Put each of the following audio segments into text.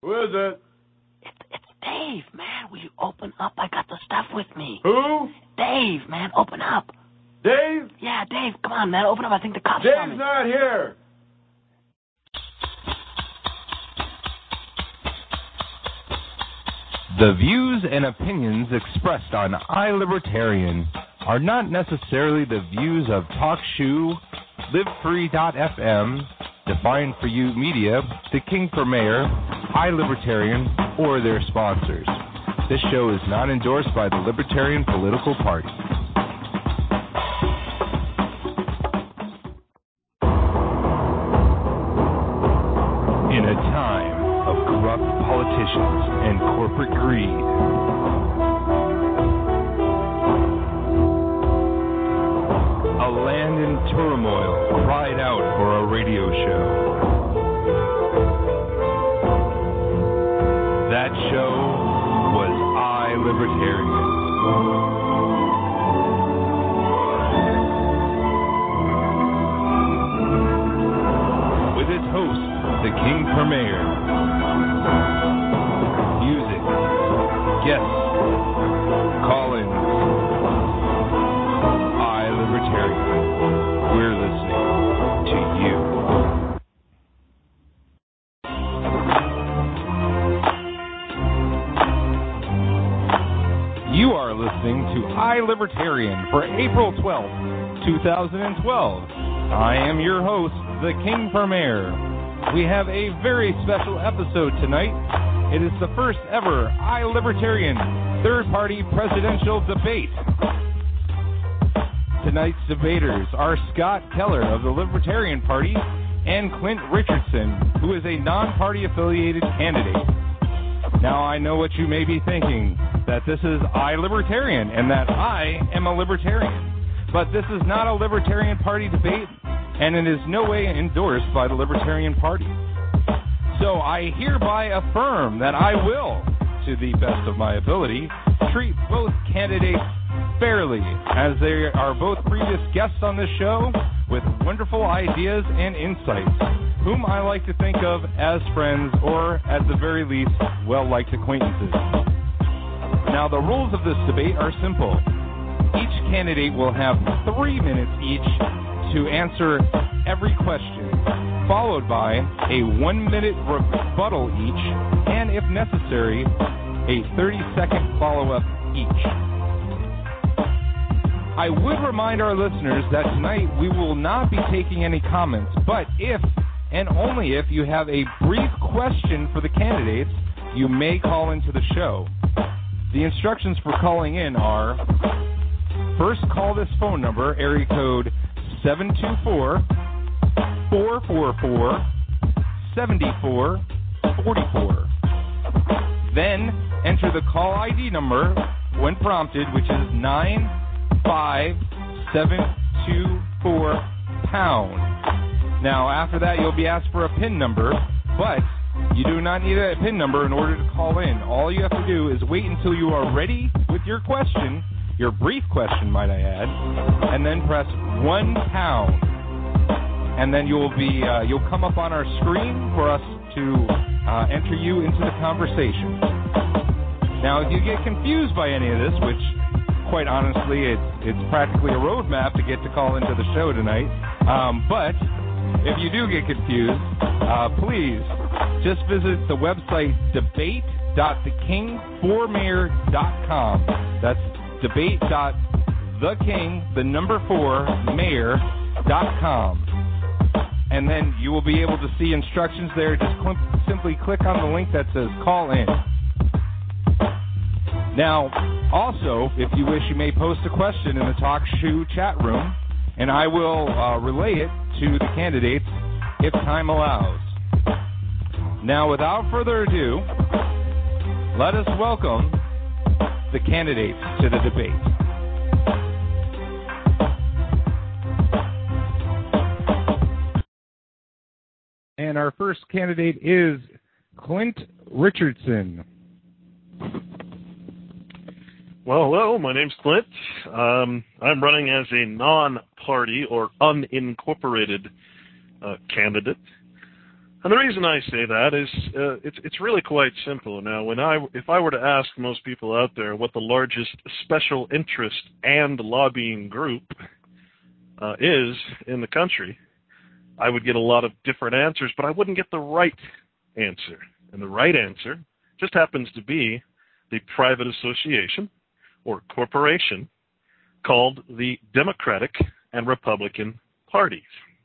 Who is it? It's Dave, man. Will you open up? I got the stuff with me. Who? Dave, man. Open up. Dave? Yeah, Dave. Come on, man. Open up. I think the cops Dave's saw me. not here. The views and opinions expressed on iLibertarian are not necessarily the views of TalkShoe, LiveFree.fm, Define For You Media, The King for Mayor, iLibertarian, or their sponsors. This show is not endorsed by the Libertarian Political Party. In a time of corrupt politicians and corporate greed, a land in turmoil cried out for a radio show. That show was iLibertarian. With its host, the King per Mayor. Music, guests, call-ins. iLibertarian. We're listening to you. You are listening to iLibertarian for April 12th, 2012. I am your host, the King per Mayor. We have a very special episode tonight. It is the first ever iLibertarian third-party presidential debate. Tonight's debaters are Scott Keller of the Libertarian Party and Clint Richardson, who is a non-party affiliated candidate. Now I know what you may be thinking, that this is iLibertarian and that I am a libertarian. But this is not a Libertarian Party debate, and it is no way endorsed by the Libertarian Party. So I hereby affirm that I will, to the best of my ability, treat both candidates fairly, as they are both previous guests on this show with wonderful ideas and insights, whom I like to think of as friends or, at the very least, well-liked acquaintances. Now, the rules of this debate are simple. Each candidate will have 3 minutes each to answer every question, followed by a 1-minute rebuttal each, and if necessary, a 30-second follow-up each. I would remind our listeners that tonight we will not be taking any comments, but if, and only if, you have a brief question for the candidates, you may call into the show. The instructions for calling in are: first, call this phone number, area code 724-444-7444. Then enter the call ID number when prompted, which is 95724#. Now, after that, you'll be asked for a PIN number, but you do not need a PIN number in order to call in. All you have to do is wait until you are ready with your question, your brief question, might I add, and then press £1, and then you'll come up on our screen for us to enter you into the conversation. Now, if you get confused by any of this, which, quite honestly, it's practically a roadmap to get to call into the show tonight, but if you do get confused, please just visit the website debate.thekingformayor.com. That's debate.theking4mayor.com. And then you will be able to see instructions there. Just simply click on the link that says call in. Now, also, if you wish, you may post a question in the TalkShoe chat room, and I will relay it to the candidates if time allows. Now, without further ado, let us welcome the candidates to the debate. And our first candidate is Clint Richardson. Well, hello, my name's Clint. I'm running as a non-party or unincorporated candidate. And the reason I say that is it's really quite simple. Now, if I were to ask most people out there what the largest special interest and lobbying group is in the country, I would get a lot of different answers, but I wouldn't get the right answer. And the right answer just happens to be the private association or corporation called the Democratic and Republican parties.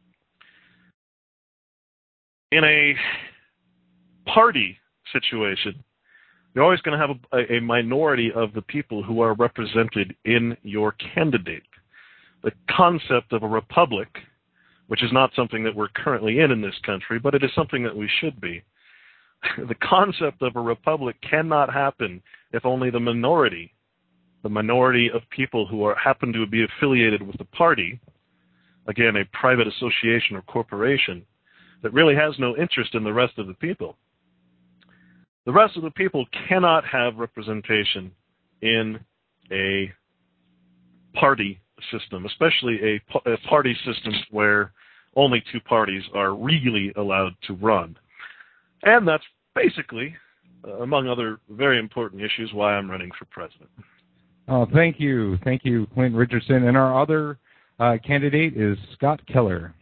In a party situation, you're always going to have a minority of the people who are represented in your candidate. The concept of a republic, which is not something that we're currently in this country, but it is something that we should be. The concept of a republic cannot happen if only the minority of people who happen to be affiliated with the party, again, a private association or corporation, that really has no interest in the rest of the people. The rest of the people cannot have representation in a party system, especially a party system where only two parties are really allowed to run. And that's basically, among other very important issues, why I'm running for president. Oh, thank you. Thank you, Clint Richardson. And our other candidate is Scott Keller.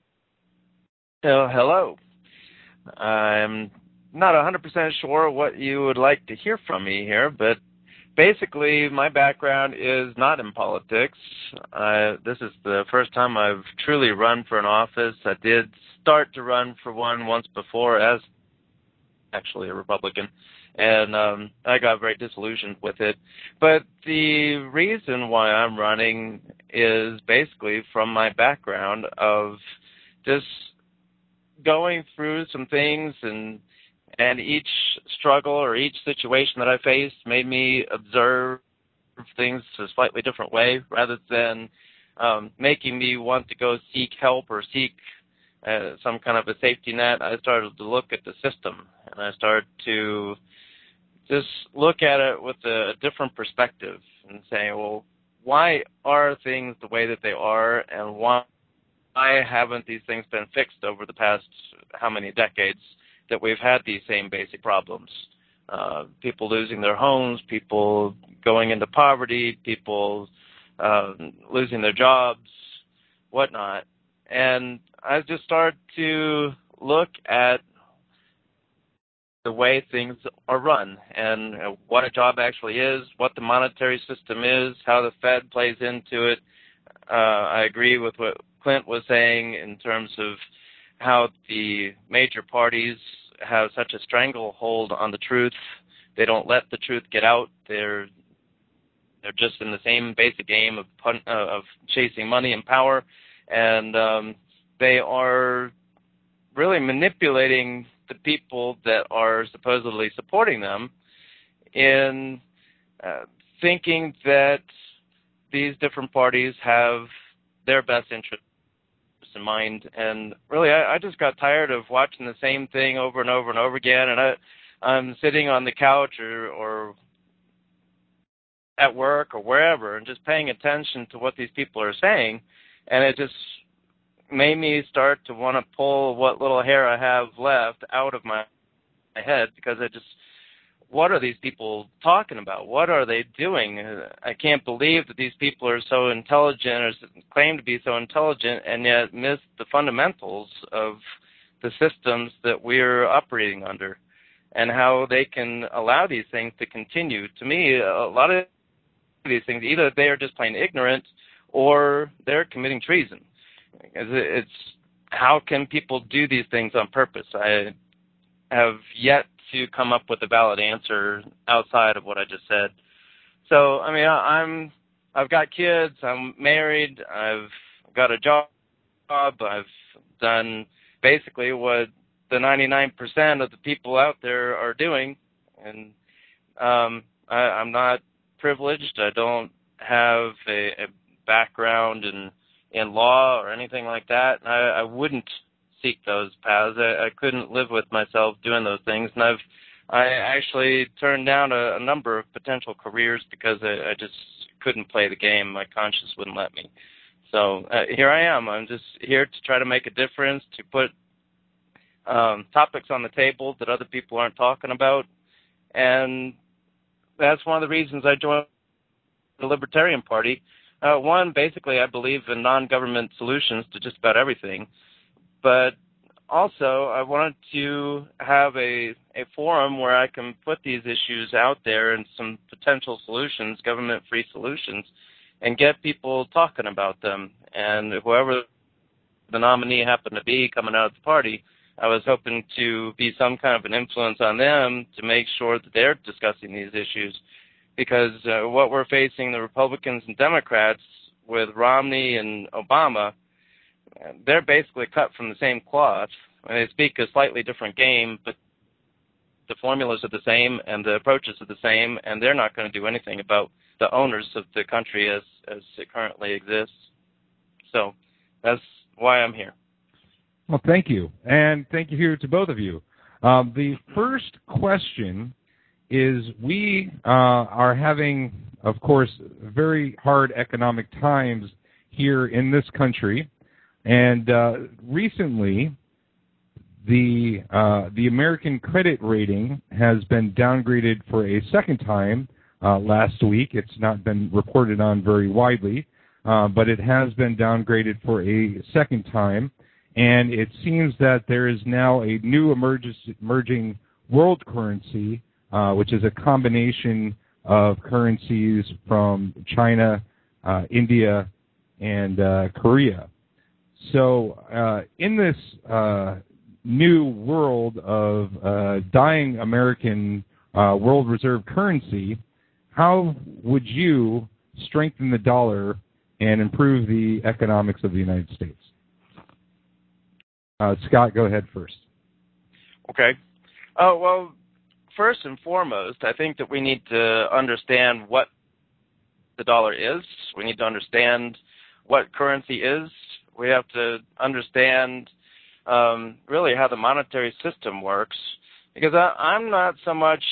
Hello. I'm not 100% sure what you would like to hear from me here, but basically my background is not in politics. This is the first time I've truly run for an office. I did start to run for one once before as actually a Republican, and I got very disillusioned with it. But the reason why I'm running is basically from my background of just going through some things, and each struggle or each situation that I faced made me observe things a slightly different way, rather than making me want to go seek help or seek some kind of a safety net. I started to look at the system, and I started to just look at it with a different perspective and say, well, why are things the way that they are, and why haven't these things been fixed over the past how many decades that we've had these same basic problems? People losing their homes, people going into poverty, people losing their jobs, whatnot. And I just started to look at the way things are run and what a job actually is, what the monetary system is, how the Fed plays into it. I agree with what Clint was saying in terms of how the major parties have such a stranglehold on the truth. They don't let the truth get out. They're just in the same basic game of chasing money and power, and they are really manipulating the people that are supposedly supporting them in thinking that these different parties have their best interests in mind. And really, I just got tired of watching the same thing over and over and over again. And I'm sitting on the couch or at work or wherever and just paying attention to what these people are saying. And it just made me start to want to pull what little hair I have left out of my head, because what are these people talking about? What are they doing? I can't believe that these people are so intelligent or claim to be so intelligent and yet miss the fundamentals of the systems that we're operating under and how they can allow these things to continue. To me, a lot of these things, either they are just plain ignorant or they're committing treason. It's how can people do these things on purpose? I have yet to come up with a valid answer outside of what I just said. So, I mean, I've got kids, I'm married, I've got a job, I've done basically what the 99% of the people out there are doing, and I'm not privileged. I don't have a background in law or anything like that. I wouldn't seek those paths. I couldn't live with myself doing those things, and I actually turned down a number of potential careers because I just couldn't play the game. My conscience wouldn't let me. So here I am. I'm just here to try to make a difference, to put topics on the table that other people aren't talking about. And that's one of the reasons I joined the Libertarian Party. One, basically, I believe in non-government solutions to just about everything. But also, I wanted to have a forum where I can put these issues out there and some potential solutions, government-free solutions, and get people talking about them. And whoever the nominee happened to be coming out of the party, I was hoping to be some kind of an influence on them to make sure that they're discussing these issues. Because what we're facing, the Republicans and Democrats, with Romney and Obama, they're basically cut from the same cloth. They speak a slightly different game, but the formulas are the same and the approaches are the same, and they're not going to do anything about the owners of the country as it currently exists. So that's why I'm here. Well, thank you. And thank you here to both of you. The first question is we are having, of course, very hard economic times here in this country. And recently, the American credit rating has been downgraded for a second time last week. It's not been reported on very widely, but it has been downgraded for a second time. And it seems that there is now a new emerging world currency, which is a combination of currencies from China, India, and Korea. So in this new world of dying American world reserve currency, how would you strengthen the dollar and improve the economics of the United States? Scott, go ahead first. Okay. Well, first and foremost, I think that we need to understand what the dollar is. We need to understand what currency is. We have to understand really how the monetary system works, because I'm not so much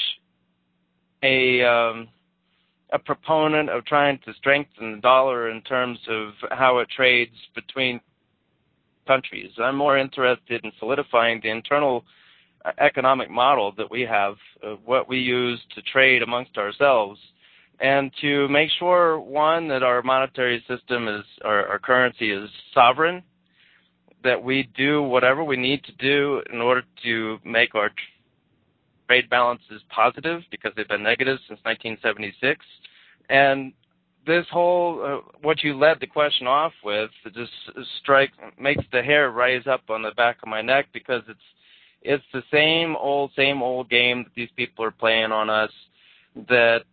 a proponent of trying to strengthen the dollar in terms of how it trades between countries. I'm more interested in solidifying the internal economic model that we have, what we use to trade amongst ourselves, and to make sure, one, that our monetary system is, our currency is sovereign, that we do whatever we need to do in order to make our trade balances positive, because they've been negative since 1976. And this whole, what you led the question off with, it just makes the hair rise up on the back of my neck, because it's the same old game that these people are playing on us. That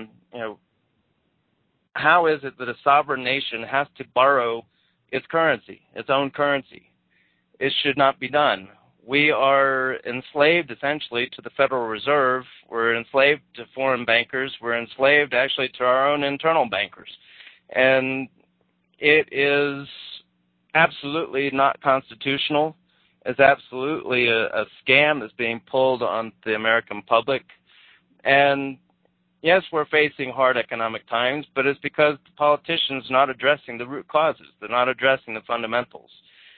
how is it that a sovereign nation has to borrow its currency, its own currency? It should not be done. We are enslaved essentially to the Federal Reserve. We're enslaved to foreign bankers. We're enslaved actually to our own internal bankers. And it is absolutely not constitutional. It's absolutely a scam that's being pulled on the American public. And yes, we're facing hard economic times, but it's because the politicians are not addressing the root causes. They're not addressing the fundamentals.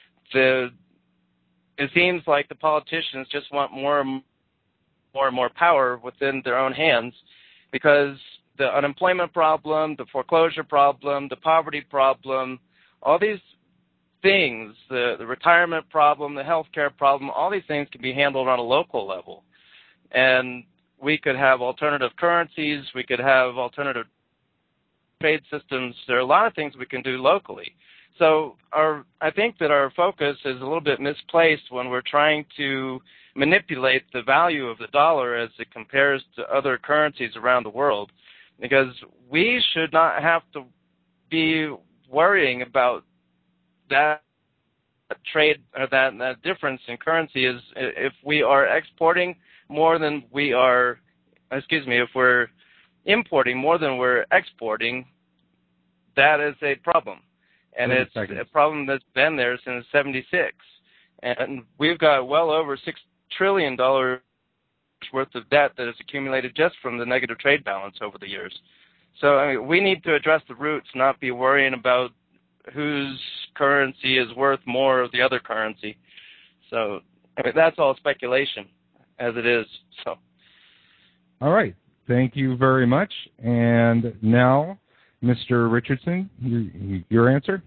It seems like the politicians just want more and more power within their own hands, because the unemployment problem, the foreclosure problem, the poverty problem, all these things, the retirement problem, the healthcare problem, all these things can be handled on a local level. And we could have alternative currencies. We could have alternative trade systems. There are a lot of things we can do locally. So I think that our focus is a little bit misplaced when we're trying to manipulate the value of the dollar as it compares to other currencies around the world, because we should not have to be worrying about that trade or that difference in currency. Is if we are exporting more than we are, if we're importing more than we're exporting, that is a problem. And it's a problem that's been there since '76. And we've got well over $6 trillion worth of debt that has accumulated just from the negative trade balance over the years. So we need to address the roots, not be worrying about whose currency is worth more of the other currency. So I mean, that's all speculation, as it is. So. All right. Thank you very much. And now, Mr. Richardson, your answer?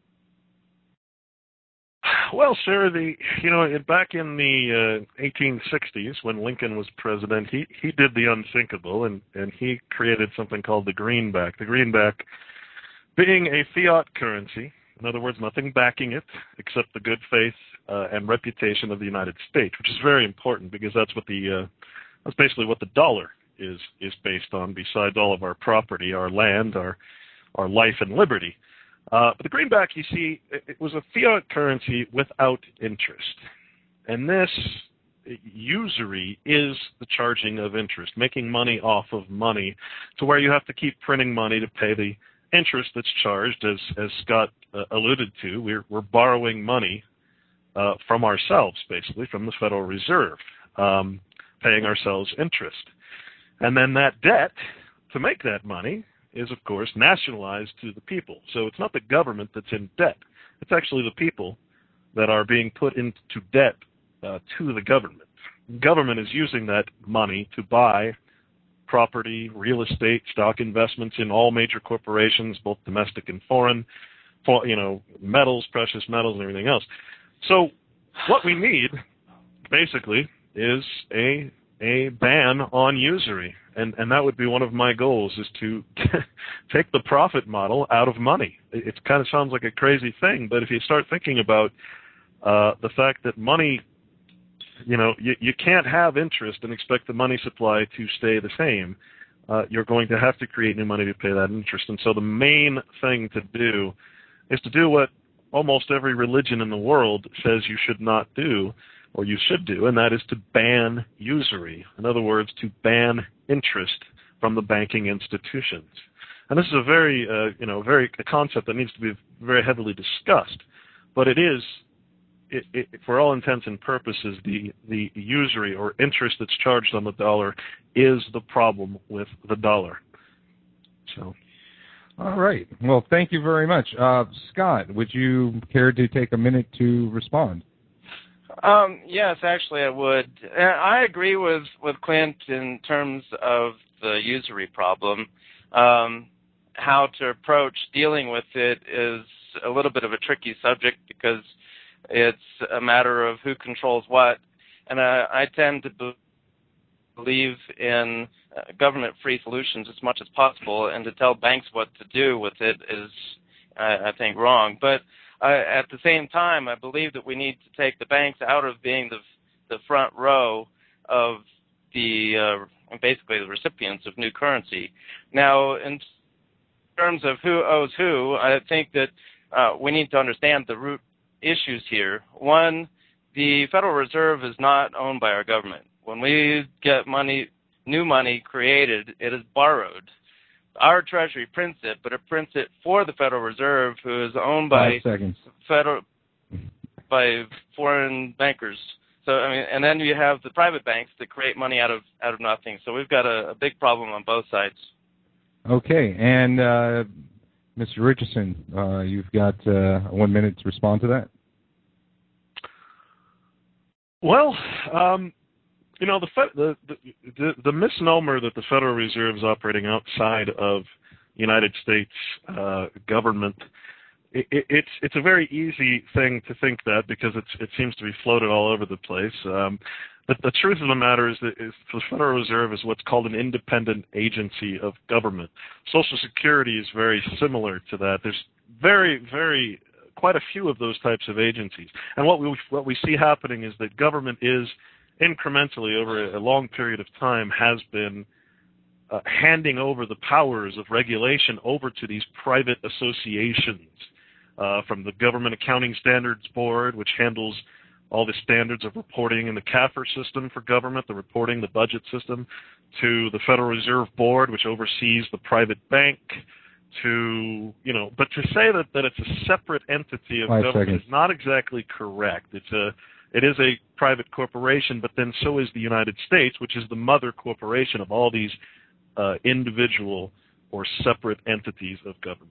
Well, sir, back in the 1860s, when Lincoln was president, he did the unthinkable, and he created something called the greenback. The greenback being a fiat currency, in other words, nothing backing it except the good faith and reputation of the United States, which is very important because that's basically what the dollar is based on. Besides all of our property, our land, our life and liberty. But the greenback, you see, it was a fiat currency without interest. And this usury is the charging of interest, making money off of money to where you have to keep printing money to pay the interest that's charged. As Scott alluded to, we're borrowing money from ourselves, basically, from the Federal Reserve, paying ourselves interest. And then that debt, to make that money, is, of course, nationalized to the people. So it's not the government that's in debt. It's actually the people that are being put into debt to the government. The government is using that money to buy property, real estate, stock investments in all major corporations, both domestic and foreign, metals, precious metals, and everything else. So what we need, basically, is a ban on usury. And that would be one of my goals, is to take the profit model out of money. It kind of sounds like a crazy thing, but if you start thinking about the fact that money, you can't have interest and expect the money supply to stay the same. You're going to have to create new money to pay that interest. And so the main thing to do is to do what almost every religion in the world says you should not do, or you should do, and that is to ban usury. In other words, to ban interest from the banking institutions. And this is a concept that needs to be very heavily discussed. But it is, for all intents and purposes, the usury or interest that's charged on the dollar is the problem with the dollar. So. All right. Well, thank you very much. Scott, would you care to take a minute to respond? Yes, actually I would. I agree with Clint in terms of the usury problem. How to approach dealing with it is a little bit of a tricky subject because it's a matter of who controls what. And I tend to believe in government-free solutions as much as possible, and to tell banks what to do with it is, I think, wrong. But at the same time, I believe that we need to take the banks out of being the front row of basically the recipients of new currency. Now, in terms of who owes who, I think that we need to understand the root issues here. One, the Federal Reserve is not owned by our government. When we get new money created, it is borrowed. Our Treasury prints it, but it prints it for the Federal Reserve, who is owned by foreign bankers. So and then you have the private banks that create money out of nothing. So we've got a big problem on both sides. Okay, and Mr. Richardson, you've got 1 minute to respond to that. Well, the misnomer that the Federal Reserve is operating outside of United States government, it's a very easy thing to think that because it seems to be floated all over the place. But the truth of the matter is that the Federal Reserve is what's called an independent agency of government. Social Security is very similar to that. There's quite a few of those types of agencies. And what we see happening is that government is incrementally over a long period of time has been handing over the powers of regulation over to these private associations, from the Government Accounting Standards Board, which handles all the standards of reporting in the CAFR system for government, the reporting, the budget system, to the Federal Reserve Board, which oversees the private bank, but to say that it's a separate entity of government is not exactly correct. It is a private corporation, but then so is the United States, which is the mother corporation of all these individual or separate entities of government.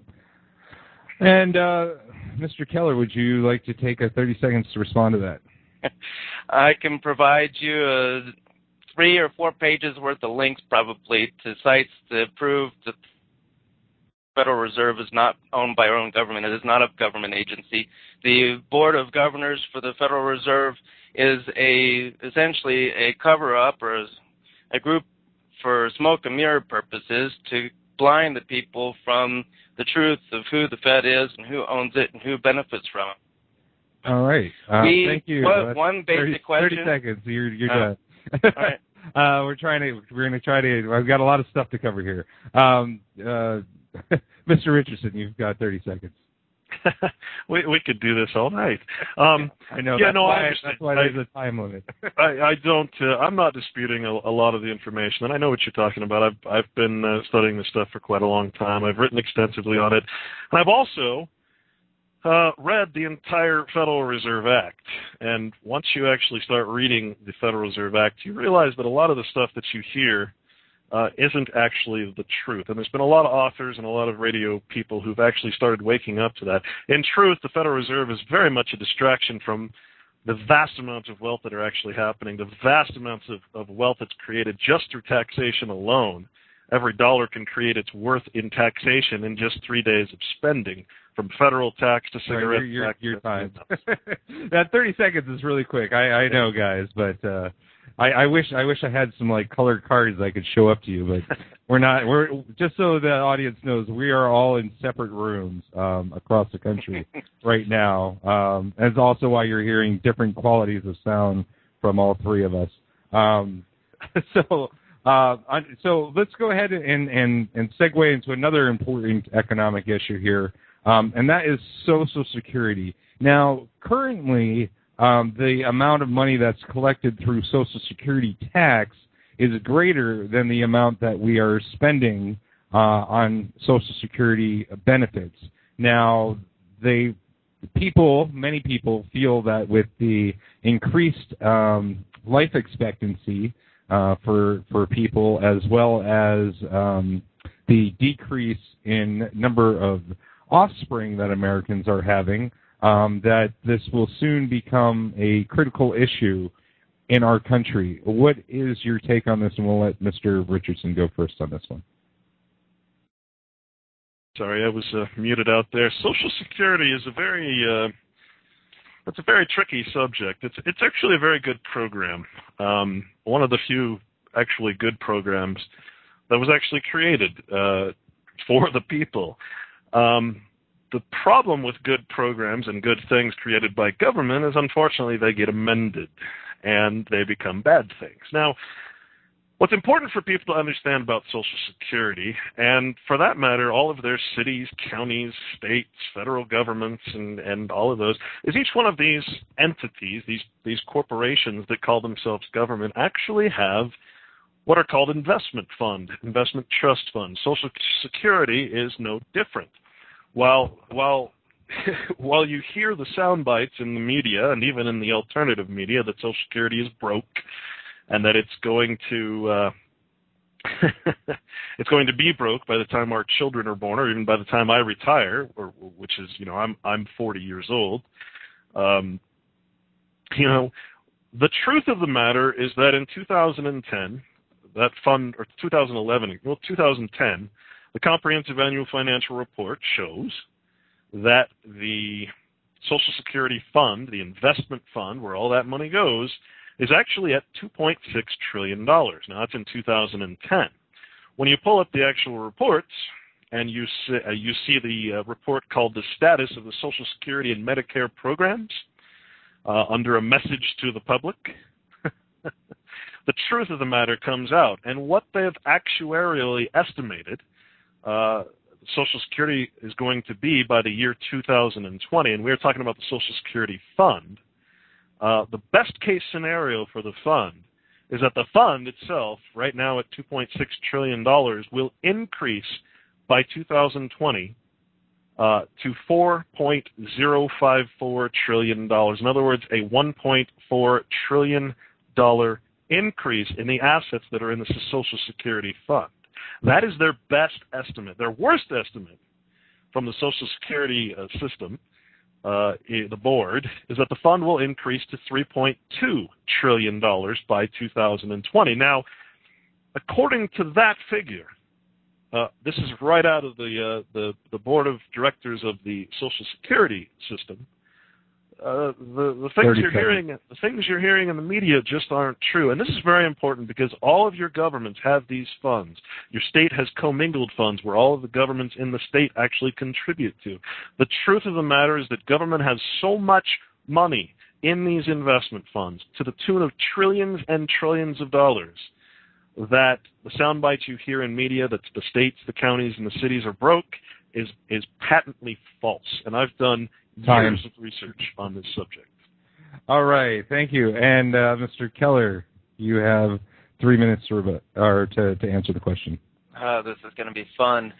And Mr. Keller, would you like to take 30 seconds to respond to that? I can provide you 3 or 4 pages worth of links probably to sites to prove that the Federal Reserve is not owned by our own government. It is not a government agency. The Board of Governors for the Federal Reserve is essentially a cover-up or a group for smoke and mirror purposes to blind the people from the truth of who the Fed is and who owns it and who benefits from it. All right. Thank you. One basic 30 question. 30 seconds. You're done. All right. We're going to try to. I've got a lot of stuff to cover here. Mr. Richardson, you've got 30 seconds. we could do this all night. I know. Yeah, That's why there's a time limit. I don't. I'm not disputing a lot of the information, and I know what you're talking about. I've been studying this stuff for quite a long time. I've written extensively on it, and I've also read the entire Federal Reserve Act. And once you actually start reading the Federal Reserve Act, you realize that a lot of the stuff that you hear isn't actually the truth. And there's been a lot of authors and a lot of radio people who've actually started waking up to that. In truth, the Federal Reserve is very much a distraction from the vast amounts of wealth that are actually happening, the vast amounts of wealth that's created just through taxation alone. Every dollar can create its worth in taxation in just 3 days of spending, from federal tax to cigarette tax. You're fine. That 30 seconds is really quick. I know, guys, but I wish I had some like colored cards I could show up to you, but we're not. We're just so the audience knows we are all in separate rooms across the country right now. That's also why you're hearing different qualities of sound from all three of us. So let's go ahead and segue into another important economic issue here, and that is Social Security. Now, currently, the amount of money that's collected through Social Security tax is greater than the amount that we are spending on Social Security benefits. Now, many people feel that with the increased life expectancy for people, as well as the decrease in number of offspring that Americans are having, that this will soon become a critical issue in our country. What is your take on this? And we'll let Mr. Richardson go first on this one. Sorry, I was muted out there. Social Security is a very tricky subject. It's actually a very good program. One of the few actually good programs that was actually created for the people. The problem with good programs and good things created by government is, unfortunately, they get amended and they become bad things. Now, what's important for people to understand about Social Security, and for that matter, all of their cities, counties, states, federal governments, and all of those, is each one of these entities, these corporations that call themselves government, actually have what are called investment trust funds. Social Security is no different. While you hear the sound bites in the media and even in the alternative media that Social Security is broke and that it's going to be broke by the time our children are born, or even by the time I retire, which is, I'm 40 years old. The truth of the matter is that in 2010, that fund, or 2011, 2010. The Comprehensive Annual Financial Report shows that the Social Security Fund, the investment fund where all that money goes, is actually at $2.6 trillion. Now, that's in 2010. When you pull up the actual reports and you see the report called The Status of the Social Security and Medicare Programs, under a message to the public, the truth of the matter comes out. And what they have actuarially estimated Social Security is going to be by the year 2020, and we're talking about the Social Security Fund, the best case scenario for the fund is that the fund itself, right now at $2.6 trillion, will increase by 2020 to $4.054 trillion. In other words, a $1.4 trillion increase in the assets that are in the Social Security Fund. That is their best estimate. Their worst estimate from the Social Security system the board, is that the fund will increase to $3.2 trillion by 2020. Now, according to that figure, this is right out of the board of directors of the Social Security system. The things you're hearing in the media just aren't true, and this is very important because all of your governments have these funds. Your state has commingled funds where all of the governments in the state actually contribute to. The truth of the matter is that government has so much money in these investment funds to the tune of trillions and trillions of dollars that the sound bites you hear in media that the states, the counties, and the cities are broke is patently false. And I've done years of research on this subject. All right, thank you. And Mr. Keller, you have 3 minutes to answer the question. This is going to be fun.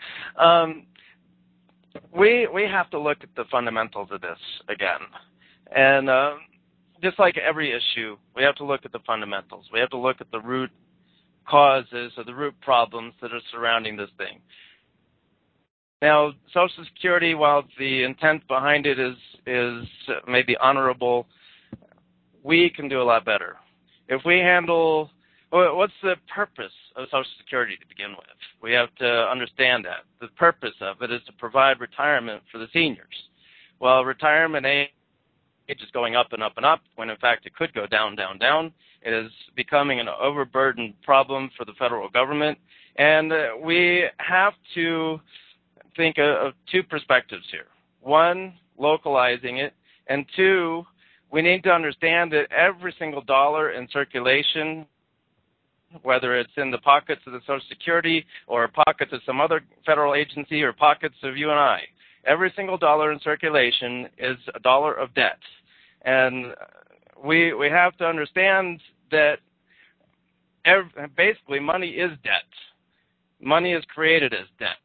We have to look at the fundamentals of this again. And just like every issue, we have to look at the fundamentals. We have to look at the root causes or the root problems that are surrounding this thing. Now, Social Security, while the intent behind it is maybe honorable, we can do a lot better. If we handle, what's the purpose of Social Security to begin with? We have to understand that. The purpose of it is to provide retirement for the seniors. Well, retirement age is going up and up and up, when in fact it could go down, down, down. It is becoming an overburdened problem for the federal government, and we have to think of two perspectives here. One, localizing it, and two, we need to understand that every single dollar in circulation, whether it's in the pockets of the Social Security or pockets of some other federal agency or pockets of you and I, every single dollar in circulation is a dollar of debt. And we have to understand that basically money is debt. Money is created as debt.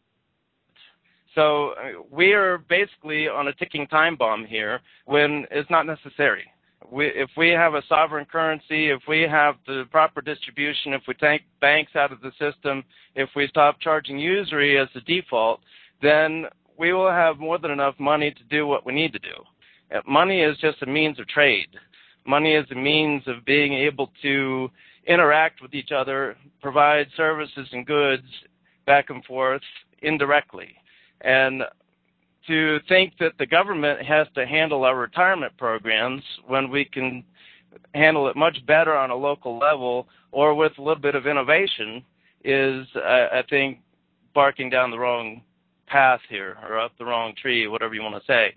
So we are basically on a ticking time bomb here when it's not necessary. If we have a sovereign currency, if we have the proper distribution, if we take banks out of the system, if we stop charging usury as the default, then we will have more than enough money to do what we need to do. Money is just a means of trade. Money is a means of being able to interact with each other, provide services and goods back and forth indirectly. And to think that the government has to handle our retirement programs when we can handle it much better on a local level or with a little bit of innovation is, I think, barking down the wrong path here or up the wrong tree, whatever you want to say.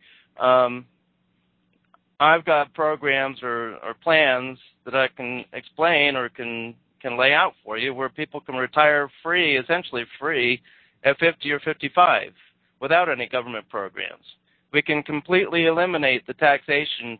I've got programs or plans that I can explain or can lay out for you where people can retire free, essentially free, at 50 or 55 without any government programs. We can completely eliminate the taxation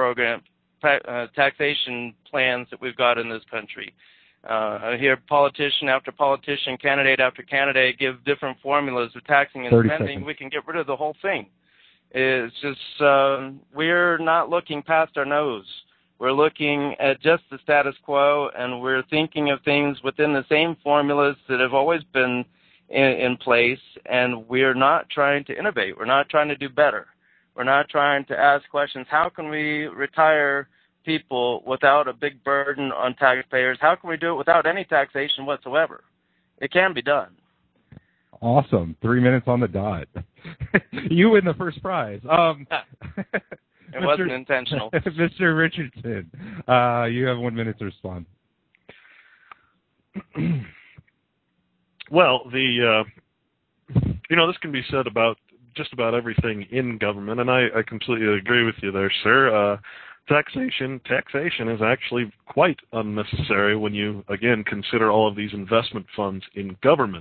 taxation plans that we've got in this country. I hear politician after politician, candidate after candidate give different formulas of taxing and spending. Seconds. We can get rid of the whole thing. It's just we're not looking past our nose. We're looking at just the status quo, and we're thinking of things within the same formulas that have always been in place, and we're not trying to innovate. We're not trying to do better. We're not trying to ask questions. How can we retire people without a big burden on taxpayers? How can we do it without any taxation whatsoever? It can be done. Awesome. 3 minutes on the dot. You win the first prize. It wasn't intentional. Mr. Richardson, you have 1 minute to respond. Well, this can be said about just about everything in government, and I completely agree with you there, sir. Taxation is actually quite unnecessary when you, again, consider all of these investment funds in government.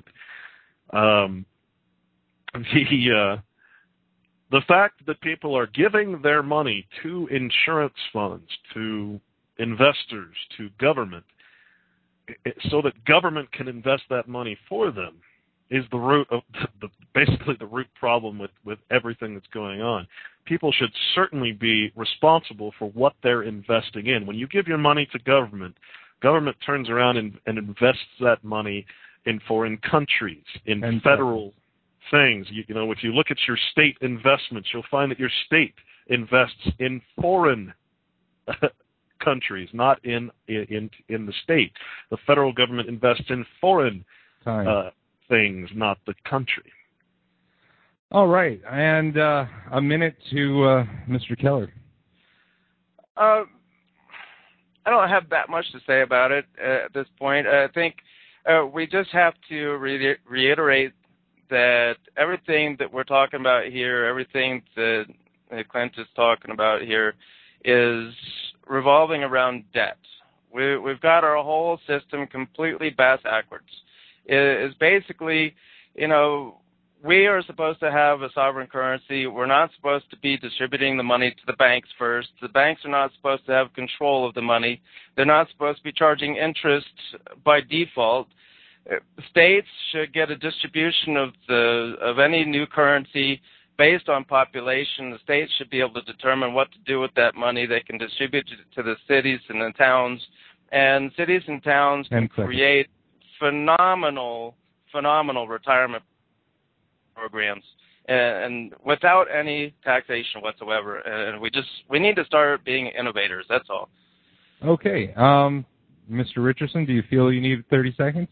The fact that people are giving their money to insurance funds, to investors, to government, so that government can invest that money for them is the root of basically the root problem with everything that's going on. People should certainly be responsible for what they're investing in. When you give your money to government turns around and invests that money in foreign countries, in things. You know, if you look at your state investments, you'll find that your state invests in foreign countries, not in the state. The federal government invests in foreign things, not the country. All right, and a minute to Mr. Keller. I don't have that much to say about it at this point. I think we just have to reiterate that everything that we're talking about here, everything that Clint is talking about here, is revolving around debt. We've got our whole system completely backwards. It's basically, you know, we are supposed to have a sovereign currency. We're not supposed to be distributing the money to the banks first. The banks are not supposed to have control of the money. They're not supposed to be charging interest by default. States should get a distribution of any new currency based on population. The states should be able to determine what to do with that money. They can distribute it to the cities and the towns, and cities and towns can create phenomenal retirement programs and without any taxation whatsoever. And we need to start being innovators. That's all. Okay, Mr. Richardson, do you feel you need 30 seconds?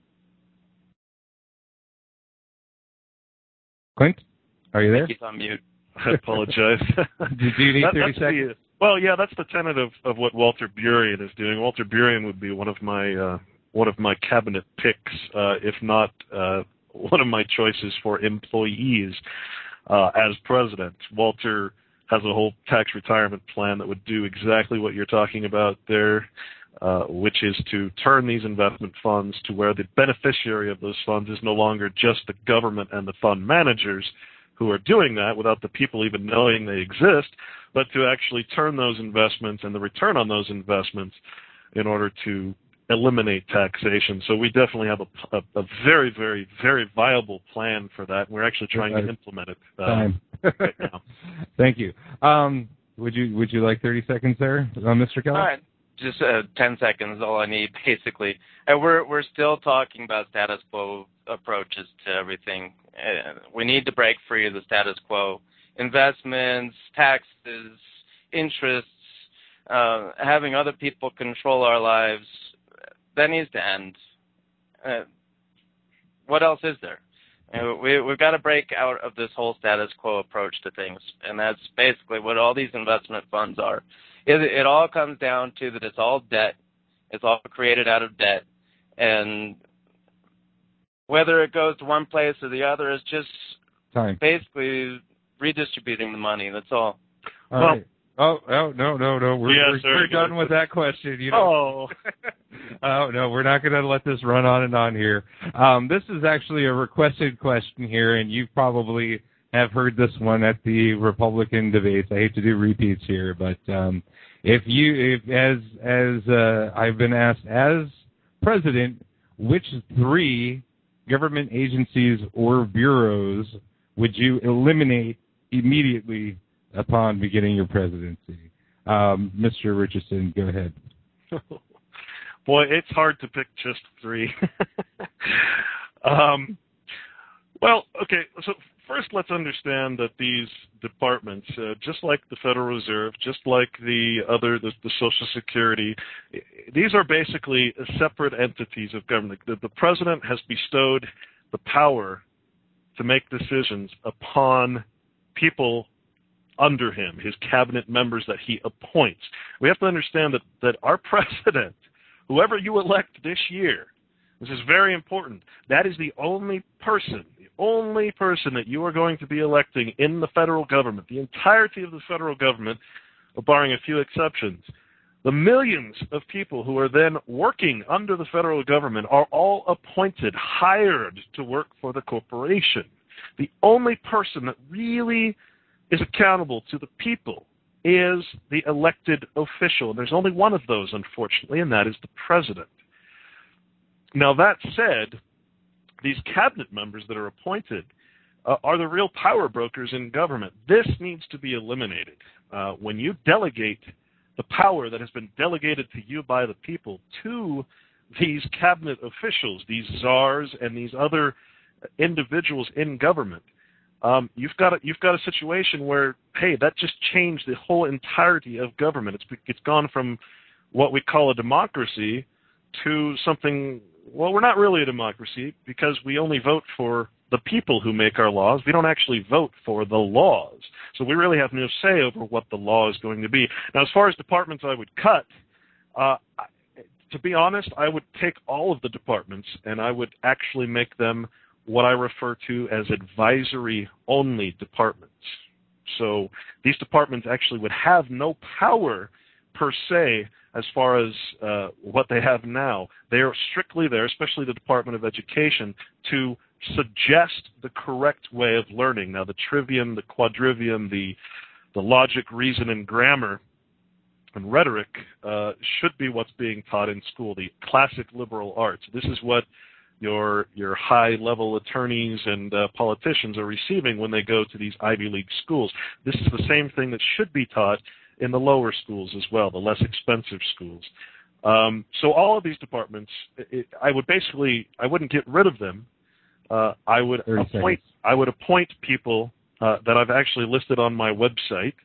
Clint, are you there? He's on mute. I apologize. Do you need 30 seconds? Well, yeah, that's the tenet of what Walter Burien is doing. Walter Burien would be one of my cabinet picks, if not one of my choices for employees as president. Walter has a whole tax retirement plan that would do exactly what you're talking about there, which is to turn these investment funds to where the beneficiary of those funds is no longer just the government and the fund managers who are doing that without the people even knowing they exist, but to actually turn those investments and the return on those investments in order to eliminate taxation. So we definitely have a very, very, very viable plan for that. We're actually trying to implement it right now. Thank you. Would you like 30 seconds there, Mr. Keller? All right. Just 10 seconds is all I need, basically. And we're still talking about status quo approaches to everything. We need to break free of the status quo. Investments, taxes, interests, having other people control our lives, that needs to end. What else is there? We've got to break out of this whole status quo approach to things, and that's basically what all these investment funds are. It all comes down to that it's all debt. It's all created out of debt, and whether it goes to one place or the other is just basically redistributing the money. That's all. All right. Oh, no. We're done with that question. You know? Oh, no, we're not going to let this run on and on here. This is actually a requested question here, and you probably have heard this one at the Republican debates. I hate to do repeats here, but as I've been asked, as president, which 3 government agencies or bureaus would you eliminate immediately upon beginning your presidency? Mr. Richardson, go ahead. Boy, it's hard to pick just 3. Well, okay, so first let's understand that these departments, just like the Federal Reserve, just like the Social Security, these are basically separate entities of government. The president has bestowed the power to make decisions upon people under him, his cabinet members that he appoints. We have to understand that our president, whoever you elect this year, this is very important, that is the only person that you are going to be electing in the federal government, the entirety of the federal government, barring a few exceptions. The millions of people who are then working under the federal government are all appointed, hired to work for the corporation. The only person that really is accountable to the people is the elected official. And there's only one of those, unfortunately, and that is the president. Now, that said, these cabinet members that are appointed are the real power brokers in government. This needs to be eliminated. When you delegate the power that has been delegated to you by the people to these cabinet officials, these czars and these other individuals in government, you've got a situation where, hey, that just changed the whole entirety of government. It's gone from what we call a democracy to something. Well, we're not really a democracy because we only vote for the people who make our laws. We don't actually vote for the laws. So we really have no say over what the law is going to be. Now, as far as departments I would cut, to be honest, I would take all of the departments and I would actually make them what I refer to as advisory-only departments. So these departments actually would have no power per se as far as what they have now. They are strictly there, especially the Department of Education, to suggest the correct way of learning. Now, the trivium, the quadrivium, the logic, reason, and grammar and rhetoric should be what's being taught in school, the classic liberal arts. This is what your high-level attorneys and politicians are receiving when they go to these Ivy League schools. This is the same thing that should be taught in the lower schools as well, the less expensive schools. So all of these departments, I wouldn't get rid of them. I would appoint people that I've actually listed on my website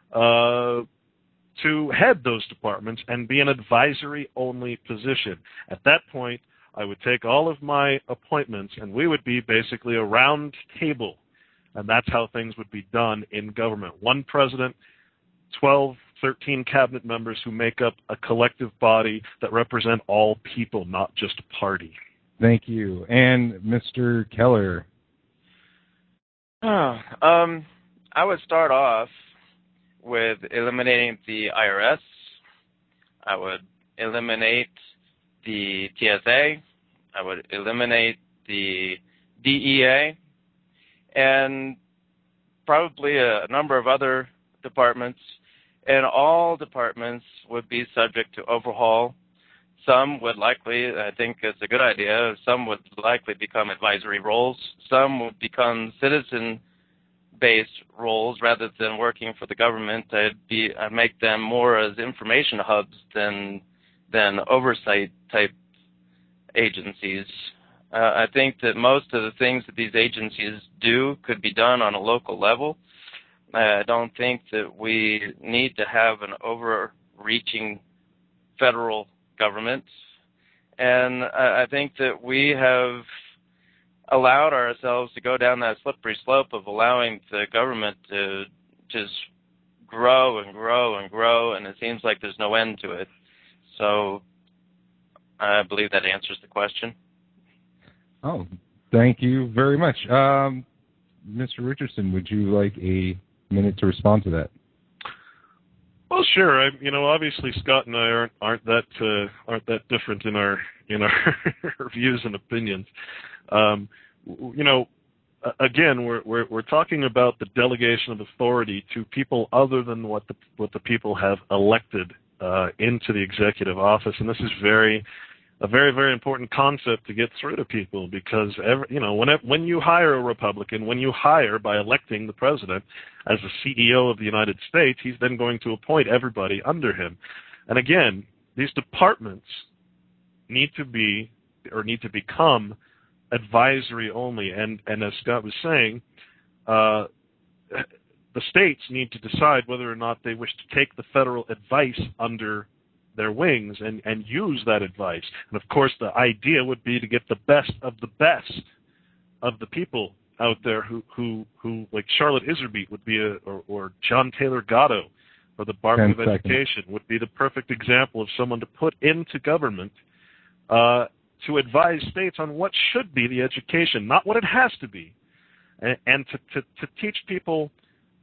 to head those departments and be an advisory-only position. At that point, I would take all of my appointments, and we would be basically a round table, and that's how things would be done in government. One president, 12, 13 cabinet members who make up a collective body that represent all people, not just a party. Thank you. And Mr. Keller? I would start off with eliminating the IRS. I would eliminate the TSA. I would eliminate the DEA, and probably a number of other departments. And all departments would be subject to overhaul. Some would likely, I think it's a good idea, some would likely become advisory roles. Some would become citizen-based roles rather than working for the government. I'd make them more as information hubs than oversight-type agencies. I think that most of the things that these agencies do could be done on a local level. I don't think that we need to have an overreaching federal government. And I think that we have allowed ourselves to go down that slippery slope of allowing the government to just grow and grow and grow, and it seems like there's no end to it. So I believe that answers the question. Oh, thank you very much. Mr. Richardson, would you like a minute to respond to that? Well, sure. Obviously Scott and I aren't that different in our views and opinions. Again, we're talking about the delegation of authority to people other than what the people have elected into the executive office, and this is a very, very important concept to get through to people, because when you hire a Republican, when you hire by electing the president as the CEO of the United States, he's then going to appoint everybody under him. And again, these departments need to become advisory only. And as Scott was saying, the states need to decide whether or not they wish to take the federal advice under their wings and use that advice. And of course, the idea would be to get the best of the people out there who like Charlotte Iserbyt would be or John Taylor Gatto or the Department of Education would be the perfect example of someone to put into government to advise states on what should be the education, not what it has to be, and to teach people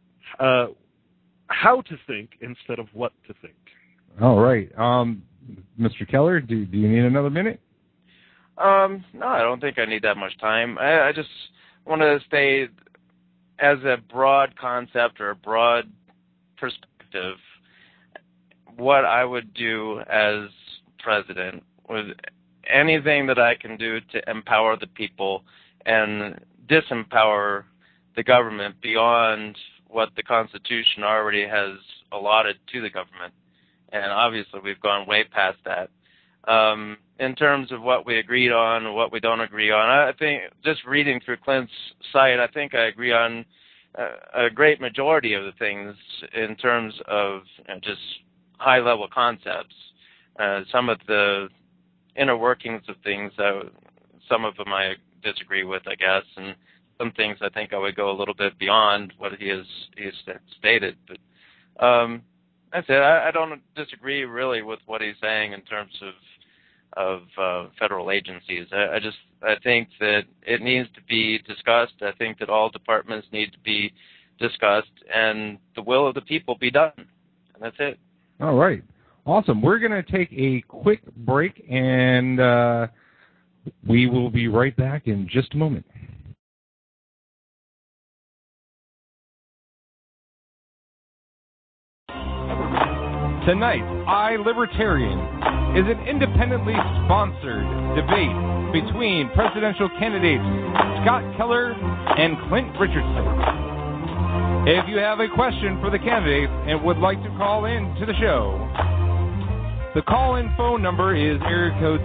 how to think instead of what to think. All right. Mr. Keller, do you need another minute? No, I don't think I need that much time. I just want to stay as a broad concept or a broad perspective what I would do as president with anything that I can do to empower the people and disempower the government beyond what the Constitution already has allotted to the government. And obviously we've gone way past that. In terms of what we agreed on and what we don't agree on, I think just reading through Clint's site, I think I agree on a great majority of the things in terms of just high-level concepts. Some of the inner workings of things, some of them I disagree with, I guess, and some things I think I would go a little bit beyond what he has stated. But that's it. I don't disagree really with what he's saying in terms of federal agencies. I think that it needs to be discussed. I think that all departments need to be discussed, and the will of the people be done. And that's it. All right. Awesome. We're going to take a quick break, and we will be right back in just a moment. Tonight, iLibertarian is an independently sponsored debate between presidential candidates Scott Keller and Clint Richardson. If you have a question for the candidates and would like to call in to the show, the call-in phone number is area code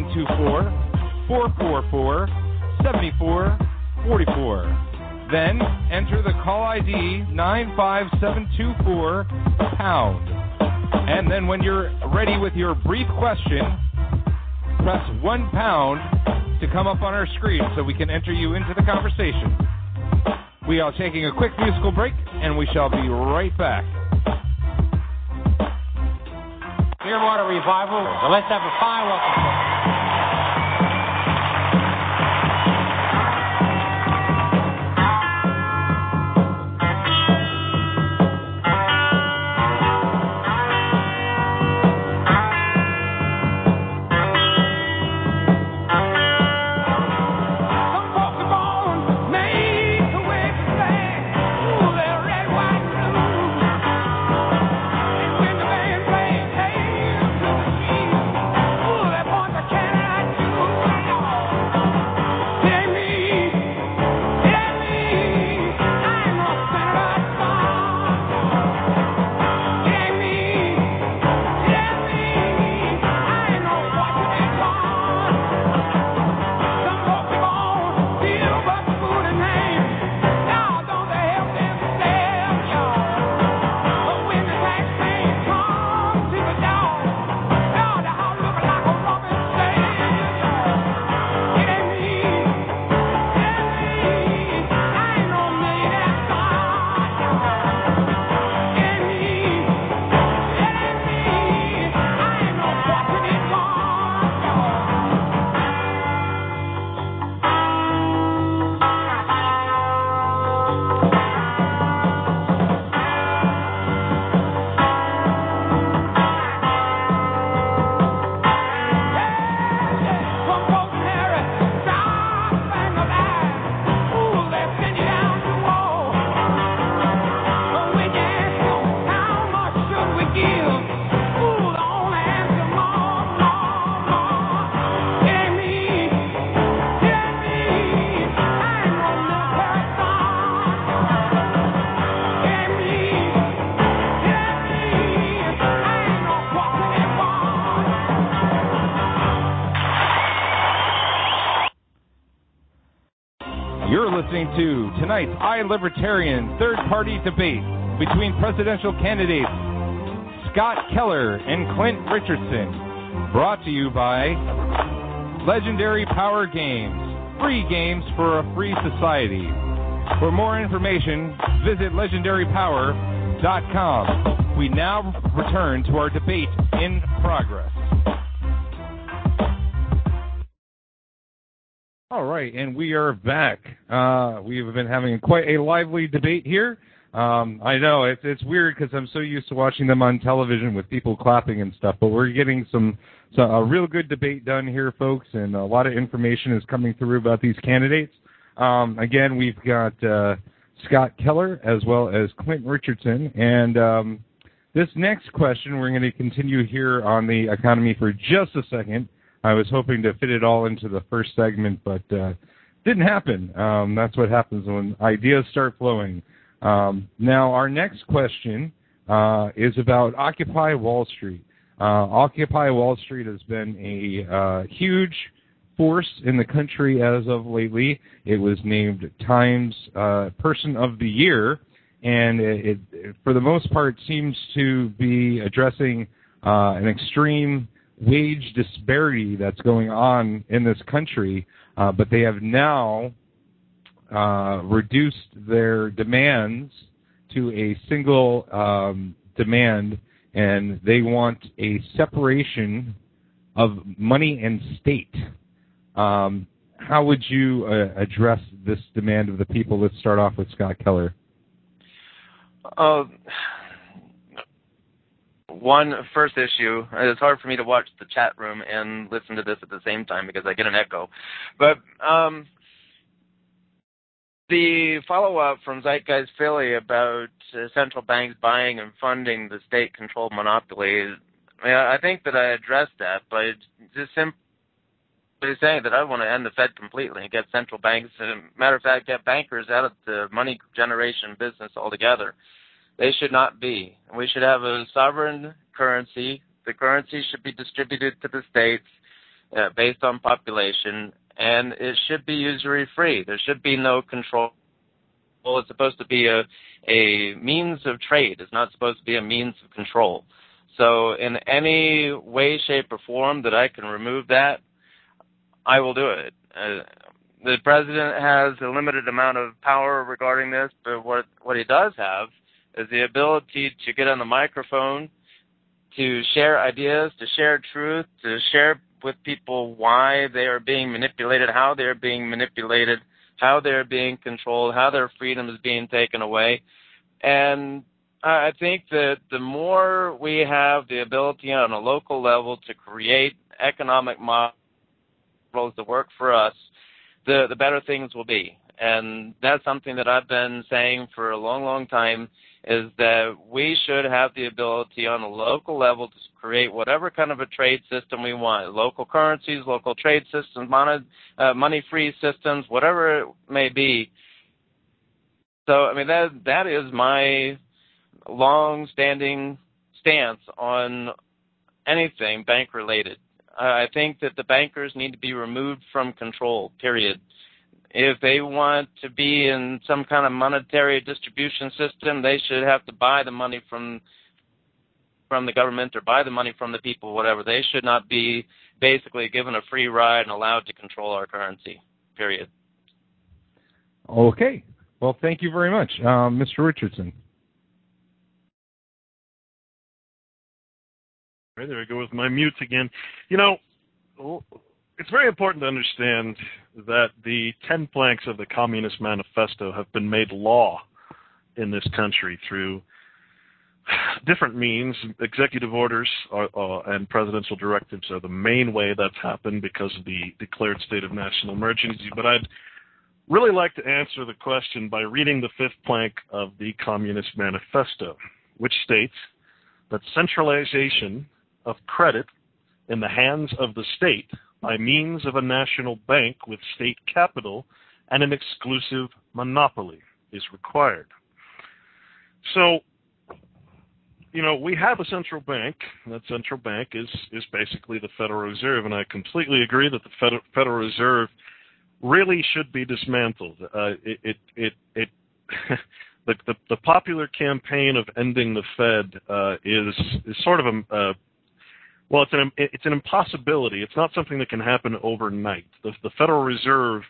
724-444-7444. Then enter the call ID 95724 pound. And then when you're ready with your brief question, press 1 pound to come up on our screen so we can enter you into the conversation. We are taking a quick musical break, and we shall be right back. Clearwater Revival. So let's have a fine welcome. To tonight's iLibertarian third-party debate between presidential candidates Scott Keller and Clint Richardson, brought to you by Legendary Power Games, free games for a free society. For more information, visit legendarypower.com. We now return to our debate in progress. All right, and we are back. We have been having quite a lively debate here. I know it's weird because I'm so used to watching them on television with people clapping and stuff, but we're getting a real good debate done here, folks, and a lot of information is coming through about these candidates. Again, we've got Scott Keller as well as Clint Richardson, and this next question, we're going to continue here on the economy for just a second. I was hoping to fit it all into the first segment, but didn't happen. That's what happens when ideas start flowing. Now, our next question is about Occupy Wall Street. Occupy Wall Street has been a huge force in the country as of lately. It was named Time's Person of the Year, and it for the most part, seems to be addressing an extreme wage disparity that's going on in this country, but they have now reduced their demands to a single demand, and they want a separation of money and state. How would you address this demand of the people? Let's start off with Scott Keller. First issue, it's hard for me to watch the chat room and listen to this at the same time because I get an echo. But the follow-up from Zeitgeist Philly about central banks buying and funding the state-controlled monopoly, I think that I addressed that by just simply saying that I want to end the Fed completely and get central banks, and matter of fact, get bankers out of the money generation business altogether. They should not be. We should have a sovereign currency. The currency should be distributed to the states based on population, and it should be usury-free. There should be no control. It's supposed to be a means of trade. It's not supposed to be a means of control. So in any way, shape, or form that I can remove that, I will do it. The president has a limited amount of power regarding this, but what he does have is the ability to get on the microphone, to share ideas, to share truth, to share with people why they are being manipulated, how they're being manipulated, how they're being controlled, how their freedom is being taken away. And I think that the more we have the ability on a local level to create economic models that work for us, the better things will be. And that's something that I've been saying for a long, long time, is that we should have the ability on a local level to create whatever kind of a trade system we want, local currencies, local trade systems, money-free systems, whatever it may be. So, I mean, that is my long-standing stance on anything bank-related. I think that the bankers need to be removed from control, period. If they want to be in some kind of monetary distribution system, they should have to buy the money from the government or buy the money from the people, whatever. They should not be basically given a free ride and allowed to control our currency, period. Okay. Well, thank you very much. Mr. Richardson. Right, there we go with my mute again. You know, it's very important to understand that the 10 planks of the Communist Manifesto have been made law in this country through different means. Executive orders and presidential directives are the main way that's happened because of the declared state of national emergency. But I'd really like to answer the question by reading the 5th plank of the Communist Manifesto, which states that centralization of credit in the hands of the state by means of a national bank with state capital and an exclusive monopoly is required. So, you know, we have a central bank. That central bank is basically the Federal Reserve, and I completely agree that the Federal Reserve really should be dismantled. The popular campaign of ending the Fed is sort of it's an impossibility. It's not something that can happen overnight. The Federal Reserve,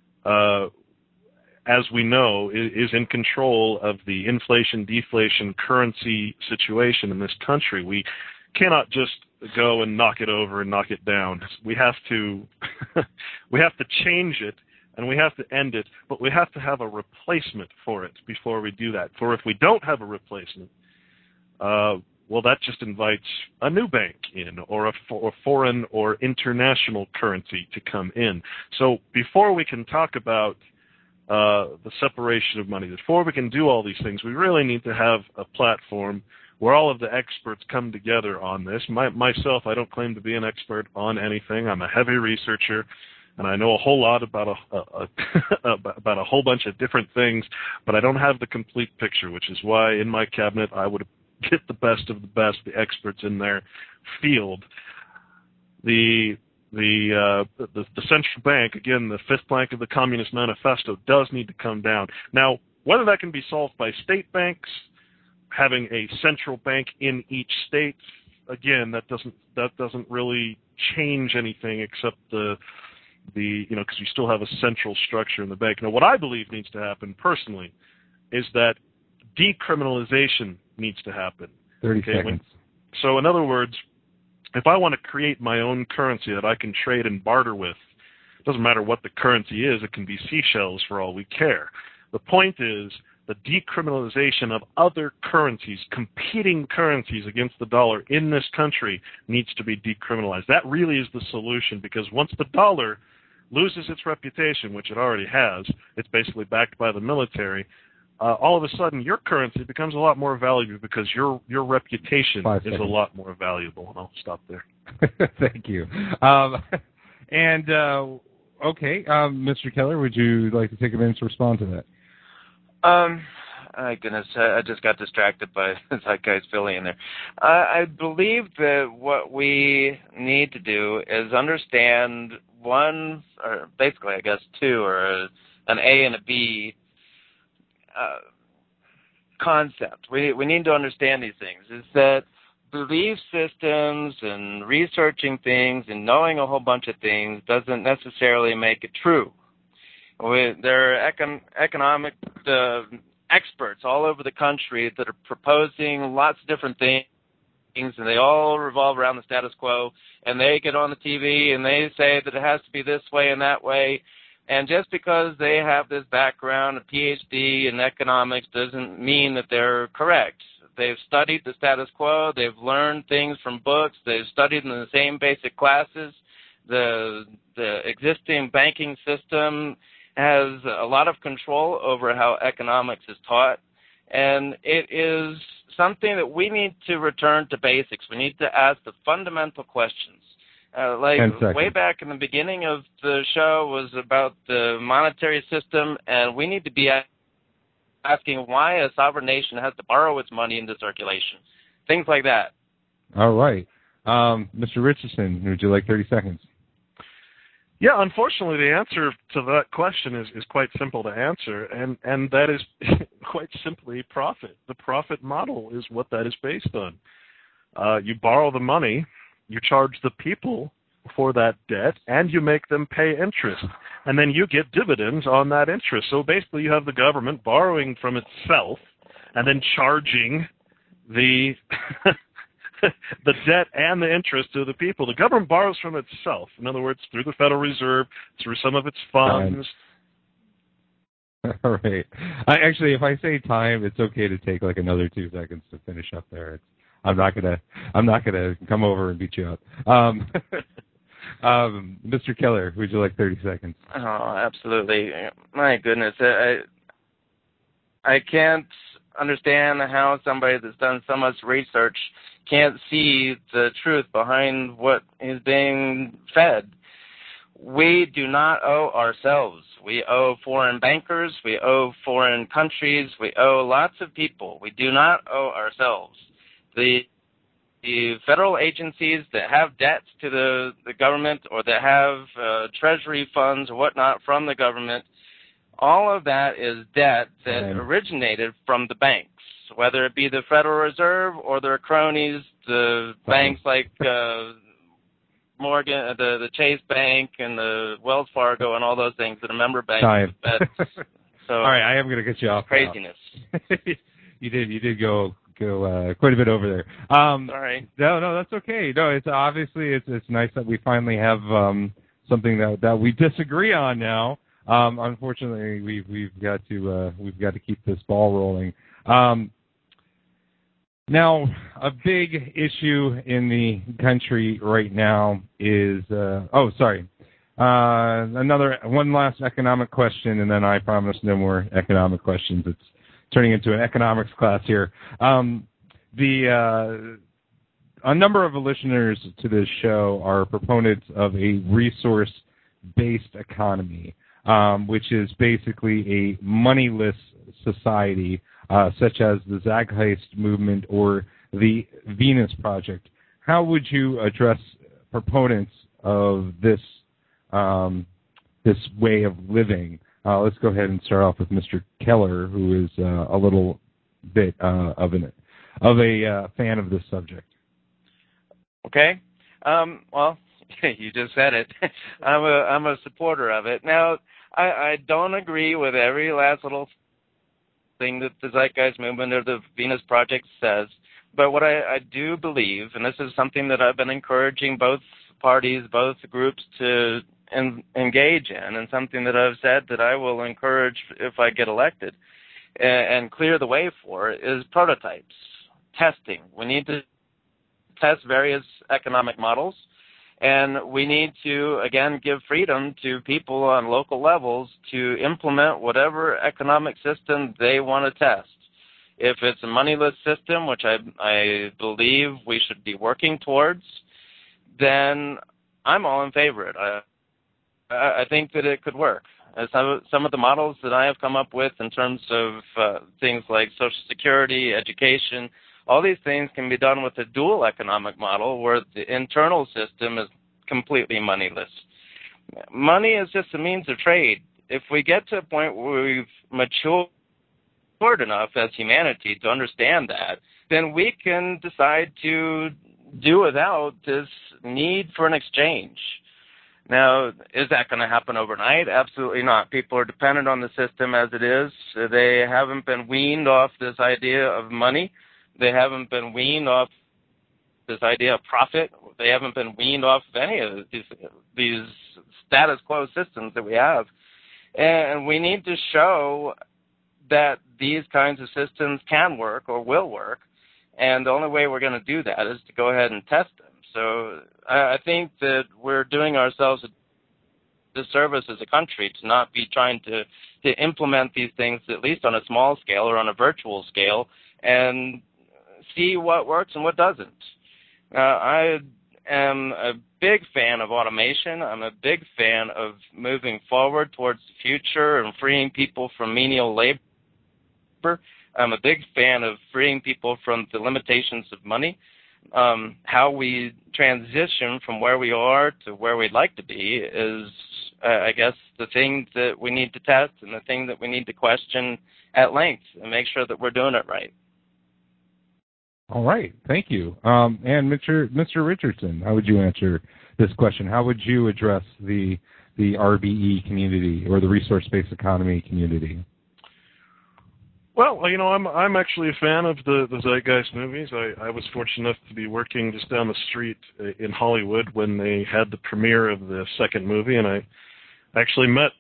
as we know, is in control of the inflation-deflation currency situation in this country. We cannot just go and knock it over and knock it down. We have to change it, and we have to end it, but we have to have a replacement for it before we do that. For if we don't have a replacement, well, that just invites a new bank in, or a foreign or international currency to come in. So before we can talk about the separation of money, before we can do all these things, we really need to have a platform where all of the experts come together on this. Myself, I don't claim to be an expert on anything. I'm a heavy researcher, and I know a whole lot about about a whole bunch of different things, but I don't have the complete picture, which is why in my cabinet I would get the best of the best, the experts in their field. The central bank, again, the fifth plank of the Communist Manifesto, does need to come down. Now, whether that can be solved by state banks, having a central bank in each state, again, that doesn't really change anything except the because you still have a central structure in the bank. Now, what I believe needs to happen personally is that decriminalization needs to happen. 30 seconds. So, in other words, if I want to create my own currency that I can trade and barter with, it doesn't matter what the currency is. It can be seashells for all we care. The point is the decriminalization of other currencies, competing currencies against the dollar in this country, needs to be decriminalized. That really is the solution, because once the dollar loses its reputation, which it already has, it's basically backed by the military, all of a sudden your currency becomes a lot more valuable because your reputation is a lot more valuable. And I'll stop there. Thank you. Okay, Mr. Keller, would you like to take a minute to respond to that? My goodness, I just got distracted by that guy's Philly in there. I believe that what we need to do is understand one, or basically I guess two, or an A and a B concept. We need to understand these things. Is that belief systems and researching things and knowing a whole bunch of things doesn't necessarily make it true. There are economic experts all over the country that are proposing lots of different things, and they all revolve around the status quo, and they get on the TV and they say that it has to be this way and that way. And just because they have this background, a PhD in economics, doesn't mean that they're correct. They've studied the status quo. They've learned things from books. They've studied in the same basic classes. The existing banking system has a lot of control over how economics is taught. And it is something that we need to return to basics. We need to ask the fundamental questions. Way back in the beginning of the show was about the monetary system, and we need to be asking why a sovereign nation has to borrow its money into circulation. Things like that. All right. Mr. Richardson, would you like 30 seconds? Yeah, unfortunately, the answer to that question is quite simple to answer, and that is quite simply profit. The profit model is what that is based on. You borrow the money, you charge the people for that debt, and you make them pay interest. And then you get dividends on that interest. So basically you have the government borrowing from itself and then charging the the debt and the interest to the people. The government borrows from itself. In other words, through the Federal Reserve, through some of its funds. All right. Actually, if I say time, it's okay to take like another 2 seconds to finish up there. I'm not gonna come over and beat you up. Mr. Keller, would you like 30 seconds? Oh, absolutely. My goodness, I can't understand how somebody that's done so much research can't see the truth behind what is being fed. We do not owe ourselves. We owe foreign bankers. We owe foreign countries. We owe lots of people. We do not owe ourselves. The federal agencies that have debts to the government or that have treasury funds or whatnot from the government, all of that is debt that originated from the banks, whether it be the Federal Reserve or their cronies, the banks like Morgan, the Chase Bank and the Wells Fargo and all those things that are member banks. So, all right, I am going to get you off. Craziness. You did go quite a bit over there. Sorry. No, that's okay. No, it's obviously it's nice that we finally have something that we disagree on now. Unfortunately, we've got to keep this ball rolling. Now, a big issue in the country right now is one last economic question, and then I promise no more economic questions. It's turning into an economics class here. A number of listeners to this show are proponents of a resource-based economy, which is basically a moneyless society such as the Zagheist movement or the Venus Project. How would you address proponents of this this way of living? Let's go ahead and start off with Mr. Keller, who is a little bit of a fan of this subject. Okay. Well, you just said it. I'm a supporter of it. Now, I don't agree with every last little thing that the Zeitgeist Movement or the Venus Project says, but what I do believe, and this is something that I've been encouraging both parties, both groups to engage in, and something that I've said that I will encourage if I get elected and clear the way for, is prototypes, testing. We need to test various economic models, and we need to, again, give freedom to people on local levels to implement whatever economic system they want to test. If it's a moneyless system, which I believe we should be working towards, then I'm all in favor of it. I think that it could work. Some of the models that I have come up with in terms of things like Social Security, education, all these things can be done with a dual economic model where the internal system is completely moneyless. Money is just a means of trade. If we get to a point where we've matured enough as humanity to understand that, then we can decide to do without this need for an exchange. Now, is that going to happen overnight? Absolutely not. People are dependent on the system as it is. They haven't been weaned off this idea of money. They haven't been weaned off this idea of profit. They haven't been weaned off of any of these status quo systems that we have. And we need to show that these kinds of systems can work or will work. And the only way we're going to do that is to go ahead and test them. So I think that we're doing ourselves a disservice as a country to not be trying to implement these things, at least on a small scale or on a virtual scale, and see what works and what doesn't. I am a big fan of automation. I'm a big fan of moving forward towards the future and freeing people from menial labor. I'm a big fan of freeing people from the limitations of money. How we transition from where we are to where we'd like to be is, I guess, the thing that we need to test and the thing that we need to question at length and make sure that we're doing it right. All right. Thank you. And Mr. Richardson, how would you answer this question? How would you address the RBE community or the resource-based economy community? Well, I'm actually a fan of the Zeitgeist movies. I was fortunate enough to be working just down the street in Hollywood when they had the premiere of the second movie, and I actually met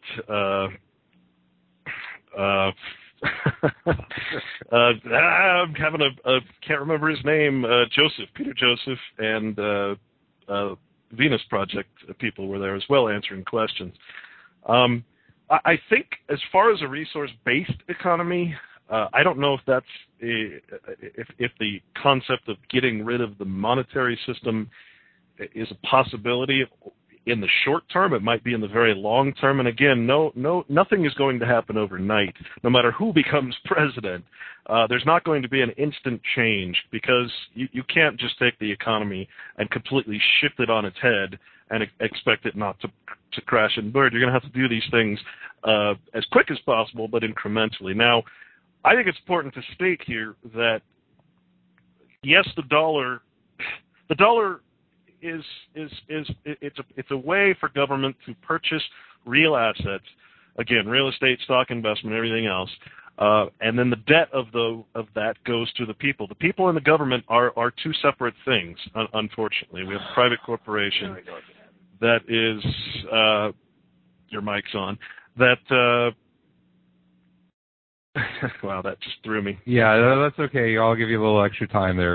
I'm having can't remember his name, Peter Joseph, and Venus Project people were there as well answering questions. I think as far as a resource-based economy, I don't know if that's if the concept of getting rid of the monetary system is a possibility in the short term. It might be in the very long term. And again, nothing is going to happen overnight. No matter who becomes president, there's not going to be an instant change because you can't just take the economy and completely shift it on its head and expect it not to crash and burn. You're going to have to do these things as quick as possible, but incrementally. Now, I think it's important to state here that yes, the dollar is it's a way for government to purchase real assets, again, real estate, stock investment, everything else, and then the debt of that goes to the people. The people and the government are two separate things. Unfortunately, we have a private corporation that is your mic's on that. Wow, that just threw me. Yeah, that's okay. I'll give you a little extra time there.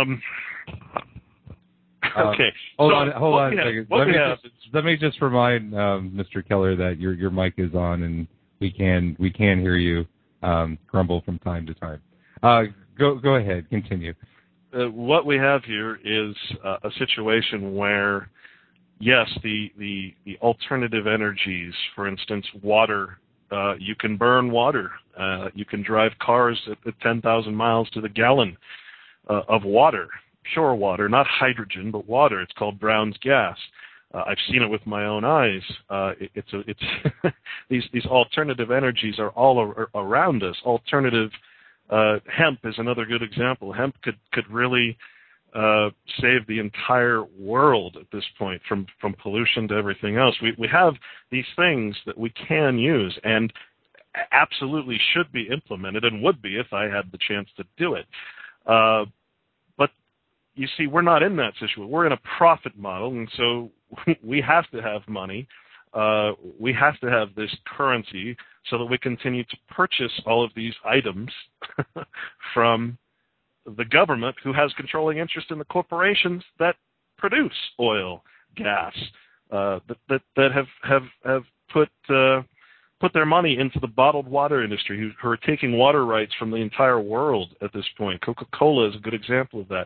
Okay. Hold on a second. Let me just remind Mr. Keller that your mic is on and we can hear you grumble from time to time. Go ahead. Continue. What we have here is a situation where, yes, the alternative energies, for instance, water You can burn water. You can drive cars at 10,000 miles to the gallon of water, pure water, not hydrogen, but water. It's called Brown's gas. I've seen it with my own eyes. It's these alternative energies are all around us. Alternative hemp is another good example. Hemp could really save the entire world at this point from pollution to everything else. We have these things that we can use and absolutely should be implemented, and would be if I had the chance to do it. But you see, we're not in that situation. We're in a profit model, and so we have to have money. We have to have this currency so that we continue to purchase all of these items from the government, who has controlling interest in the corporations that produce oil, gas, that have put their money into the bottled water industry, who are taking water rights from the entire world at this point. Coca-Cola is a good example of that.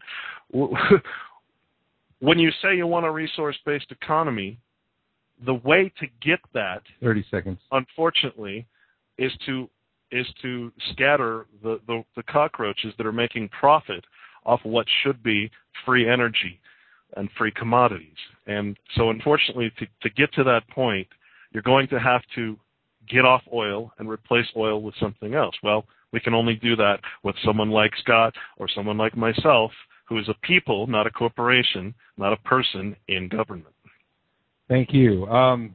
When you say you want a resource-based economy, the way to get that, 30 seconds, unfortunately, is to scatter the cockroaches that are making profit off what should be free energy and free commodities. And so, unfortunately, to get to that point, you're going to have to get off oil and replace oil with something else. Well, we can only do that with someone like Scott or someone like myself, who is a people, not a corporation, not a person in government. Thank you.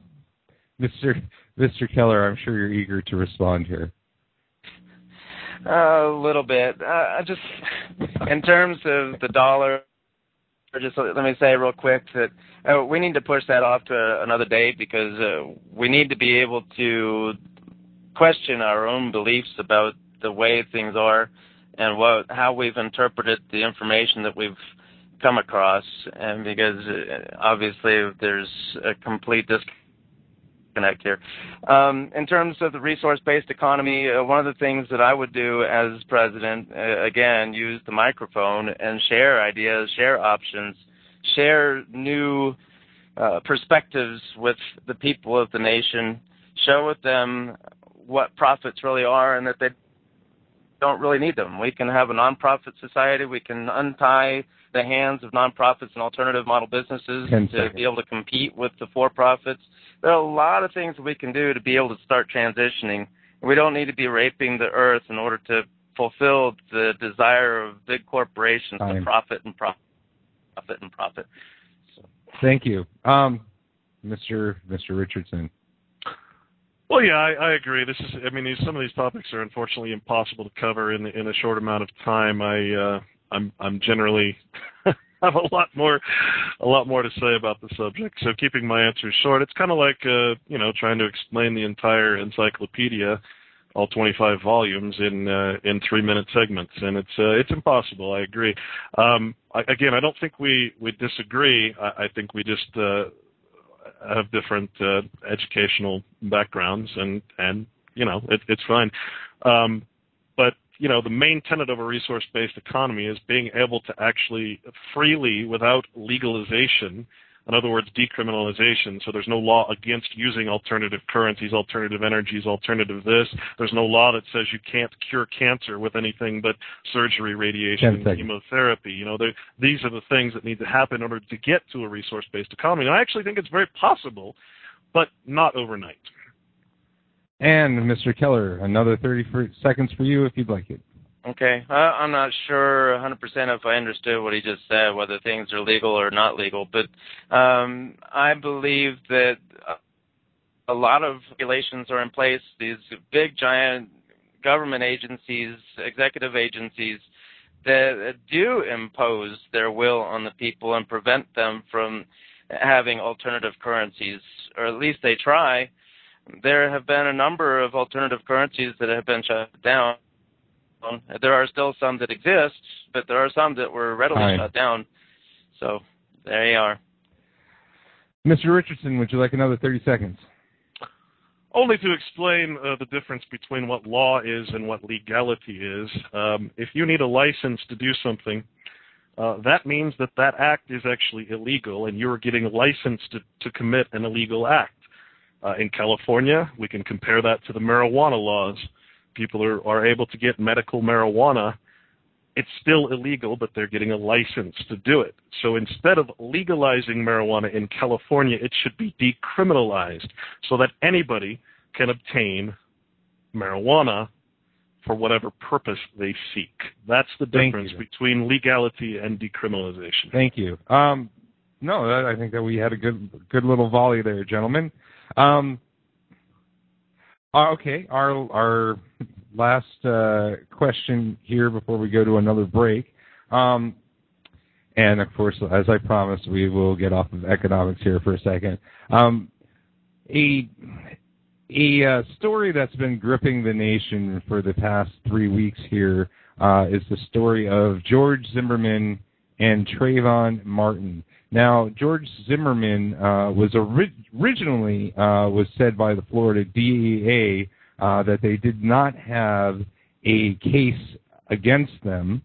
Mr. Keller, I'm sure you're eager to respond here. A little bit. Just in terms of the dollar, just let me say real quick that we need to push that off to another date, because we need to be able to question our own beliefs about the way things are and how we've interpreted the information that we've come across, and because obviously there's a complete disconnect here. In terms of the resource-based economy, one of the things that I would do as president, again, use the microphone and share ideas, share options, share new perspectives with the people of the nation, show with them what profits really are and that they don't really need them. We can have a nonprofit society. We can untie the hands of nonprofits and alternative model businesses to be able to compete with the for-profits. There are a lot of things that we can do to be able to start transitioning. We don't need to be raping the earth in order to fulfill the desire of big corporations to profit and profit and profit. So. Thank you. Mr. Richardson. Well, yeah, I agree. Some of these topics are unfortunately impossible to cover in a short amount of time. I'm generally have a lot more to say about the subject. So keeping my answers short, it's kind of like trying to explain the entire encyclopedia, all 25 volumes, in 3-minute segments, and it's impossible. I agree. Again, I don't think we disagree. I think we just have different educational backgrounds, and it's fine. But the main tenet of a resource-based economy is being able to actually freely, without legalization, in other words, decriminalization, so there's no law against using alternative currencies, alternative energies, alternative this. There's no law that says you can't cure cancer with anything but surgery, radiation, and chemotherapy. These are the things that need to happen in order to get to a resource-based economy. And I actually think it's very possible, but not overnight. And Mr. Keller, another 30 seconds for you if you'd like it. Okay. I'm not sure 100% if I understood what he just said, whether things are legal or not legal, but I believe that a lot of regulations are in place. These big, giant government agencies, executive agencies, that do impose their will on the people and prevent them from having alternative currencies, or at least they try. There have been a number of alternative currencies that have been shut down. There are still some that exist, but there are some that were readily shut down. So there you are. Mr. Richardson, would you like another 30 seconds? Only to explain the difference between what law is and what legality is. If you need a license to do something, that means that act is actually illegal, and you are getting a license to commit an illegal act. In California, we can compare that to the marijuana laws. People are able to get medical marijuana. It's still illegal, but they're getting a license to do it. So instead of legalizing marijuana in California, it should be decriminalized so that anybody can obtain marijuana for whatever purpose they seek. That's the difference between legality and decriminalization. Thank you. No, I think that we had a good little volley there, gentlemen. Okay, our last question here before we go to another break. And, of course, as I promised, we will get off of economics here for a second. A story that's been gripping the nation for the past 3 weeks here is the story of George Zimmerman and Trayvon Martin. Now, George Zimmerman was originally was said by the Florida DEA that they did not have a case against him,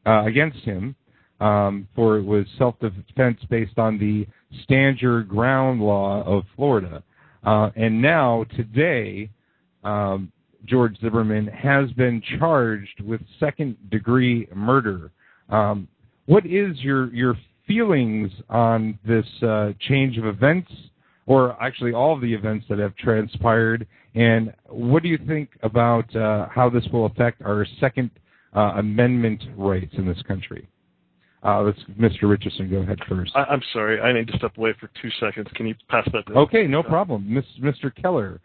for it was self-defense based on the Stand Your Ground law of Florida. And now, today, George Zimmerman has been charged with second-degree murder. What is your feelings on this change of events, or actually all of the events that have transpired, and what do you think about how this will affect our Second Amendment rights in this country? Mr. Richardson, go ahead first. I'm sorry. I need to step away for 2 seconds. Can you pass that down? Okay, no problem. Mr. Keller.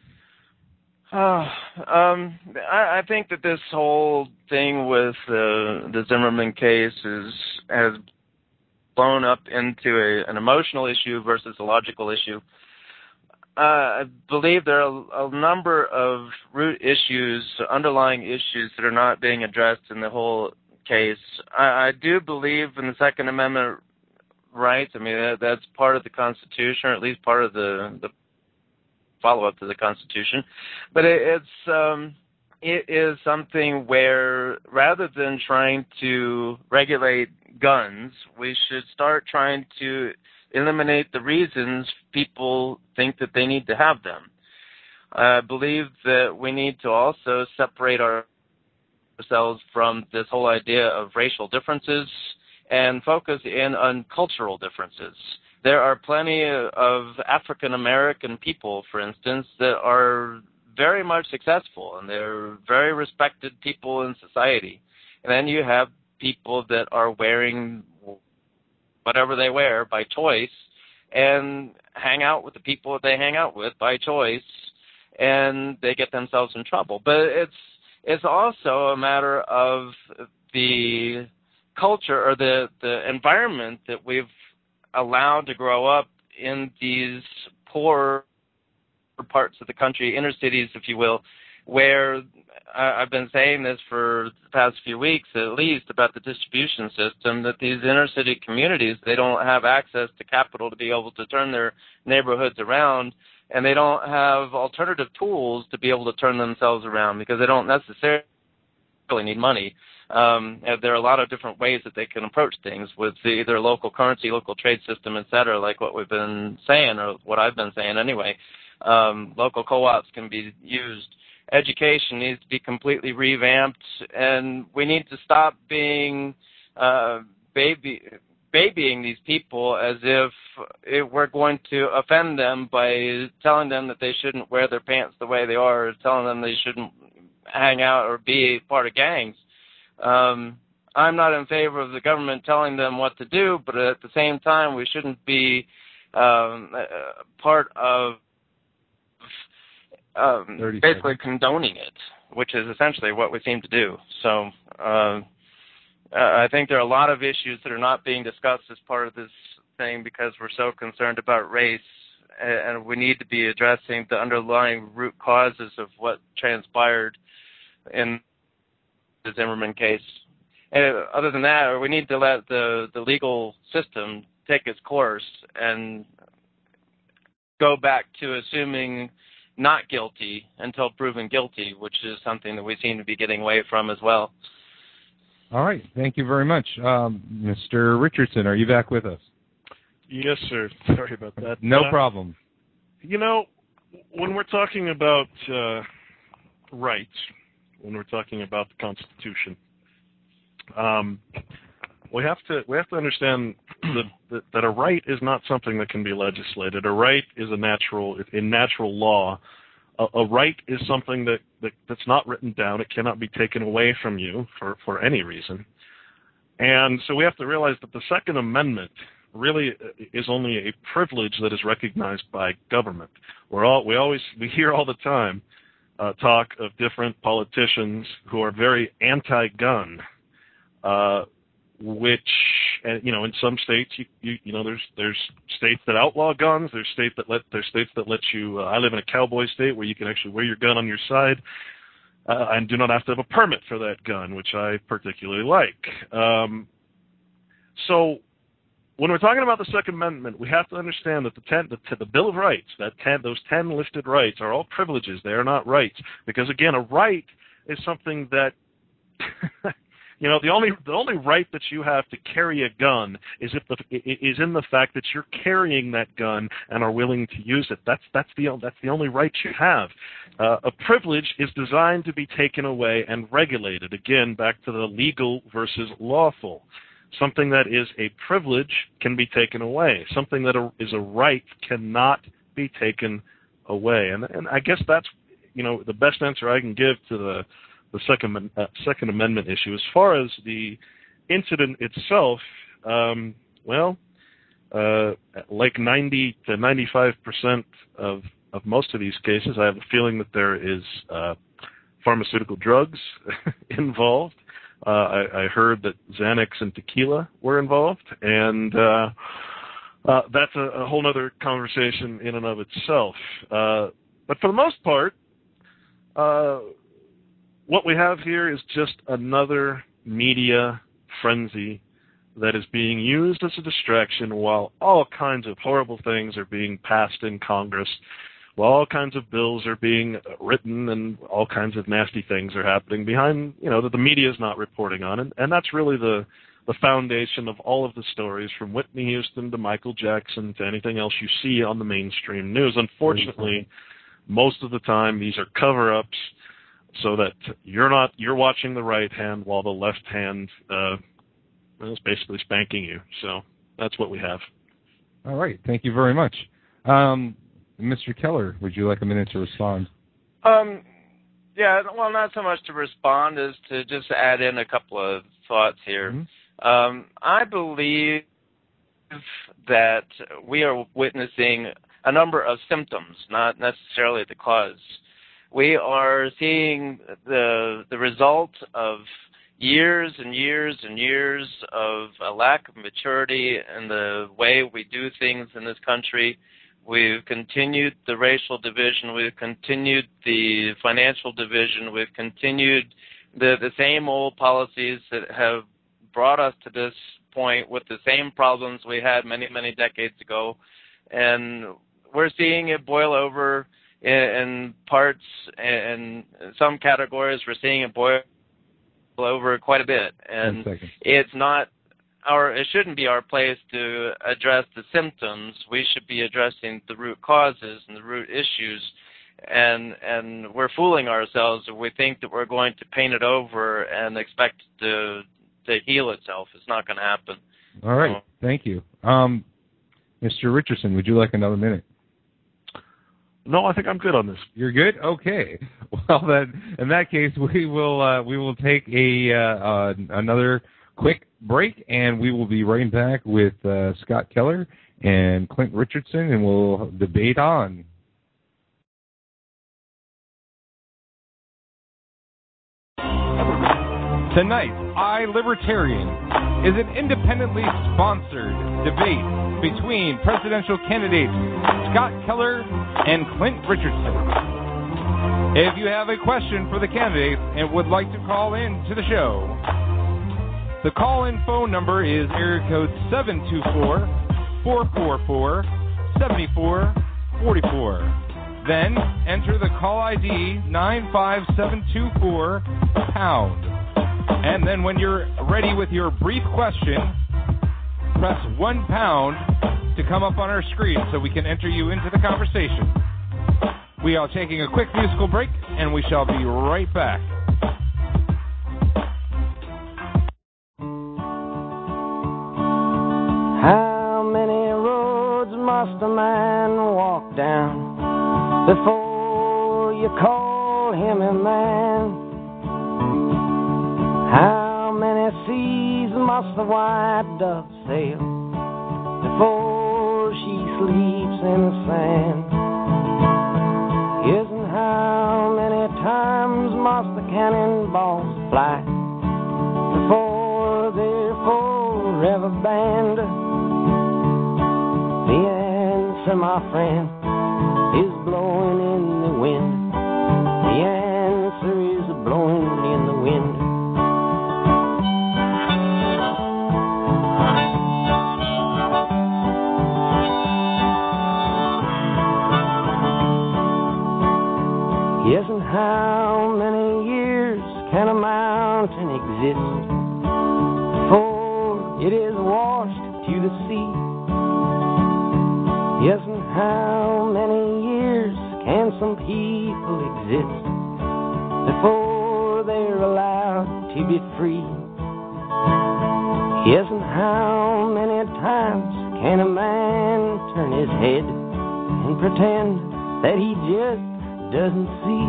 I think that this whole thing with the Zimmerman case has blown up into an emotional issue versus a logical issue. I believe there are a number of root issues, underlying issues that are not being addressed in the whole case. I do believe in the Second Amendment rights. I mean, that's part of the Constitution, or at least part of the follow-up to the Constitution. But it is something where, rather than trying to regulate guns, we should start trying to eliminate the reasons people think that they need to have them. I believe that we need to also separate ourselves from this whole idea of racial differences and focus in on cultural differences. There are plenty of African American people, for instance, that are very much successful, and they're very respected people in society. And then you have people that are wearing whatever they wear by choice and hang out with the people that they hang out with by choice, and they get themselves in trouble. But it's also a matter of the culture or the environment that we've allowed to grow up in these poor parts of the country, inner cities, if you will, where I've been saying this for the past few weeks at least about the distribution system, that these inner city communities, they don't have access to capital to be able to turn their neighborhoods around, and they don't have alternative tools to be able to turn themselves around because they don't necessarily need money. There are a lot of different ways that they can approach things with either local currency, local trade system, et cetera, like what we've been saying, or what I've been saying anyway. Local co-ops can be used. Education needs to be completely revamped, and we need to stop being babying these people as if we're going to offend them by telling them that they shouldn't wear their pants the way they are, or telling them they shouldn't hang out or be part of gangs. I'm not in favor of the government telling them what to do, but at the same time, we shouldn't be part of basically condoning it, which is essentially what we seem to do. So I think there are a lot of issues that are not being discussed as part of this thing because we're so concerned about race, and we need to be addressing the underlying root causes of what transpired in the Zimmerman case. And other than that, we need to let the legal system take its course and go back to assuming not guilty until proven guilty, which is something that we seem to be getting away from as well. All right. Thank you very much. Mr. Richardson, are you back with us? Yes, sir. Sorry about that. No problem. You know, when we're talking about rights, when we're talking about the Constitution, we have to understand that a right is not something that can be legislated. A right is in natural law. A right is something that's not written down. It cannot be taken away from you for any reason. And so we have to realize that the Second Amendment really is only a privilege that is recognized by government. We hear all the time talk of different politicians who are very anti-gun, which, in some states, there's states that outlaw guns. There's states that let you. I live in a cowboy state where you can actually wear your gun on your side and do not have to have a permit for that gun, which I particularly like. So when we're talking about the Second Amendment, we have to understand that the Bill of Rights, those 10 listed rights, are all privileges. They are not rights, because again, a right is something that the only right that you have to carry a gun is in the fact that you're carrying that gun and are willing to use it. That's the only right you have. A privilege is designed to be taken away and regulated. Again, back to the legal versus lawful. Something that is a privilege can be taken away. Something that is a right cannot be taken away. And I guess that's the best answer I can give to the Second Amendment issue. As far as the incident itself, like 90 to 95% of most of these cases, I have a feeling that there is pharmaceutical drugs involved. I heard that Xanax and tequila were involved, and that's a whole other conversation in and of itself. But for the most part, what we have here is just another media frenzy that is being used as a distraction while all kinds of horrible things are being passed in Congress, while all kinds of bills are being written and all kinds of nasty things are happening behind, that the media is not reporting on. And that's really the foundation of all of the stories, from Whitney Houston to Michael Jackson to anything else you see on the mainstream news. Unfortunately, most of the time these are cover-ups so that you're watching the right hand while the left hand is basically spanking you. So that's what we have. All right. Thank you very much. Mr. Keller, would you like a minute to respond? Yeah, well, not so much to respond as to just add in a couple of thoughts here. Mm-hmm. I believe that we are witnessing a number of symptoms, not necessarily the cause. We are seeing the result of years and years and years of a lack of maturity in the way we do things in this country. We've continued the racial division. We've continued the financial division. We've continued the same old policies that have brought us to this point with the same problems we had many, many decades ago. And we're seeing it boil over in parts, in some categories. We're seeing it boil over quite a bit. And it shouldn't be our place to address the symptoms. We should be addressing the root causes and the root issues. And we're fooling ourselves if we think that we're going to paint it over and expect to heal itself. It's not going to happen. All right. Thank you. Mr. Richardson, would you like another minute? No, I think I'm good on this. You're good? Okay. Well, then, in that case, we will take another quick break, and we will be right back with Scott Keller and Clint Richardson, and we'll debate on. Tonight, iLibertarian is an independently sponsored debate between presidential candidates Scott Keller and Clint Richardson. If you have a question for the candidates and would like to call in to the show, the call-in phone number is area code 724-444-7444. Then enter the call ID 95724 pound. And then when you're ready with your brief question, press 1 pound to come up on our screen so we can enter you into the conversation. We are taking a quick musical break, and we shall be right back. How many roads must a man walk down before you call him a man? How many seas must the white dove sail before she sleeps in the sand? Yes, and how many times must the cannonballs fly before they're forever banned? The answer, my friend, is blowing in the wind. The answer is blowing in the wind. Yes, and how many years can a mountain exist before it is washed to the sea? Yes, and how many years can some people exist before they're allowed to be free? Yes, and how many times can a man turn his head and pretend that he just doesn't see?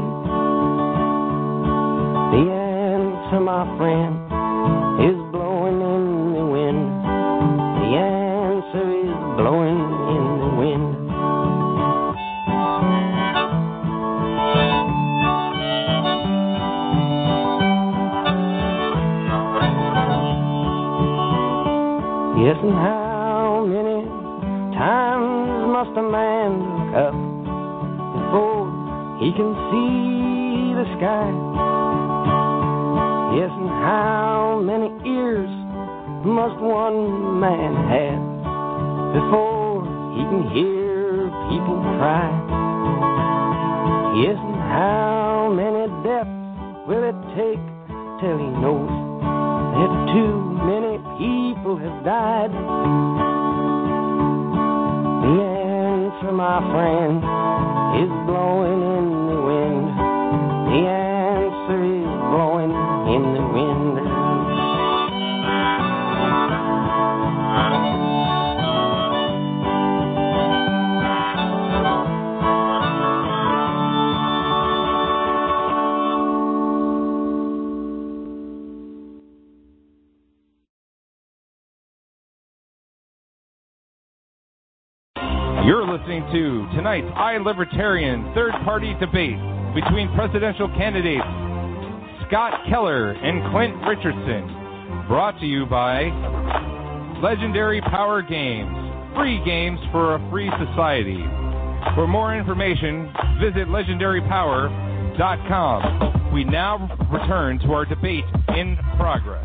The answer, my friend, is blowing in the wind. The answer is blowing in the wind. Yes, and how many times must a man look up before he can see the sky? Yes, and how many ears must one man have before he can hear people cry? Yes, and how many deaths will it take till he knows that too many people have died? The answer, my friend, is blowing in the wind. The answer is blowing in the wind. You're listening to tonight's iLibertarian third-party debate between presidential candidates Scott Keller and Clint Richardson, brought to you by Legendary Power Games, free games for a free society. For more information, visit legendarypower.com. We now return to our debate in progress.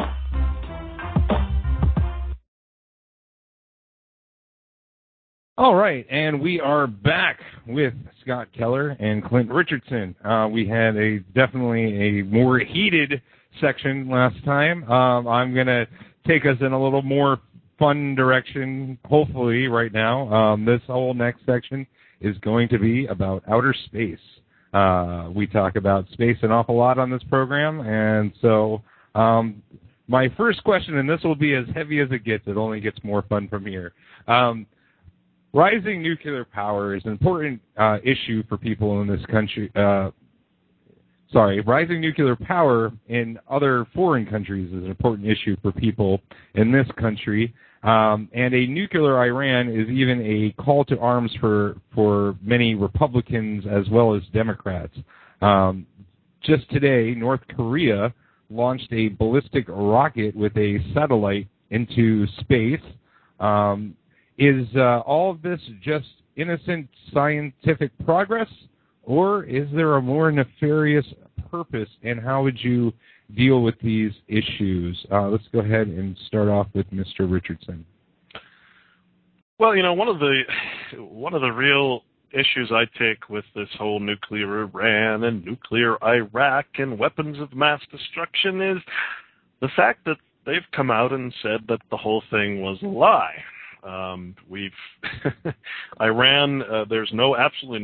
All right, and we are back with Scott Keller and Clint Richardson. We had definitely a more heated section last time. I'm going to take us in a little more fun direction, hopefully, right now. This whole next section is going to be about outer space. We talk about space an awful lot on this program, and so my first question, and this will be as heavy as it gets, it only gets more fun from here. Rising nuclear power is an important issue for people in this country. Rising nuclear power in other foreign countries is an important issue for people in this country. And a nuclear Iran is even a call to arms for many Republicans as well as Democrats. Just today, North Korea launched a ballistic rocket with a satellite into space. Is all of this just innocent scientific progress, or is there a more nefarious purpose, and how would you deal with these issues? Let's go ahead and start off with Mr. Richardson. Well, one of the real issues I take with this whole nuclear Iran and nuclear Iraq and weapons of mass destruction is the fact that they've come out and said that the whole thing was a lie. Iran, there's absolutely no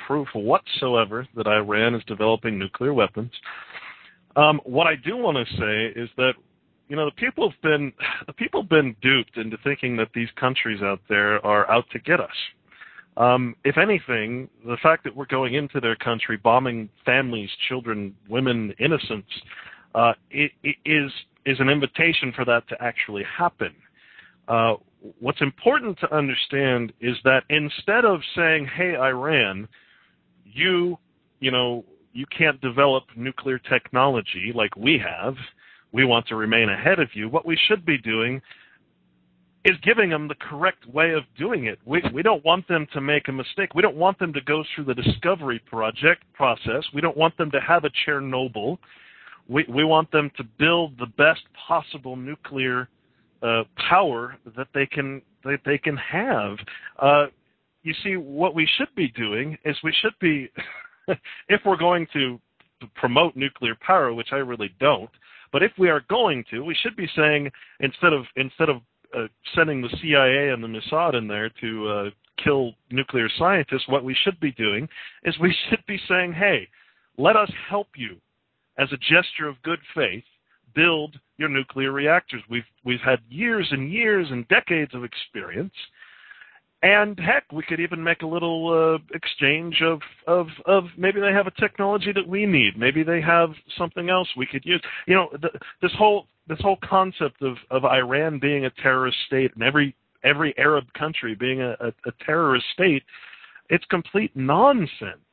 proof whatsoever that Iran is developing nuclear weapons. What I do want to say is that, the people have been duped into thinking that these countries out there are out to get us. If anything, the fact that we're going into their country, bombing families, children, women, innocents, it is an invitation for that to actually happen. What's important to understand is that instead of saying, hey, Iran, you can't develop nuclear technology like we have, we want to remain ahead of you, what we should be doing is giving them the correct way of doing it. We don't want them to make a mistake. We don't want them to go through the discovery process. We don't want them to have a Chernobyl. We want them to build the best possible nuclear power that they can have. You see, what we should be doing is we should be, if we're going to promote nuclear power, which I really don't, but if we are going to, we should be saying, instead of sending the CIA and the Mossad in there to kill nuclear scientists, what we should be doing is we should be saying, hey, let us help you as a gesture of good faith build your nuclear reactors. We've had years and years and decades of experience, and heck, we could even make a little exchange of maybe they have a technology that we need, maybe they have something else we could use. This whole concept of Iran being a terrorist state and every Arab country being a terrorist state, it's complete nonsense.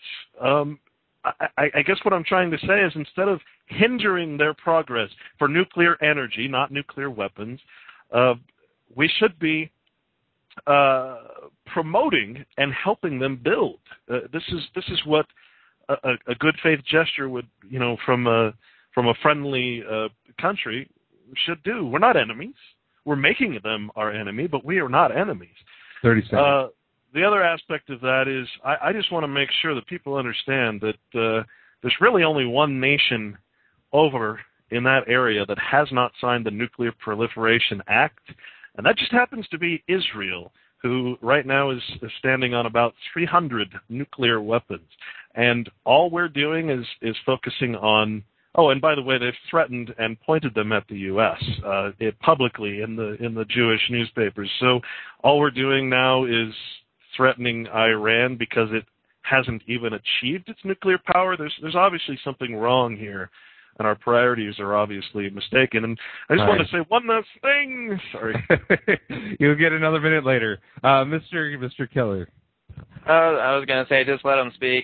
I guess what I'm trying to say is, instead of hindering their progress for nuclear energy, not nuclear weapons, we should be promoting and helping them build. This is what a good faith gesture would, from a friendly country should do. We're not enemies. We're making them our enemy, but we are not enemies. 30 seconds. The other aspect of that is I just want to make sure that people understand that there's really only one nation over in that area that has not signed the Nuclear Proliferation Act, and that just happens to be Israel, who right now is standing on about 300 nuclear weapons. And all we're doing is focusing on, and by the way, they've threatened and pointed them at the U.S. Publicly in the Jewish newspapers. So all we're doing now is threatening Iran because it hasn't even achieved its nuclear power. There's obviously something wrong here, and our priorities are obviously mistaken. And I just want to say one last thing. Sorry. You'll get another minute later. Mr. Keller. I was going to say, just let him speak.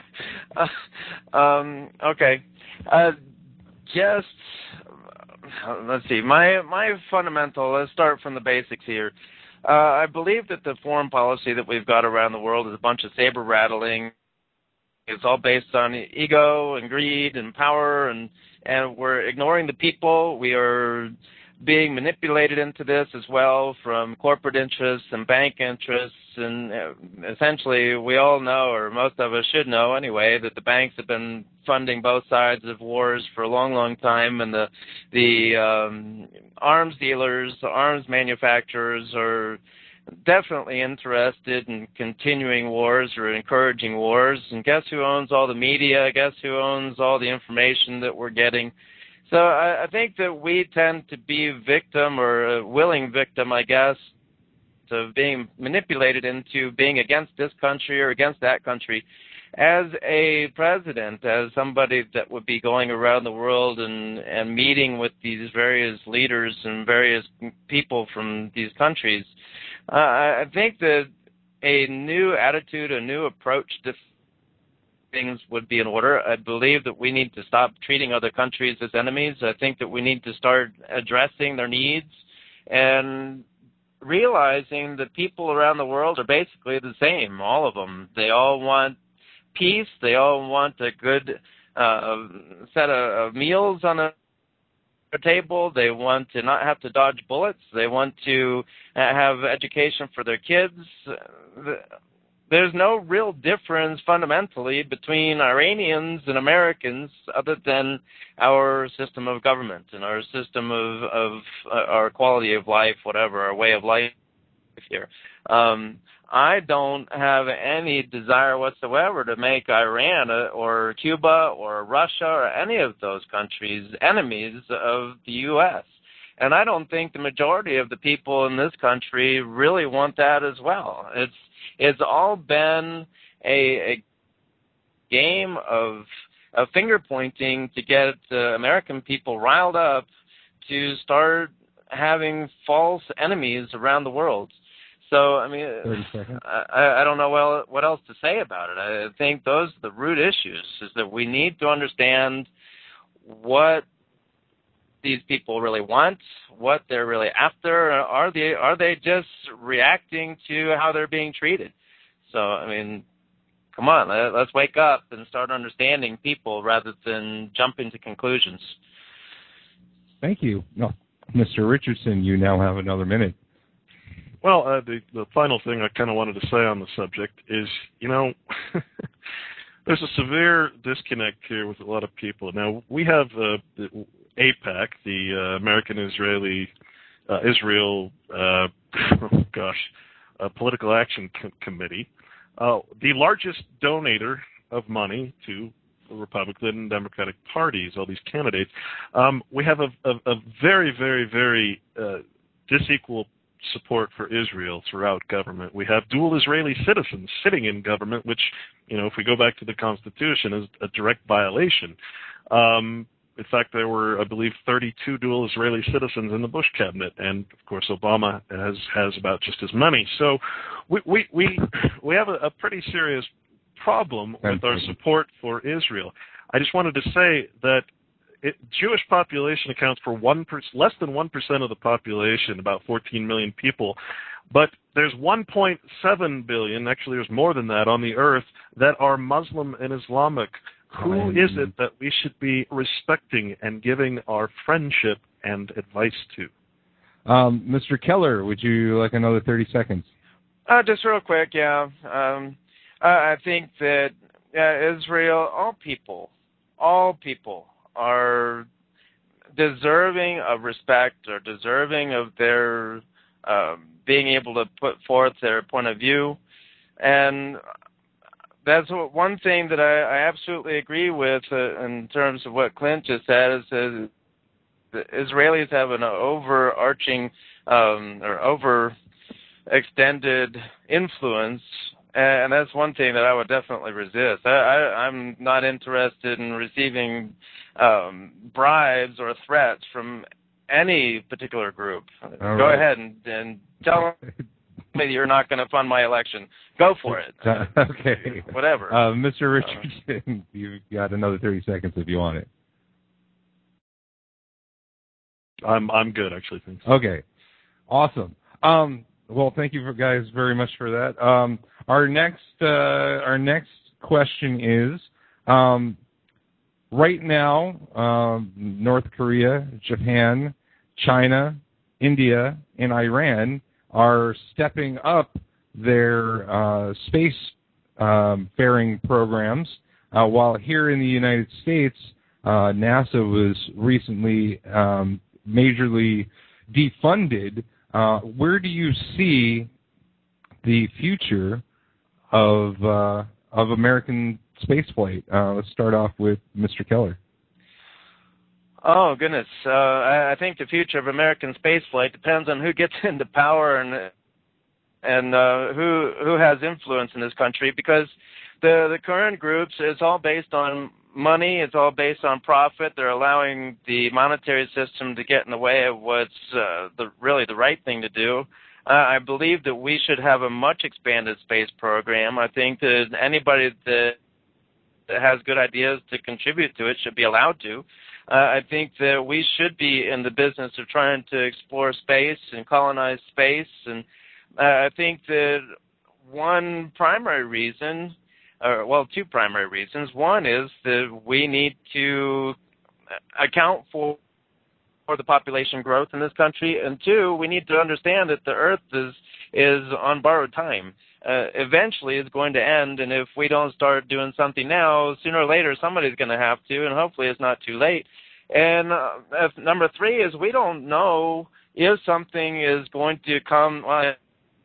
Okay. Let's see. My fundamental, let's start from the basics here. I believe that the foreign policy that we've got around the world is a bunch of saber rattling. It's all based on ego and greed and power, and we're ignoring the people. We are being manipulated into this as well from corporate interests and bank interests, and essentially we all know, or most of us should know anyway, that the banks have been funding both sides of wars for a long, long time, and the arms dealers, the arms manufacturers are definitely interested in continuing wars or encouraging wars. And guess who owns all the media? Guess who owns all the information that we're getting? So I think that we tend to be a victim, or a willing victim, I guess, of being manipulated into being against this country or against that country. As a president, as somebody that would be going around the world and meeting with these various leaders and various people from these countries, I think that a new attitude, a new approach to things would be in order. I believe that we need to stop treating other countries as enemies. I think that we need to start addressing their needs and realizing that people around the world are basically the same, all of them. They all want peace. They all want a good set of meals on a table. They want to not have to dodge bullets. They want to have education for their kids. There's no real difference fundamentally between Iranians and Americans other than our system of government and our system of our quality of life, whatever, our way of life here. I don't have any desire whatsoever to make Iran or Cuba or Russia or any of those countries enemies of the U.S. And I don't think the majority of the people in this country really want that as well. It's all been a game of finger pointing to get American people riled up to start having false enemies around the world. So, I mean, 30 seconds. I don't know what else to say about it. I think those are the root issues, is that we need to understand what these people really want, what they're really after. Are they just reacting to how they're being treated? So, I mean, come on, let's wake up and start understanding people rather than jumping to conclusions. Thank you. No, Mr. Richardson, you now have another minute. Well, the final thing I kind of wanted to say on the subject is, there's a severe disconnect here with a lot of people. Now, we have the AIPAC, the American-Israel Political Action Committee, the largest donator of money to the Republican and Democratic parties, all these candidates. We have a very, very, very disequal support for Israel throughout government. We have dual Israeli citizens sitting in government, which, if we go back to the Constitution, is a direct violation. In fact, there were, I believe, 32 dual Israeli citizens in the Bush cabinet, and of course Obama has about just as many. So we have a pretty serious problem with our support for Israel. I just wanted to say that Jewish population accounts for less than 1% of the population, about 14 million people. But there's 1.7 billion, actually there's more than that, on the earth that are Muslim and Islamic. Who is it that we should be respecting and giving our friendship and advice to? Mr. Keller, would you like another 30 seconds? Just real quick, yeah. I think that Israel, all people are deserving of respect, or deserving of their being able to put forth their point of view. And that's one thing that I absolutely agree with in terms of what Clint just said, is that the Israelis have an overarching or overextended influence. And that's one thing that I would definitely resist. I'm not interested in receiving bribes or threats from any particular group. Go ahead and tell me you're not going to fund my election. Go for it. Okay. Whatever. Mr. Richardson, you've got another 30 seconds if you want it. I'm good, actually. Thanks. Okay. Awesome. Well, thank you guys very much for that. Our next question is, right now, North Korea, Japan, China, India, and Iran are stepping up their space faring programs, while here in the United States, NASA was recently majorly defunded. Where do you see the future of American spaceflight? Let's start off with Mr. Keller. Oh, goodness. I think the future of American spaceflight depends on who gets into power and who has influence in this country, because the current groups, it's all based on money. It's all based on profit. They're allowing the monetary system to get in the way of what's really the right thing to do. I believe that we should have a much expanded space program. I think that anybody that has good ideas to contribute to it should be allowed to. I think that we should be in the business of trying to explore space and colonize space. And I think that one primary reason, two primary reasons. One is that we need to account for the population growth in this country, and two, we need to understand that the Earth is on borrowed time. Eventually, it's going to end, and if we don't start doing something now, sooner or later, somebody's going to have to, and hopefully it's not too late. And number three is we don't know if something is going to come. Well, I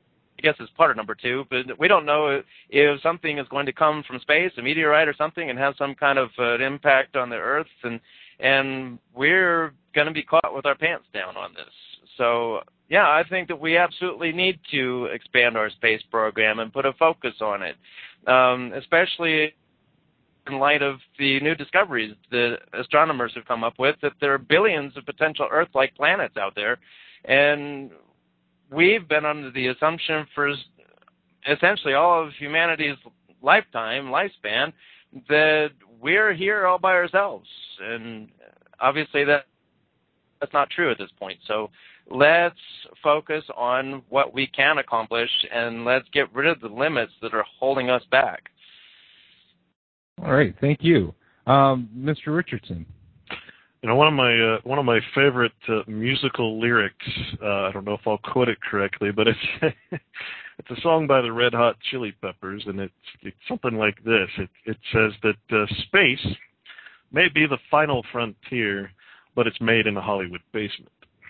guess is part of number 2, but we don't know if something is going to come from space, a meteorite or something, and have some kind of impact on the Earth, and we're going to be caught with our pants down on this. So, yeah, I think that we absolutely need to expand our space program and put a focus on it, especially in light of the new discoveries the astronomers have come up with, that there are billions of potential Earth-like planets out there, and we've been under the assumption for essentially all of humanity's lifespan, that we're here all by ourselves, and obviously that's not true at this point. So let's focus on what we can accomplish, and let's get rid of the limits that are holding us back. All right, thank you, Mr. Richardson. You know, one of my favorite musical lyrics. I don't know if I'll quote it correctly, but it's it's a song by the Red Hot Chili Peppers, and it's something like this. It says that space may be the final frontier, but it's made in a Hollywood basement.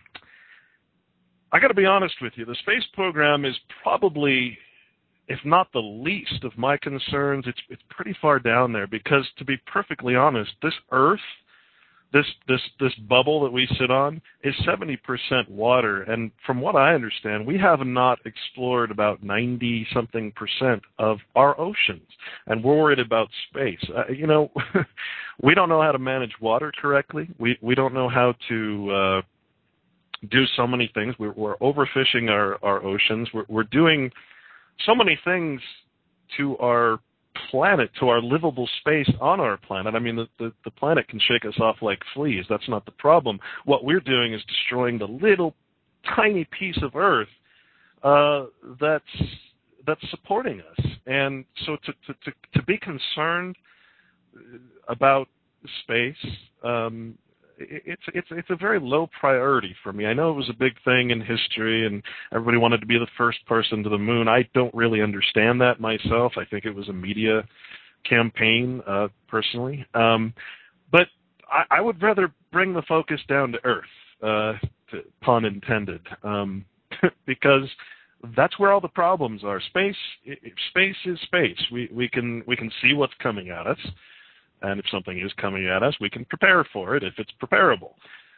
I got to be honest with you. The space program is probably, if not the least of my concerns, it's pretty far down there, because to be perfectly honest, this Earth, this bubble that we sit on, is 70% water, and from what I understand, we have not explored about 90-something% of our oceans, and we're worried about space. We don't know how to manage water correctly. We don't know how to do so many things. We're overfishing our oceans. We're doing so many things to our planet, to our livable space on our planet. I mean, the planet can shake us off like fleas. That's not the problem. What we're doing is destroying the little tiny piece of Earth that's supporting us. And so to be concerned about space, it's a very low priority for me. I know it was a big thing in history, and everybody wanted to be the first person to the moon. I don't really understand that myself. I think it was a media campaign, personally. But I would rather bring the focus down to Earth, pun intended, because that's where all the problems are. Space is space. We can see what's coming at us. And if something is coming at us, we can prepare for it if it's preparable.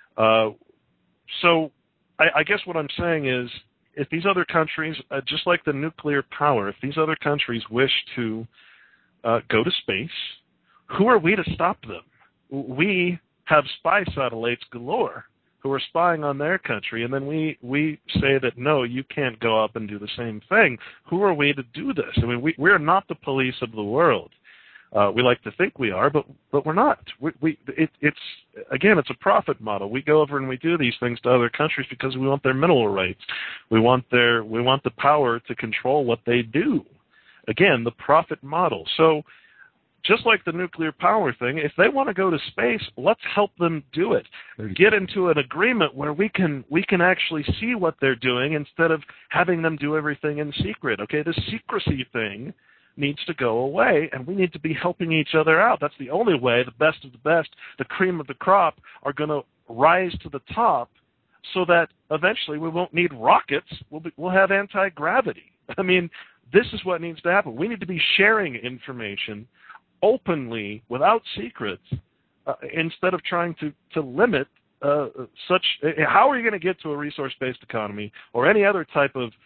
So I guess what I'm saying is, if these other countries, just like the nuclear power, if these other countries wish to go to space, who are we to stop them? We have spy satellites galore who are spying on their country, and then we say that, no, you can't go up and do the same thing. Who are we to do this? I mean, we're not the police of the world. We like to think we are, but we're not. It's a profit model. We go over and we do these things to other countries because we want their mineral rights. We want the power to control what they do. Again, the profit model. So just like the nuclear power thing, if they want to go to space, let's help them do it. Get into an agreement where we can actually see what they're doing instead of having them do everything in secret. Okay, the secrecy thing needs to go away, and we need to be helping each other out. That's the only way the best of the best, the cream of the crop, are going to rise to the top, so that eventually we won't need rockets. We'll have anti-gravity. I mean, this is what needs to happen. We need to be sharing information openly, without secrets, instead of trying to limit such. How are you going to get to a resource-based economy or any other type of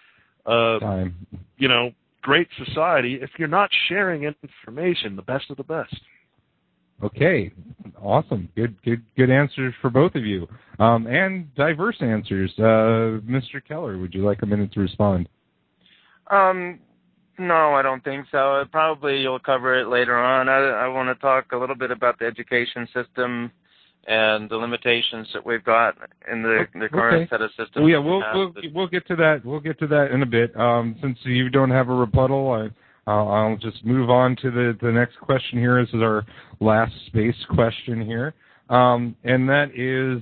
great society if you're not sharing information, the best of the best? Okay, awesome. Good answers for both of you, and diverse answers. Mr. Keller, would you like a minute to respond? No, I don't think so. Probably you'll cover it later on. I want to talk a little bit about the education system and the limitations that we've got in the current set of systems. Well, yeah, we'll get to that. We'll get to that in a bit. Since you don't have a rebuttal, I'll just move on to the next question here. This is our last space question here, and that is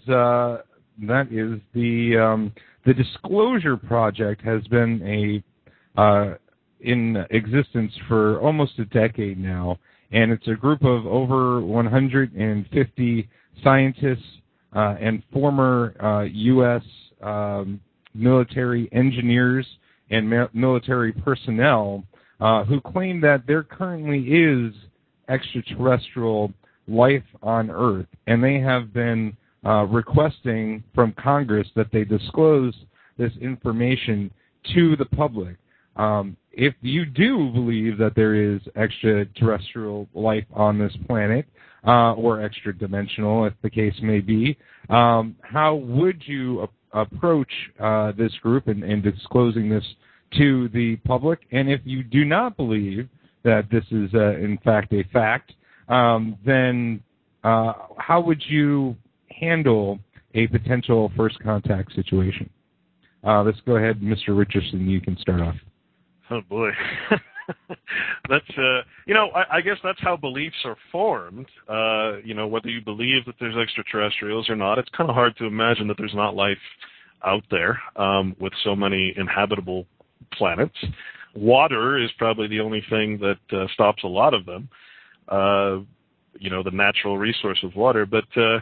the Disclosure Project has been in existence for almost a decade now, and it's a group of over 150 scientists and former U.S. military engineers and military personnel who claim that there currently is extraterrestrial life on Earth, and they have been requesting from Congress that they disclose this information to the public. If you do believe that there is extraterrestrial life on this planet, or extra-dimensional, if the case may be, how would you approach this group in disclosing this to the public? And if you do not believe that this is, in fact, a fact, then how would you handle a potential first contact situation? Let's go ahead, Mr. Richardson. You can start off. Oh, boy. That's, I guess that's how beliefs are formed. Whether you believe that there's extraterrestrials or not, it's kind of hard to imagine that there's not life out there with so many inhabitable planets. Water is probably the only thing that stops a lot of them, the natural resource of water. But,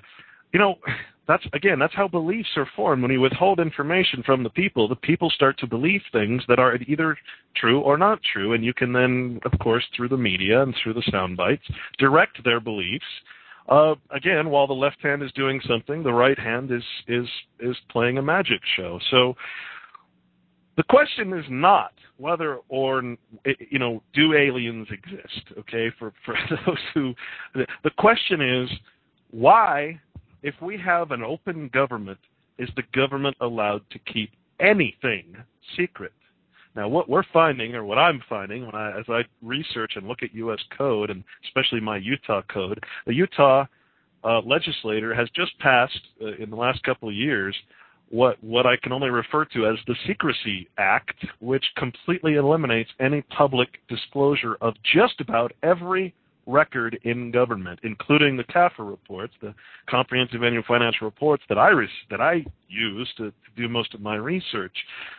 that's how beliefs are formed. When you withhold information from the people start to believe things that are either true or not true, and you can then, of course, through the media and through the sound bites, direct their beliefs. Again, while the left hand is doing something, the right hand is playing a magic show. So the question is not whether or, do aliens exist, okay, for those who... The question is, why, if we have an open government, is the government allowed to keep anything secret? Now, what we're finding, or what I'm finding, as I research and look at U.S. code, and especially my Utah code, the Utah legislator has just passed, in the last couple of years, what I can only refer to as the Secrecy Act, which completely eliminates any public disclosure of just about every record in government, including the CAFR reports, the Comprehensive Annual Financial Reports that I use to do most of my research.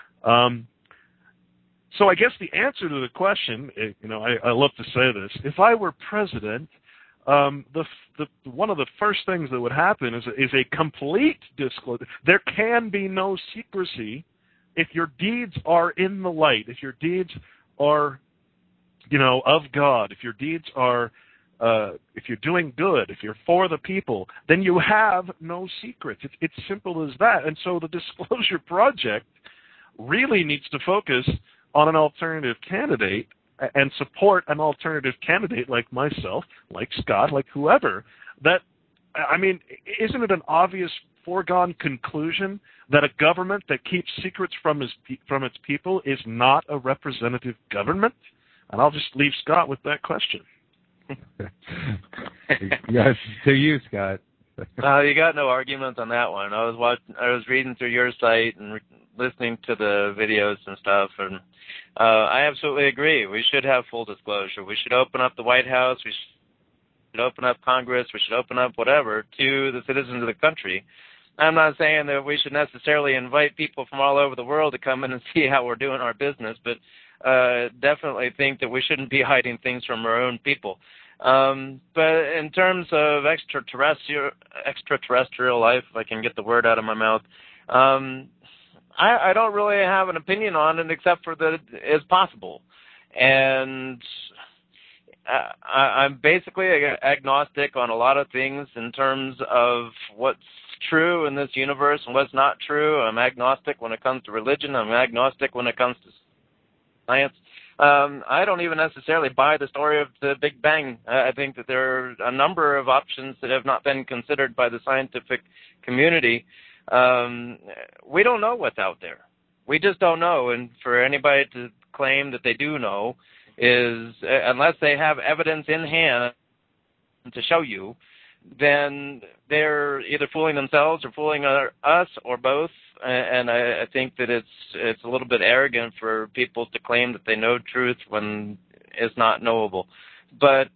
So I guess the answer to the question, I love to say this: if I were president, one of the first things that would happen is a complete disclosure. There can be no secrecy if your deeds are in the light, if your deeds are, of God, if your deeds are, if you're doing good, if you're for the people, then you have no secrets. It's simple as that. And so the Disclosure Project really needs to focus on an alternative candidate and support an alternative candidate like myself, like Scott, like whoever. Isn't it an obvious foregone conclusion that a government that keeps secrets from its people is not a representative government? And I'll just leave Scott with that question. Yes, to you, Scott. You got no argument on that one. I was reading through your site and listening to the videos and stuff, and I absolutely agree. We should have full disclosure. We should open up the White House. We should open up Congress. We should open up whatever to the citizens of the country. I'm not saying that we should necessarily invite people from all over the world to come in and see how we're doing our business, but definitely think that we shouldn't be hiding things from our own people. But in terms of extraterrestrial life, if I can get the word out of my mouth, I don't really have an opinion on it except for that it is possible. And I'm basically agnostic on a lot of things in terms of what's true in this universe and what's not true. I'm agnostic when it comes to religion. I'm agnostic when it comes to science. I don't even necessarily buy the story of the Big Bang. I think that there are a number of options that have not been considered by the scientific community. We don't know what's out there. We just don't know. And for anybody to claim that they do know is, unless they have evidence in hand to show you, then they're either fooling themselves or fooling us or both. And I think that it's a little bit arrogant for people to claim that they know truth when it's not knowable. But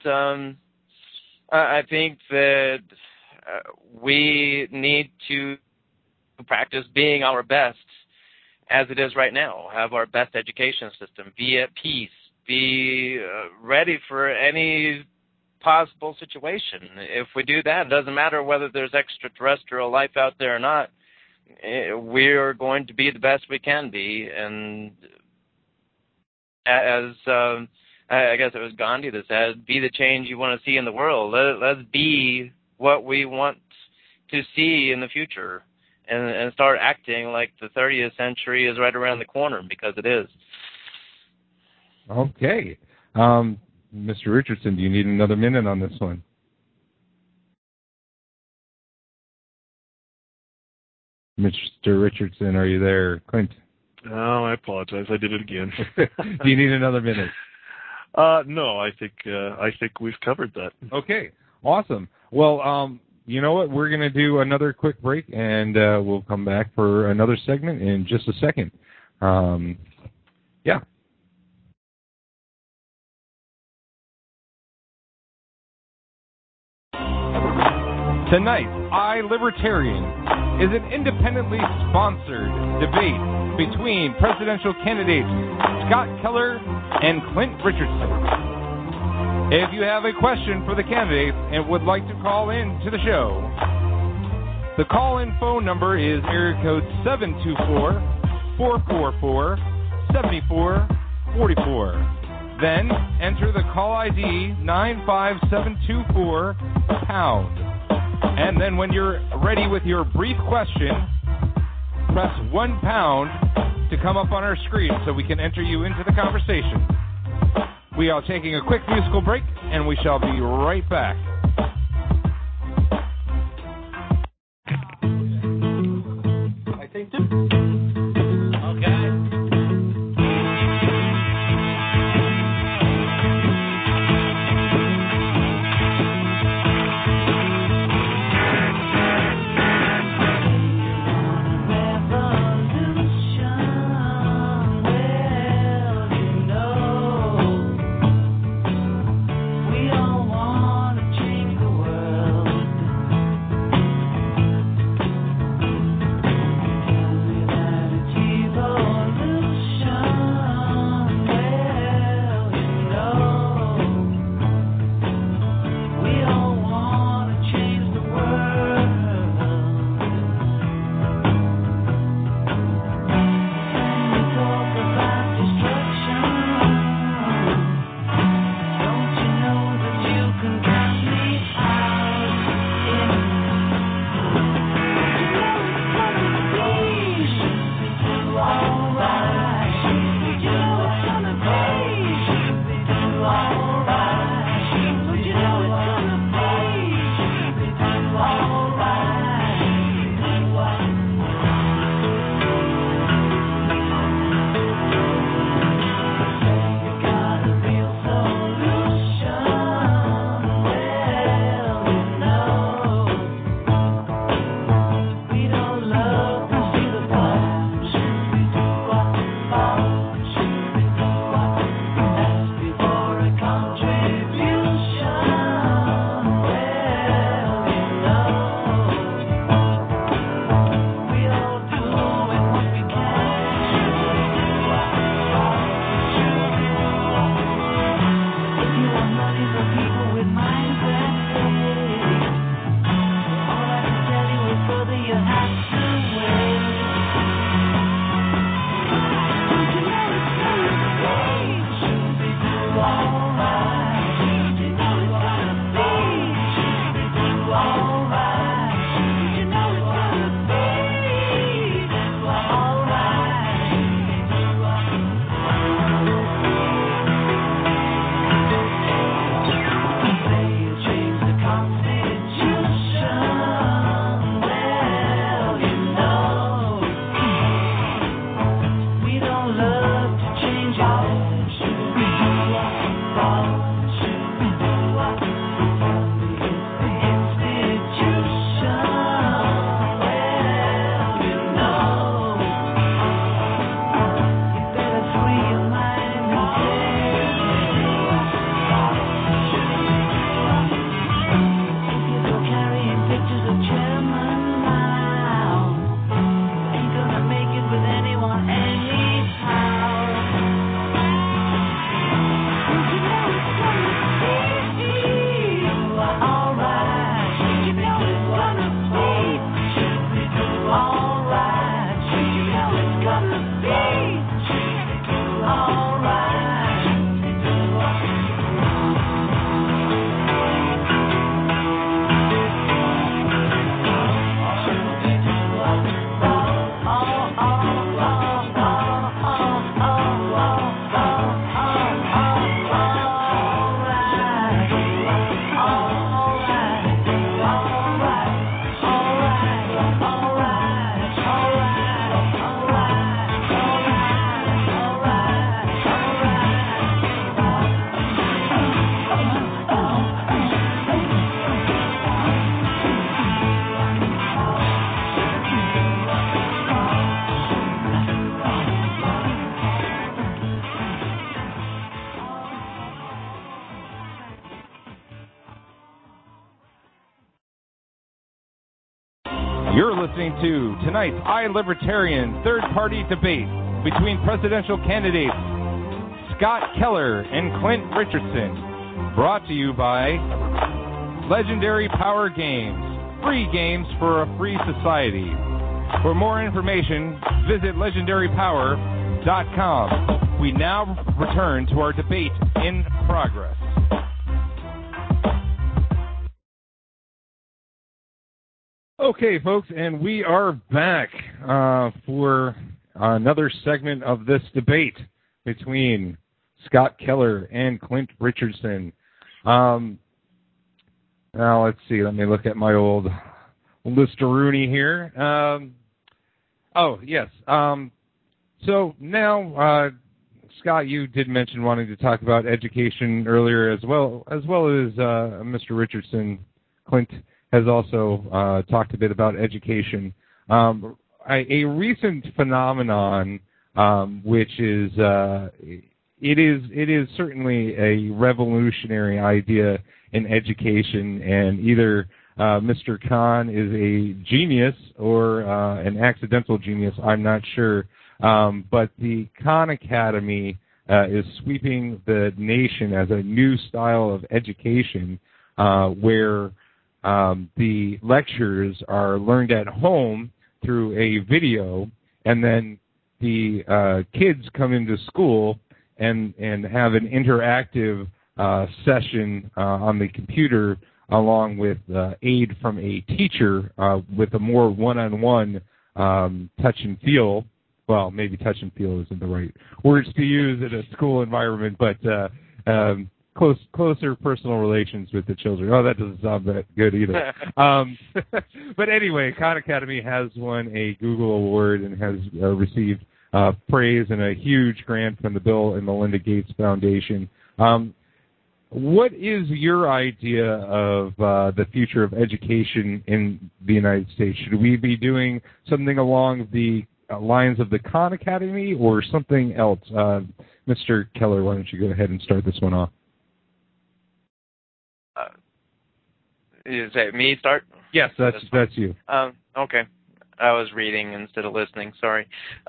I think that we need to practice being our best as it is right now, have our best education system, be at peace, be ready for any possible situation. If we do that, it doesn't matter whether there's extraterrestrial life out there or not, we're going to be the best we can be, and as I guess it was Gandhi that said, "Be the change you want to see in the world." Let's be what we want to see in the future, and start acting like the 30th century is right around the corner, because it is. Okay. Mr. Richardson, do you need another minute on this one? Mr. Richardson, are you there? Clint? Oh, I apologize. I did it again. Do you need another minute? No, I think we've covered that. Okay, awesome. Well, you know what? We're going to do another quick break, and we'll come back for another segment in just a second. Yeah. Tonight, iLibertarian is an independently sponsored debate between presidential candidates Scott Keller and Clint Richardson. If you have a question for the candidates and would like to call in to the show, the call-in phone number is area code 724-444-7444. Then enter the call ID 95724 pound. And then when you're ready with your brief question, press 1 pound to come up on our screen so we can enter you into the conversation. We are taking a quick musical break, and we shall be right back. I think okay. We all wanna change. You're listening to tonight's iLibertarian third-party debate between presidential candidates Scott Keller and Clint Richardson, brought to you by Legendary Power Games, free games for a free society. For more information, visit legendarypower.com. We now return to our debate in progress. Okay, folks, and we are back for another segment of this debate between Scott Keller and Clint Richardson. Now, let's see. Let me look at my old Listeruni here. Yes. So now, Scott, you did mention wanting to talk about education earlier as well as Mr. Richardson. Clint has also talked a bit about education. A recent phenomenon, which is it is certainly a revolutionary idea in education, and either Mr. Khan is a genius or an accidental genius, I'm not sure. But the Khan Academy is sweeping the nation as a new style of education where the lectures are learned at home through a video, and then the kids come into school and have an interactive session on the computer along with aid from a teacher with a more one-on-one touch and feel. Well, maybe touch and feel isn't the right words to use in a school environment, but closer personal relations with the children. Oh, that doesn't sound that good either. But anyway, Khan Academy has won a Google Award and has received praise and a huge grant from the Bill and Melinda Gates Foundation. What is your idea of the future of education in the United States? Should we be doing something along the lines of the Khan Academy or something else? Mr. Keller, why don't you go ahead and start this one off? Is that me start? Yes, that's you. Okay. I was reading instead of listening. Sorry.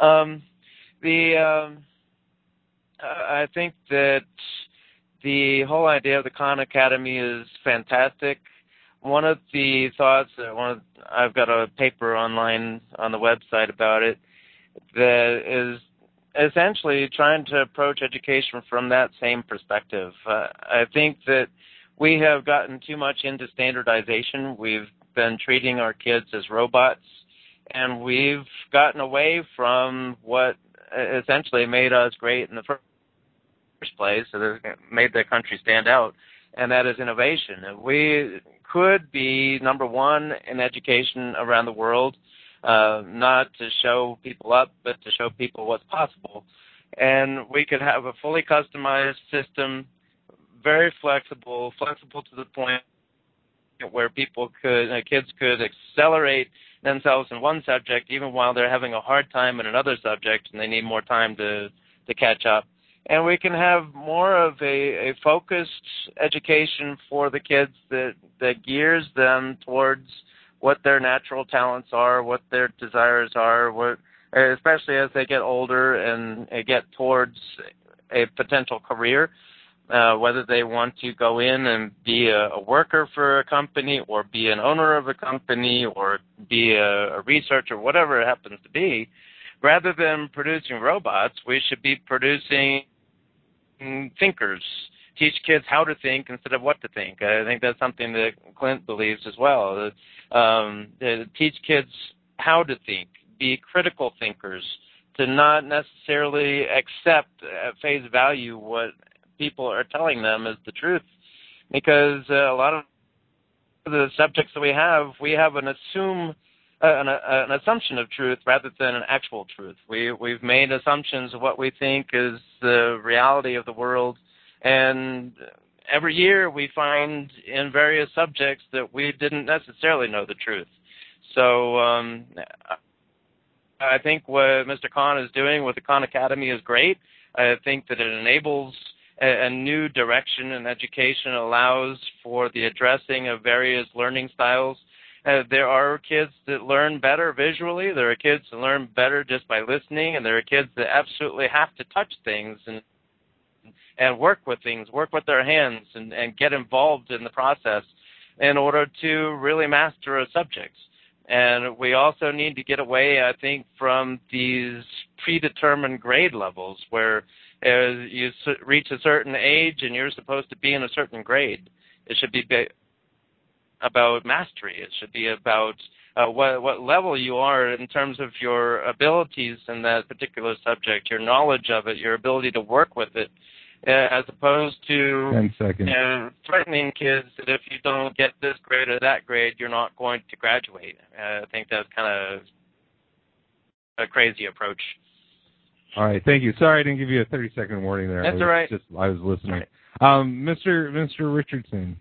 I think that the whole idea of the Khan Academy is fantastic. One of the thoughts, I've got a paper online on the website about it that is essentially trying to approach education from that same perspective. I think that we have gotten too much into standardization. We've been treating our kids as robots, and we've gotten away from what essentially made us great in the first place, so that made the country stand out, and that is innovation. We could be number one in education around the world, not to show people up, but to show people what's possible. And we could have a fully customized system, very flexible to the point where kids could accelerate themselves in one subject even while they're having a hard time in another subject and they need more time to catch up. And we can have more of a focused education for the kids that gears them towards what their natural talents are, what their desires are, especially as they get older and get towards a potential career, whether they want to go in and be a worker for a company or be an owner of a company or be a researcher, whatever it happens to be. Rather than producing robots, we should be producing thinkers. Teach kids how to think instead of what to think. I think that's something that Clint believes as well. Teach kids how to think, be critical thinkers, to not necessarily accept at face value what people are telling them is the truth. Because a lot of the subjects that we have an assumption of truth rather than an actual truth. We've made assumptions of what we think is the reality of the world, and every year we find in various subjects that we didn't necessarily know the truth. So I think what Mr. Khan is doing with the Khan Academy is great. I think that it enables a new direction in education, allows for the addressing of various learning styles. There are kids that learn better visually. There are kids that learn better just by listening, and there are kids that absolutely have to touch things and work with things, work with their hands, and get involved in the process in order to really master a subject. And we also need to get away, I think, from these predetermined grade levels where you reach a certain age and you're supposed to be in a certain grade. It should be about mastery. It should be about what level you are in terms of your abilities in that particular subject, your knowledge of it, your ability to work with it, as opposed to 10 seconds. Threatening kids that if you don't get this grade or that grade, you're not going to graduate. I think that's kind of a crazy approach. All right, thank you. Sorry I didn't give you a 30-second warning there. That's all right. I was listening. Mr. Richardson.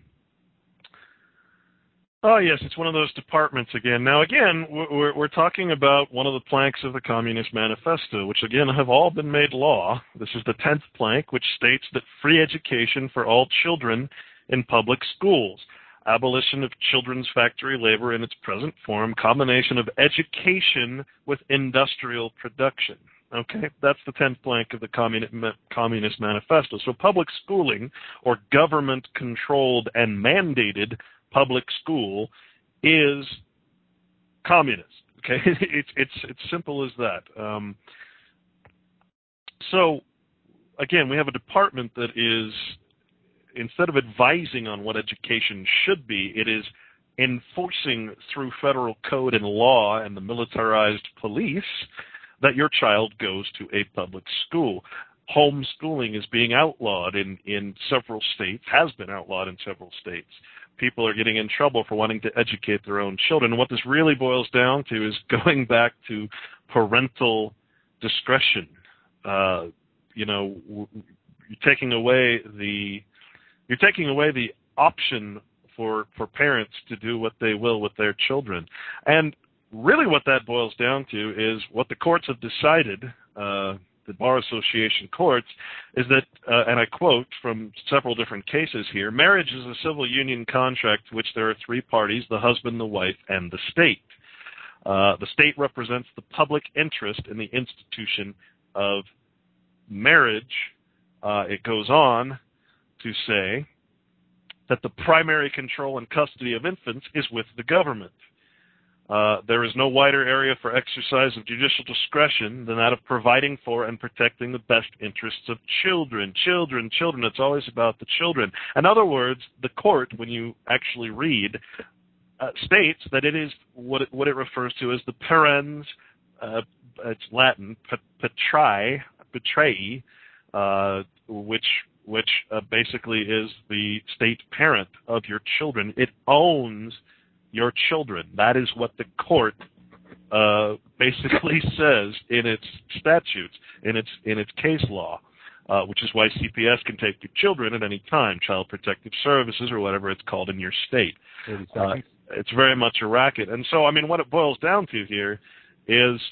Oh, yes, it's one of those departments again. Now, again, we're talking about one of the planks of the Communist Manifesto, which, again, have all been made law. This is the 10th plank, which states that free education for all children in public schools, abolition of children's factory labor in its present form, combination of education with industrial production. Okay, that's the 10th plank of the Communist Manifesto. So public schooling, or government-controlled and mandated public school, is communist. Okay, it's simple as that. So again, we have a department that is, instead of advising on what education should be, it is enforcing through federal code and law and the militarized police that your child goes to a public school. Homeschooling is being outlawed in several states, has been outlawed in several states. People are getting in trouble for wanting to educate their own children. And what this really boils down to is going back to parental discretion. You're taking away the option for parents to do what they will with their children. And really what that boils down to is what the courts have decided, the Bar Association courts, is that, and I quote from several different cases here, marriage is a civil union contract to which there are three parties, the husband, the wife, and the state. The state represents the public interest in the institution of marriage. It goes on to say that the primary control and custody of infants is with the government. There is no wider area for exercise of judicial discretion than that of providing for and protecting the best interests of children. Children. It's always about the children. In other words, the court, when you actually read, states that it is what it refers to as the parens, it's Latin, patrae, which basically is the state parent of your children. It owns your children. That is what the court basically says in its statutes, in its case law, which is why CPS can take your children at any time, Child Protective Services or whatever it's called in your state. It's very much a racket. And so, I mean, what it boils down to here is,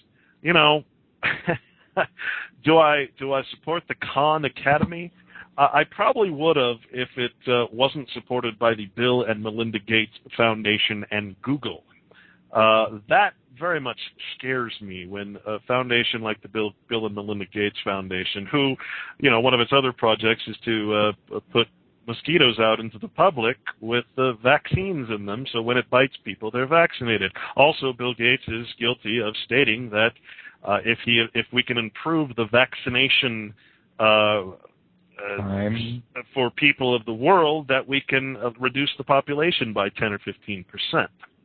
do I support the Khan Academy? I probably would have if it wasn't supported by the Bill and Melinda Gates Foundation and Google. That very much scares me when a foundation like the Bill and Melinda Gates Foundation, who, one of its other projects is to put mosquitoes out into the public with vaccines in them, so when it bites people, they're vaccinated. Also, Bill Gates is guilty of stating that if we can improve the vaccination for people of the world, that we can reduce the population by 10 or 15%.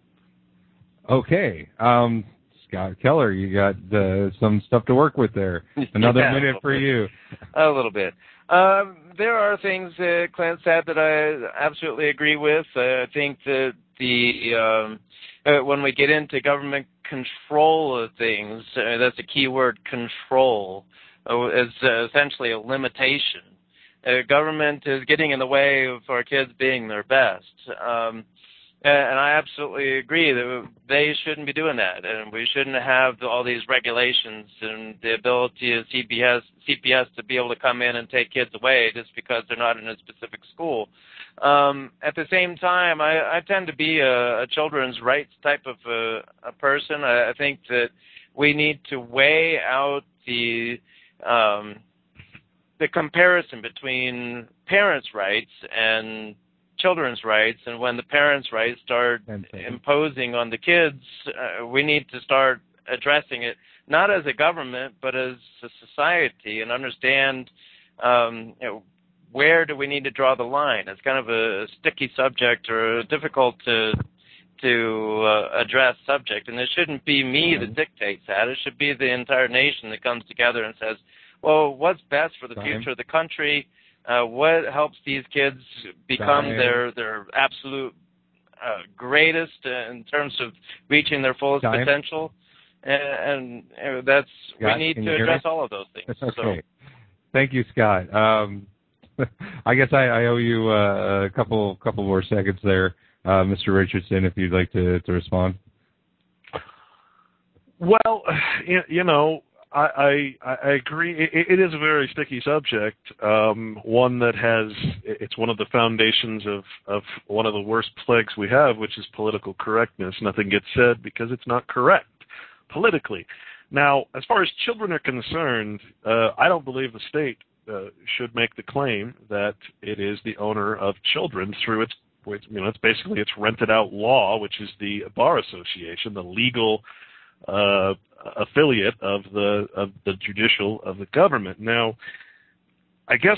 Okay. Scott Keller, you got some stuff to work with there. Another minute for you. A little bit. There are things that Clint said that I absolutely agree with. I think that when we get into government control of things, that's a key word, control, is essentially a limitation. Government is getting in the way of our kids being their best. And I absolutely agree that they shouldn't be doing that, and we shouldn't have all these regulations and the ability of CPS to be able to come in and take kids away just because they're not in a specific school. At the same time, I tend to be a children's rights type of a person. I think that we need to weigh out the comparison between parents' rights and children's rights, and when the parents' rights start imposing on the kids, we need to start addressing it, not as a government, but as a society, and understand where do we need to draw the line. It's kind of a sticky subject or a difficult to address subject, and it shouldn't be me that dictates that. It should be the entire nation that comes together and says, well, what's best for the future of the country? What helps these kids become their absolute greatest in terms of reaching their fullest potential? And that's Scott, we need to address all of those things. Okay. So. Thank you, Scott. I guess I owe you a couple more seconds there, Mr. Richardson, if you'd like to respond. Well, I agree. It is a very sticky subject, one that it's one of the foundations of one of the worst plagues we have, which is political correctness. Nothing gets said because it's not correct politically. Now, as far as children are concerned, I don't believe the state should make the claim that it is the owner of children through it's basically its rented out law, which is the Bar Association, the legal affiliate of the judicial of the government. Now, I guess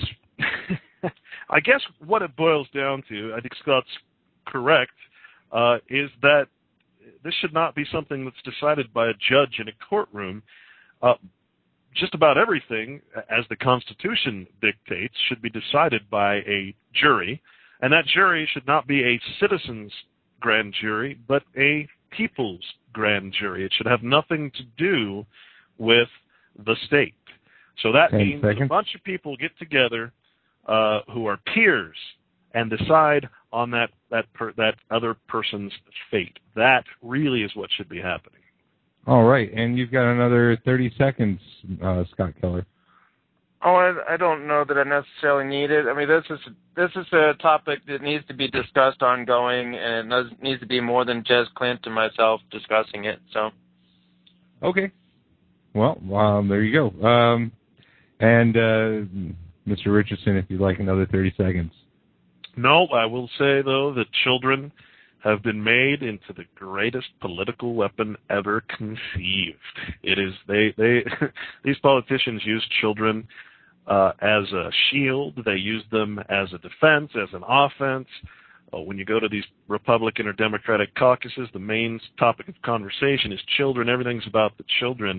what it boils down to, I think Scott's correct, is that this should not be something that's decided by a judge in a courtroom. Just about everything, as the Constitution dictates, should be decided by a jury, and that jury should not be a citizen's grand jury, but a people's grand jury. It should have nothing to do with the state. So that means that a bunch of people get together who are peers and decide on that other person's fate. That really is what should be happening. All right, and you've got another 30 seconds, Scott Keller. Oh, I don't know that I necessarily need it. I mean, this is a topic that needs to be discussed ongoing, and it needs to be more than just Clint and myself discussing it. So. Okay. Well, there you go. And Mr. Richardson, if you'd like another 30 seconds. No, I will say though that children have been made into the greatest political weapon ever conceived. It is these politicians use children as a shield. They use them as a defense, as an offense. When you go to these Republican or Democratic caucuses, the main topic of conversation is children. Everything's about the children.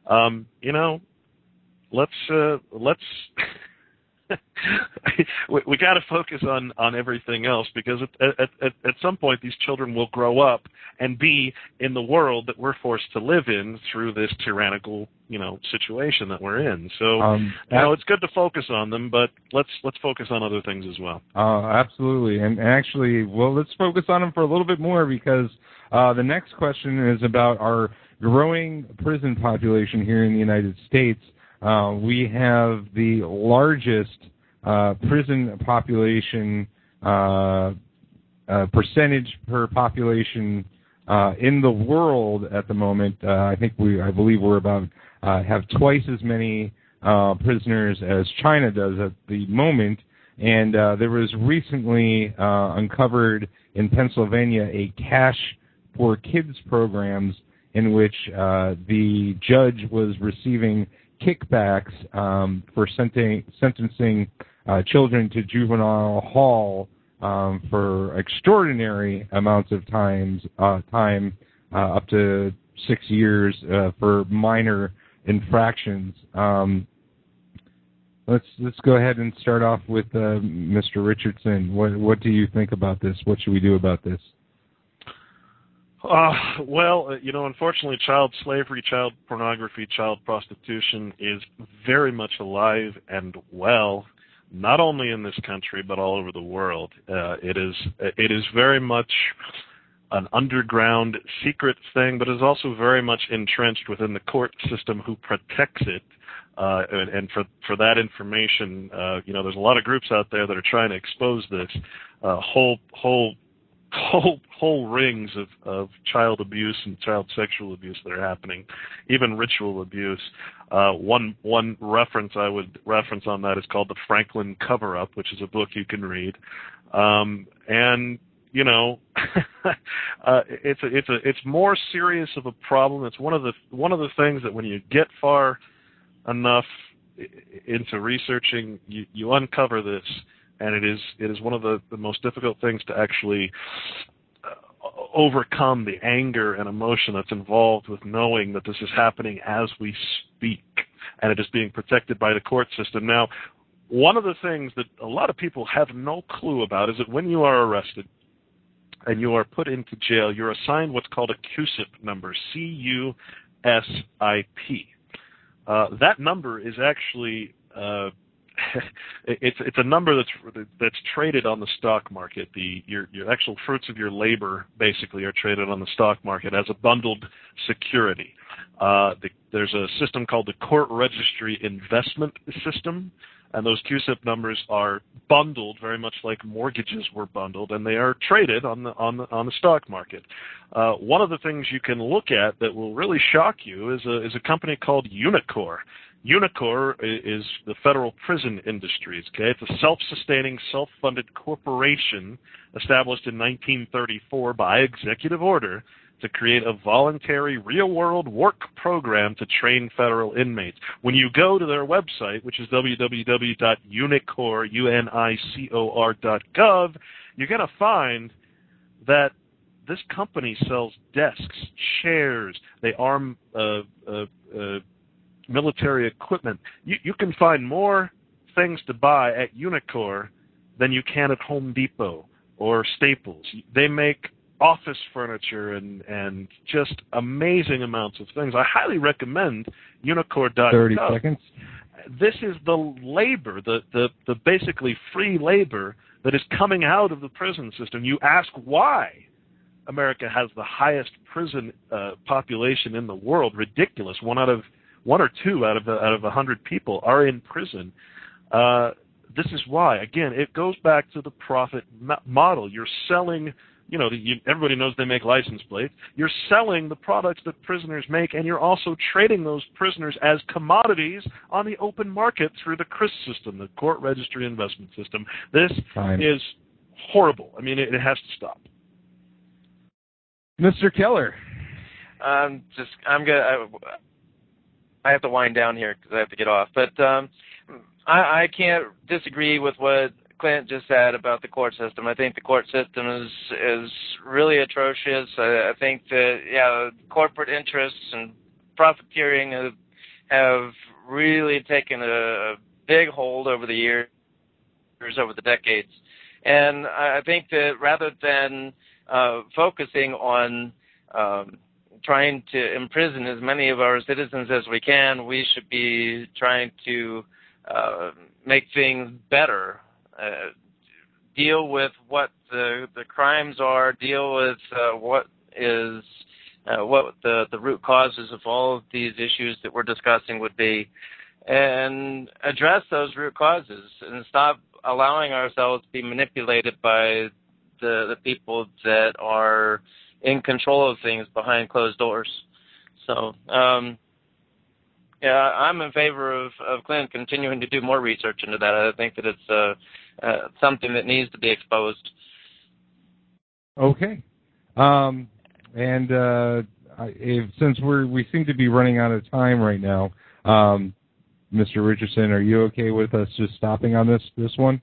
Let's we got to focus on everything else, because at some point these children will grow up and be in the world that we're forced to live in through this tyrannical situation that we're in. So it's good to focus on them, but let's focus on other things as well. Absolutely, and actually, let's focus on them for a little bit more, because the next question is about our growing prison population here in the United States. We have the largest prison population percentage per population in the world at the moment. I believe we're about have twice as many prisoners as China does at the moment. And there was recently uncovered in Pennsylvania a Cash for Kids programs in which the judge was receiving kickbacks for sentencing children to juvenile hall for extraordinary amounts of time up to 6 years for minor infractions. Let's go ahead and start off with Mr. Richardson. What do you think about this? What should we do about this? Unfortunately, child slavery, child pornography, child prostitution is very much alive and well, not only in this country but all over the world. It is very much an underground secret thing, but is also very much entrenched within the court system who protects it. And for that information, there's a lot of groups out there that are trying to expose this whole rings of child abuse and child sexual abuse that are happening, even ritual abuse. One reference I would reference on that is called The Franklin Cover-Up, which is a book you can read. It's more serious of a problem. It's one of the things that when you get far enough into researching, you uncover this, and it is one of the most difficult things to actually overcome the anger and emotion that's involved with knowing that this is happening as we speak, and it is being protected by the court system. Now, one of the things that a lot of people have no clue about is that when you are arrested and you are put into jail, you're assigned what's called a CUSIP number, C-U-S-I-P. That number is actually it's a number that's traded on the stock market. Your actual fruits of your labor basically are traded on the stock market as a bundled security. There's a system called the Court Registry Investment System, and those CUSIP numbers are bundled very much like mortgages were bundled, and they are traded on the stock market. One of the things you can look at that will really shock you is a company called Unicor. Unicor is the federal prison industries. Okay, it's a self-sustaining, self-funded corporation established in 1934 by executive order to create a voluntary real-world work program to train federal inmates. When you go to their website, which is www.unicor.gov, you're going to find that this company sells desks, chairs, they arm military equipment. You can find more things to buy at Unicor than you can at Home Depot or Staples. They make office furniture and just amazing amounts of things. I highly recommend Unicor.gov. 30 seconds. This is the labor, the basically free labor that is coming out of the prison system. You ask why America has the highest prison population in the world. Ridiculous. One or two out of 100 people are in prison. This is why. Again, it goes back to the profit model. You're selling. Everybody knows they make license plates. You're selling the products that prisoners make, and you're also trading those prisoners as commodities on the open market through the CRIS system, the Court Registry Investment System. This is horrible. I mean, it has to stop. Mr. Keller. I have to wind down here because I have to get off. But I can't disagree with what Clint just said about the court system. I think the court system is really atrocious. I think that corporate interests and profiteering have really taken a big hold over the years, over the decades. And I think that rather than focusing on trying to imprison as many of our citizens as we can, we should be trying to make things better. Deal with what the crimes are, deal with what the root causes of all of these issues that we're discussing would be, and address those root causes and stop allowing ourselves to be manipulated by the people that are in control of things behind closed doors. So, I'm in favor of Clint continuing to do more research into that. I think that it's something that needs to be exposed. Okay. Since we seem to be running out of time right now, Mr. Richardson, are you okay with us just stopping on this one?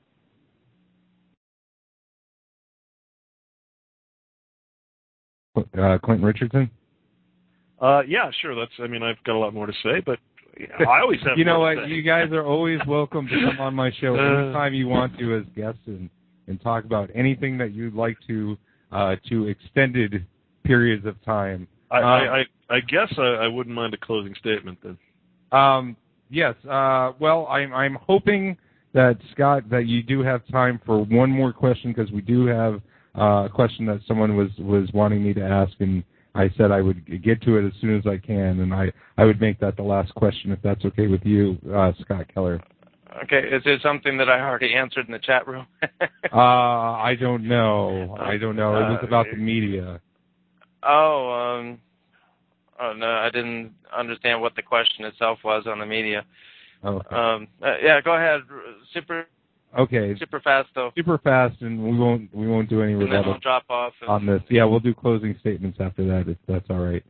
Clint Richardson? Yeah, sure. I've got a lot more to say, but I always have. You know what? You guys are always welcome to come on my show anytime you want to as guests and talk about anything that you'd like to extended periods of time. I guess I wouldn't mind a closing statement then. Yes. Well, I'm hoping that, Scott, that you do have time for one more question because we do have question that someone was wanting me to ask, and I said I would get to it as soon as I can, and I would make that the last question if that's okay with you, Scott Keller. Okay, is it something that I already answered in the chat room? I don't know. It was about the media. Oh no, I didn't understand what the question itself was on the media. Okay. Yeah, go ahead. Super fast though. Super fast, and we won't do any rebuttal. And then we'll drop off on this. Yeah, we'll do closing statements after that if that's all right.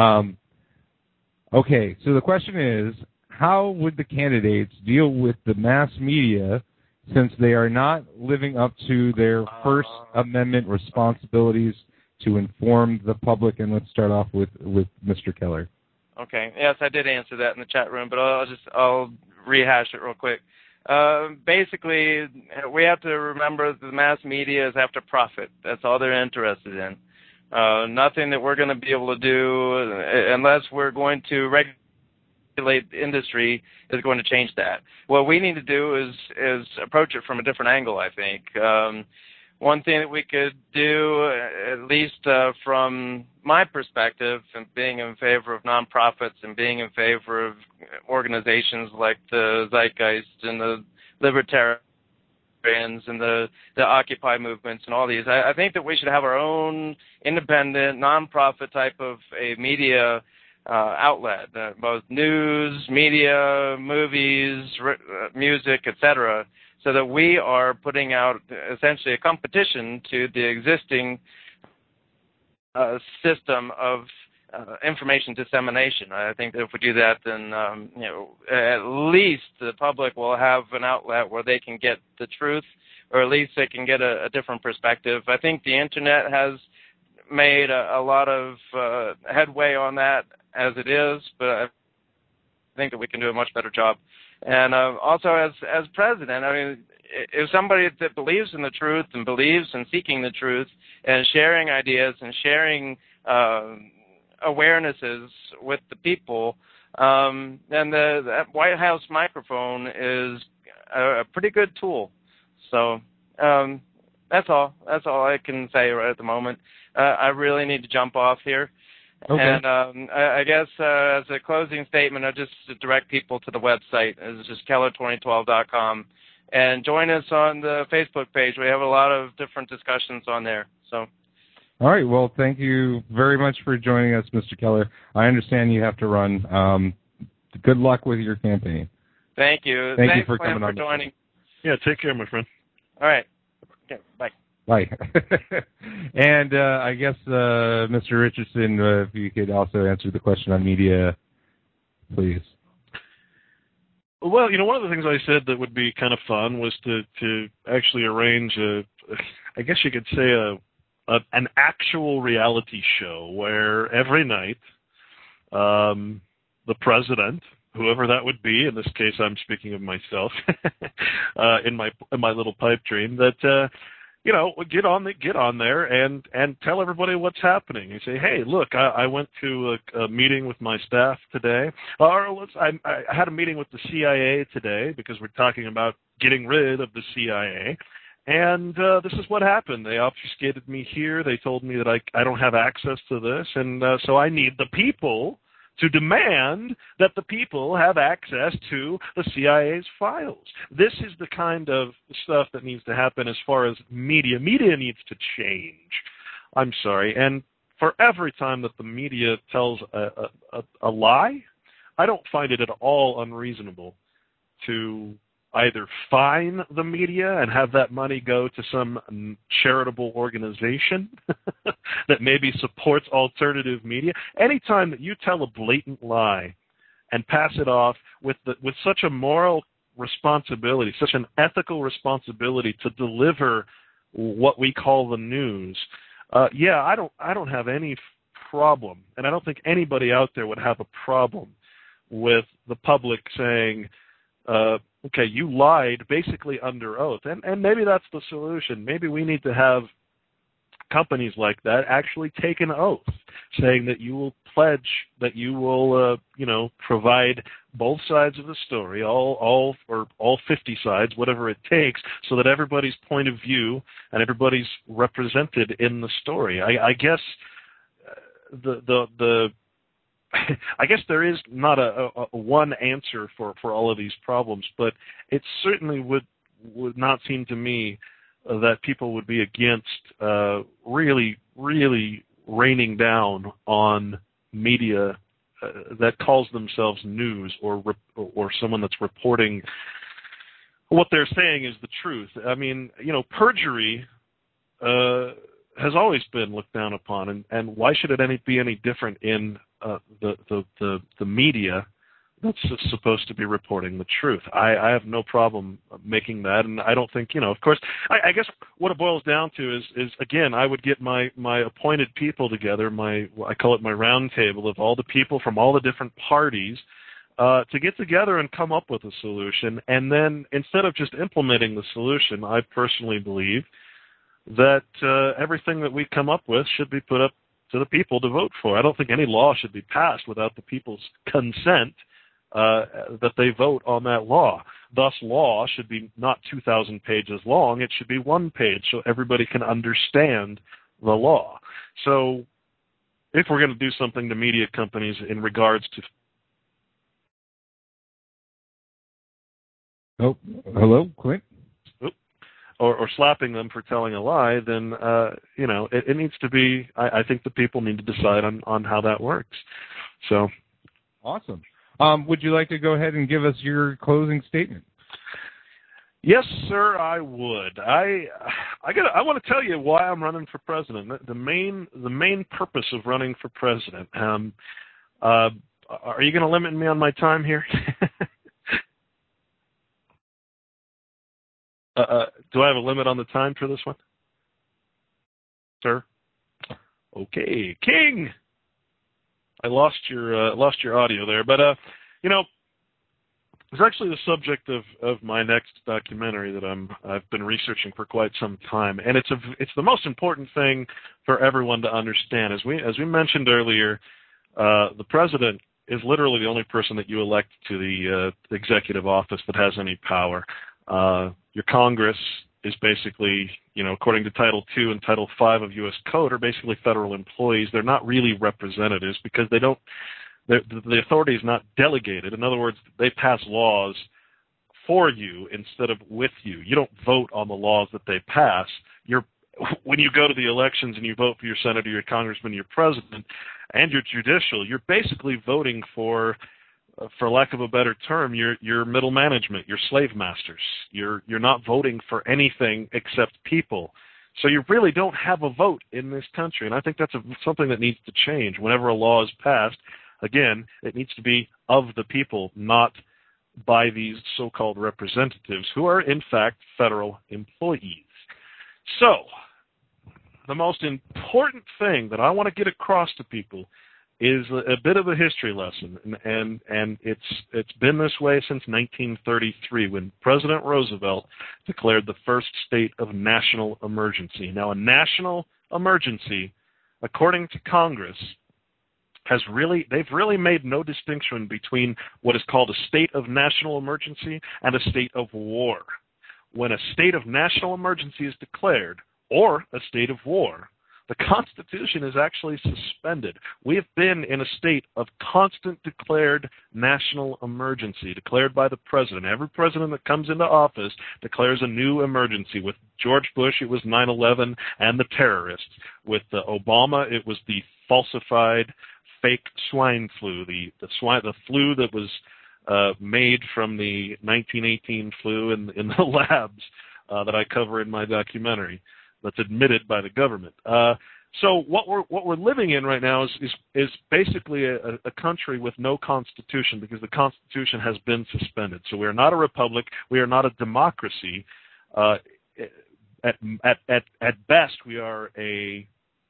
Okay, so the question is, how would the candidates deal with the mass media since they are not living up to their First Amendment responsibilities to inform the public? And let's start off with Mr. Keller. Okay. Yes, I did answer that in the chat room, but I'll rehash it real quick. Basically, we have to remember the mass media is after profit. That's all they're interested in. Nothing that we're going to be able to do unless we're going to regulate the industry is going to change that. What we need to do is approach it from a different angle, I think. One thing that we could do, at least from my perspective, and being in favor of nonprofits and being in favor of organizations like the Zeitgeist and the Libertarians and the Occupy movements and all these, I think that we should have our own independent, nonprofit type of a media outlet, both news, media, movies, music, etc., so that we are putting out essentially a competition to the existing system of information dissemination. I think that if we do that, then at least the public will have an outlet where they can get the truth, or at least they can get a different perspective. I think the internet has made a lot of headway on that as it is, but I think that we can do a much better job. And also, as president, I mean, if somebody that believes in the truth and believes in seeking the truth and sharing ideas and sharing awarenesses with the people, then that White House microphone is a pretty good tool. So that's all. That's all I can say right at the moment. I really need to jump off here. Okay. And I guess as a closing statement, I'll just direct people to the website. It's just Keller2012.com. And join us on the Facebook page. We have a lot of different discussions on there. So. All right. Well, thank you very much for joining us, Mr. Keller. I understand you have to run. Good luck with your campaign. Thank you. Thanks, you for coming on. Joining. Yeah, take care, my friend. All right. Okay, bye. Bye. And I guess, Mr. Richardson, if you could also answer the question on media, please. Well, one of the things I said that would be kind of fun was to actually arrange I guess you could say an actual reality show where every night the president, whoever that would be, in this case I'm speaking of myself, in my little pipe dream, that get on there and tell everybody what's happening. You say, hey, look, I went to a meeting with my staff today. Or I had a meeting with the CIA today because we're talking about getting rid of the CIA. And this is what happened. They obfuscated me here. They told me that I don't have access to this. And so I need the people to demand that the people have access to the CIA's files. This is the kind of stuff that needs to happen as far as media. Media needs to change. I'm sorry. And for every time that the media tells a lie, I don't find it at all unreasonable to either fine the media and have that money go to some charitable organization that maybe supports alternative media. Anytime that you tell a blatant lie and pass it off with such a moral responsibility, such an ethical responsibility to deliver what we call the news, I don't have any problem, and I don't think anybody out there would have a problem with the public saying, okay, you lied basically under oath. And maybe that's the solution. Maybe we need to have companies like that actually take an oath saying that you will pledge that you will, provide both sides of the story, all 50 sides, whatever it takes, so that everybody's point of view and everybody's represented in the story. I guess I guess there is not a one answer for all of these problems, but it certainly would not seem to me that people would be against really raining down on media that calls themselves news or someone that's reporting what they're saying is the truth. I mean, perjury has always been looked down upon, and why should it be any different in the media that's supposed to be reporting the truth? I have no problem making that, and I don't think, of course, I guess what it boils down to is again, I would get my appointed people together, I call it my round table of all the people from all the different parties, to get together and come up with a solution, and then instead of just implementing the solution, I personally believe that everything that we come up with should be put up to the people to vote for. I don't think any law should be passed without the people's consent that they vote on that law. Thus, law should be not 2,000 pages long. It should be one page so everybody can understand the law. So if we're going to do something to media companies in regards to... Oh, hello, Clint? Or slapping them for telling a lie, then, it needs to be, I think the people need to decide on how that works. So. Awesome. Would you like to go ahead and give us your closing statement? Yes, sir, I would. I want to tell you why I'm running for president. The main purpose of running for president. Are you going to limit me on my time here? Do I have a limit on the time for this one, sir? Okay, King. I lost your audio there, but it's actually the subject of my next documentary that I've been researching for quite some time, and it's the most important thing for everyone to understand. As we mentioned earlier, the president is literally the only person that you elect to the executive office that has any power. Your Congress is basically, according to Title II and Title V of U.S. Code, are basically federal employees. They're not really representatives because the authority is not delegated. In other words, they pass laws for you instead of with you. You don't vote on the laws that they pass. When you go to the elections and you vote for your senator, your congressman, your president, and your judicial, you're basically voting for lack of a better term, your middle management, your slave masters. You're not voting for anything except people. So you really don't have a vote in this country, and I think that's something that needs to change. Whenever a law is passed, again, it needs to be of the people, not by these so-called representatives who are, in fact, federal employees. So the most important thing that I want to get across to people is a bit of a history lesson, and it's been this way since 1933 when President Roosevelt declared the first state of national emergency. Now, a national emergency, according to Congress, they've really made no distinction between what is called a state of national emergency and a state of war. When a state of national emergency is declared, or a state of war, the Constitution is actually suspended. We have been in a state of constant declared national emergency, declared by the president. Every president that comes into office declares a new emergency. With George Bush, it was 9/11 and the terrorists. With Obama, it was the falsified fake swine flu, the flu that was made from the 1918 flu in the labs that I cover in my documentary. That's admitted by the government. So what we're living in right now is basically a country with no constitution because the Constitution has been suspended. So we are not a republic. We are not a democracy. At best, we are I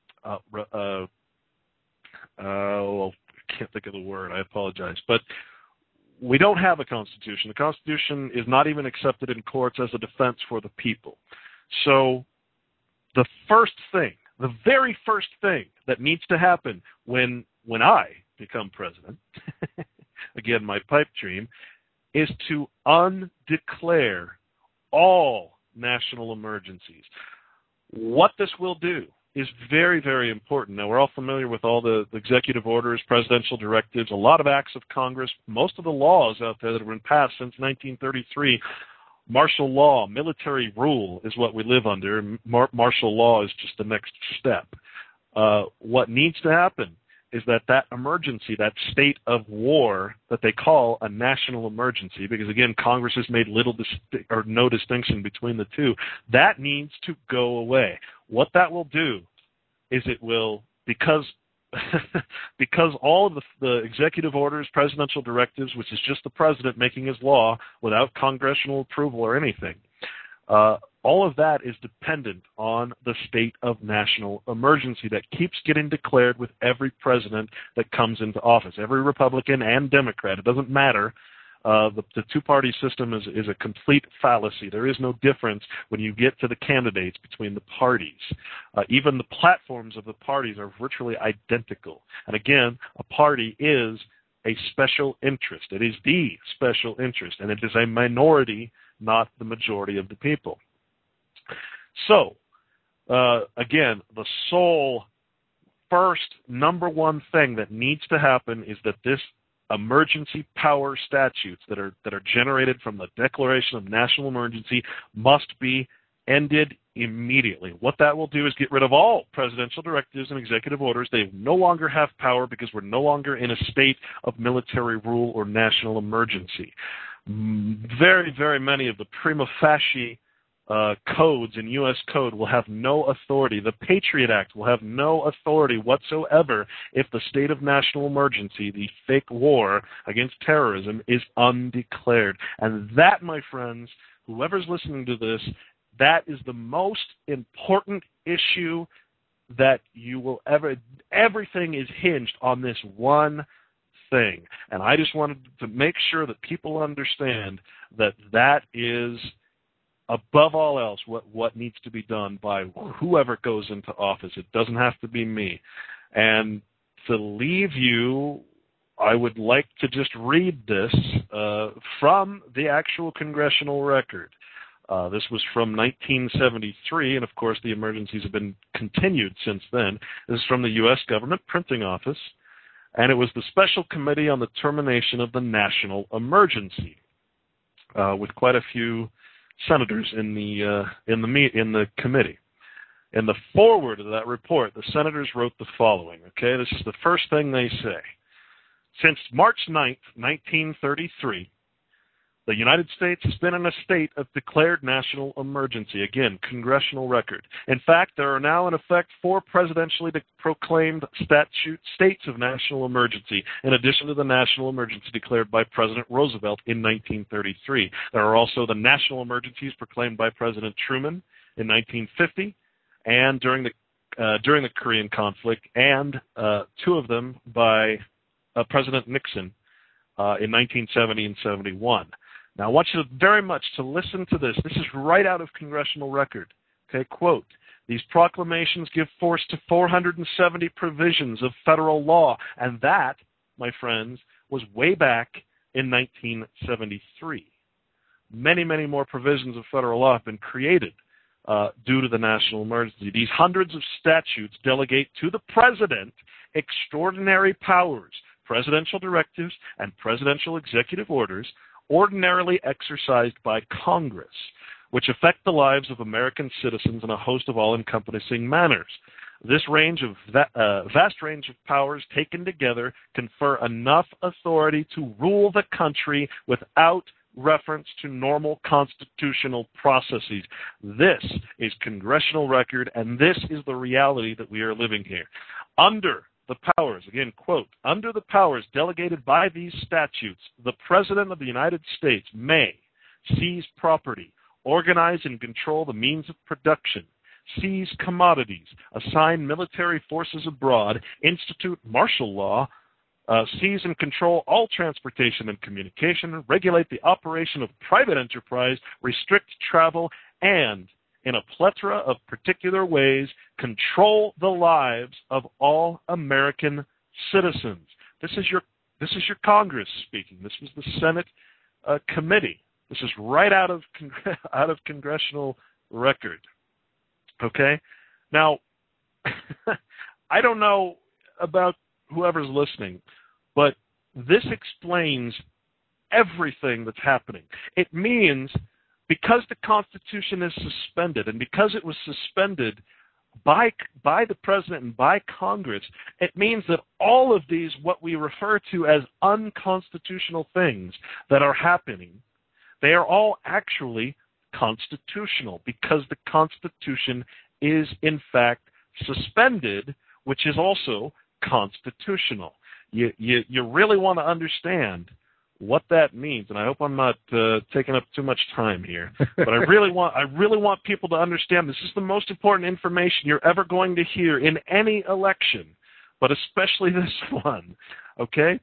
can't think of the word. I apologize, but we don't have a constitution. The Constitution is not even accepted in courts as a defense for the people. So the first thing The very first thing that needs to happen when I become president, again, my pipe dream, is to undeclare all national emergencies. What this will do is very, very important. Now, we're all familiar with all the executive orders, presidential directives, a lot of acts of Congress, most of the laws out there that have been passed since 1933. Martial law, military rule is what we live under. Martial law is just the next step. What needs to happen is that emergency, that state of war that they call a national emergency, because again, Congress has made no distinction between the two, that needs to go away. What that will do is it will, because all of the executive orders, presidential directives, which is just the president making his law without congressional approval or anything, all of that is dependent on the state of national emergency that keeps getting declared with every president that comes into office, every Republican and Democrat. It doesn't matter. The two-party system is a complete fallacy. There is no difference when you get to the candidates between the parties. Even the platforms of the parties are virtually identical. And again, a party is a special interest. It is the special interest, and it is a minority, not the majority of the people. So, again, the sole first number one thing that needs to happen is that this emergency power statutes that are generated from the Declaration of National Emergency must be ended immediately. What that will do is get rid of all presidential directives and executive orders. They no longer have power because we're no longer in a state of military rule or national emergency. Very, very many of the prima facie codes in U.S. code will have no authority. The Patriot Act will have no authority whatsoever if the state of national emergency, the fake war against terrorism, is undeclared. And that, my friends, whoever's listening to this, that is the most important issue that you will ever, everything is hinged on this one thing. And I just wanted to make sure that people understand that that is, above all else, what needs to be done by whoever goes into office. It doesn't have to be me. And to leave you, I would like to just read this from the actual congressional record. This was from 1973, and of course the emergencies have been continued since then. This is from the U.S. Government Printing Office, and it was the Special Committee on the Termination of the National Emergency, with quite a few senators in the committee. In the foreword of that report, the senators wrote the following. Okay, this is the first thing they say. Since March 9th, 1933, the United States has been in a state of declared national emergency. Again, congressional record. In fact, there are now in effect 4 presidentially proclaimed states of national emergency, in addition to the national emergency declared by President Roosevelt in 1933. There are also the national emergencies proclaimed by President Truman in 1950 and during the Korean conflict, and 2 of them by President Nixon in 1970 and 71. Now, I want you very much to listen to this. This is right out of congressional record. Okay, quote, "These proclamations give force to 470 provisions of federal law." And that, my friends, was way back in 1973. Many, many more provisions of federal law have been created due to the national emergency. These hundreds of statutes delegate to the president extraordinary powers, presidential directives, and presidential executive orders ordinarily exercised by Congress, which affect the lives of American citizens in a host of all-encompassing manners. This vast range of powers taken together confer enough authority to rule the country without reference to normal constitutional processes. This is congressional record, and this is the reality that we are living here. Under the powers, again, quote, "Under the powers delegated by these statutes, the President of the United States may seize property, organize and control the means of production, seize commodities, assign military forces abroad, institute martial law, seize and control all transportation and communication, regulate the operation of private enterprise, restrict travel, and in a plethora of particular ways, control the lives of all American citizens. This is your Congress speaking. This was the Senate committee. This is right out of congressional record. Okay? Now, I don't know about whoever's listening, but this explains everything that's happening. It means because the Constitution is suspended, and because it was suspended by the President and by Congress, it means that all of these, what we refer to as unconstitutional things that are happening, they are all actually constitutional because the Constitution is in fact suspended, which is also constitutional. You really want to understand what that means, and I hope I'm not taking up too much time here. But I really want people to understand this is the most important information you're ever going to hear in any election, but especially this one. Okay?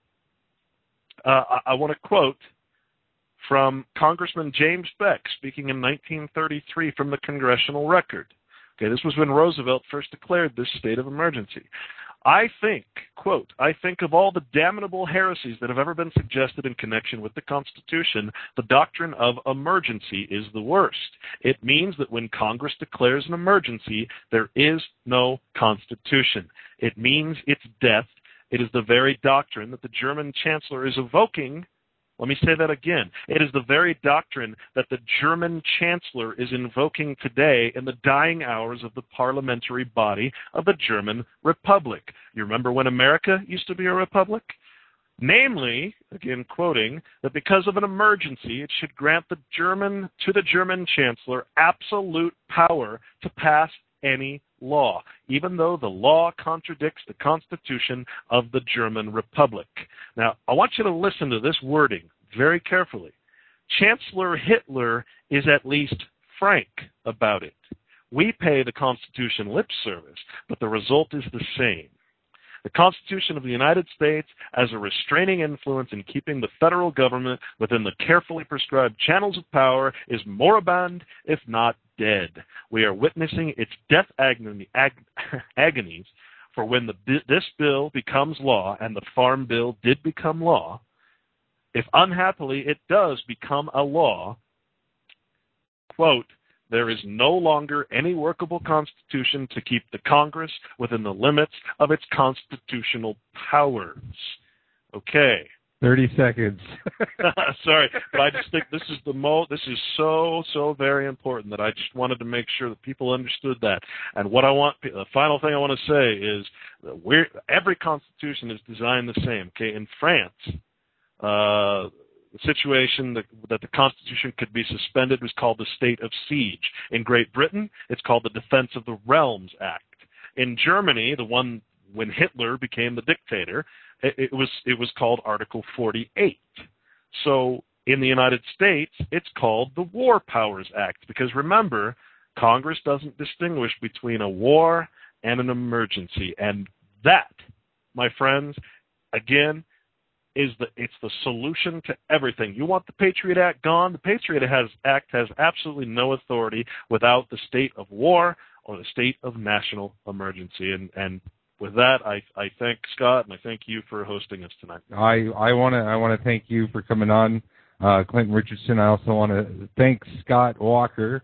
I want to quote from Congressman James Beck speaking in 1933 from the Congressional Record. Okay, this was when Roosevelt first declared this state of emergency. I think, quote, I think of all the damnable heresies that have ever been suggested in connection with the Constitution, the doctrine of emergency is the worst. It means that when Congress declares an emergency, there is no Constitution. It means its death. It is the very doctrine that the German Chancellor is evoking. Let me say that again. It is the very doctrine that the German Chancellor is invoking today in the dying hours of the parliamentary body of the German Republic. You remember when America used to be a republic? Namely, again quoting, that because of an emergency, it should grant to the German Chancellor absolute power to pass any law, even though the law contradicts the Constitution of the German Republic. Now, I want you to listen to this wording very carefully. Chancellor Hitler is at least frank about it. We pay the Constitution lip service, but the result is the same. The Constitution of the United States, as a restraining influence in keeping the federal government within the carefully prescribed channels of power, is moribund, if not dead. We are witnessing its death agonies, for when this bill becomes law, and the Farm Bill did become law, if unhappily it does become a law, quote, there is no longer any workable constitution to keep the Congress within the limits of its constitutional powers. Okay. 30 seconds. Sorry, but I just think this is so very important that I just wanted to make sure that people understood that. And the final thing I want to say is that every constitution is designed the same. Okay, in France, the situation that the Constitution could be suspended was called the state of siege. In Great Britain, it's called the Defense of the Realms Act. In Germany, the one when Hitler became the dictator, it was called Article 48. So in the United States, it's called the War Powers Act, because remember, Congress doesn't distinguish between a war and an emergency. And that, my friends, again, it's the solution to everything. You want the Patriot Act gone? The Patriot Act has absolutely no authority without the state of war or the state of national emergency. And with that, I thank Scott and I thank you for hosting us tonight. I want to thank you for coming on, Clinton Richardson. I also want to thank Scott Walker.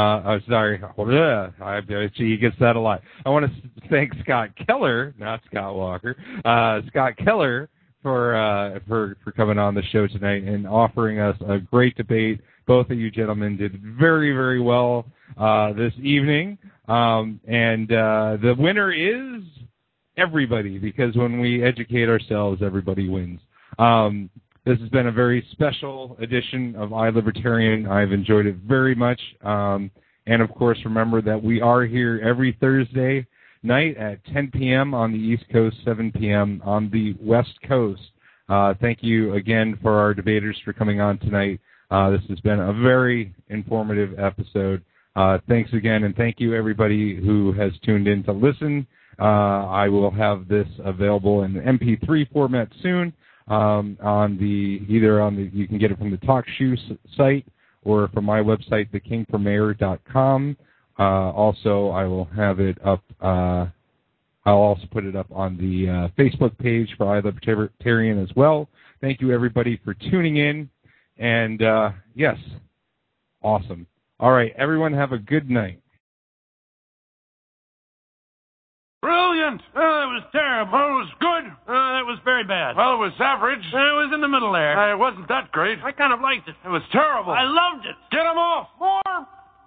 He gets that a lot. I want to thank Scott Keller, not Scott Walker. Scott Keller for coming on the show tonight and offering us a great debate. Both of you gentlemen did very, very well this evening. And the winner is everybody, because when we educate ourselves, everybody wins. This has been a very special edition of iLibertarian. I've enjoyed it very much. And, of course, remember that we are here every Thursday night at 10 p.m. on the East Coast, 7 p.m. on the West Coast. Thank you again for our debaters for coming on tonight. This has been a very informative episode. Thanks again, and thank you everybody who has tuned in to listen. I will have this available in the MP3 format soon. You can get it from the TalkShoe site or from my website, thekingformayor.com. Also, I will have it up. I'll also put it up on the Facebook page for iLibertarian as well. Thank you, everybody, for tuning in. And, yes, awesome. All right, everyone have a good night. Brilliant! That was terrible. It was good. That was very bad. Well, it was average. It was in the middle there. It wasn't that great. I kind of liked it. It was terrible. I loved it. Get him off. More.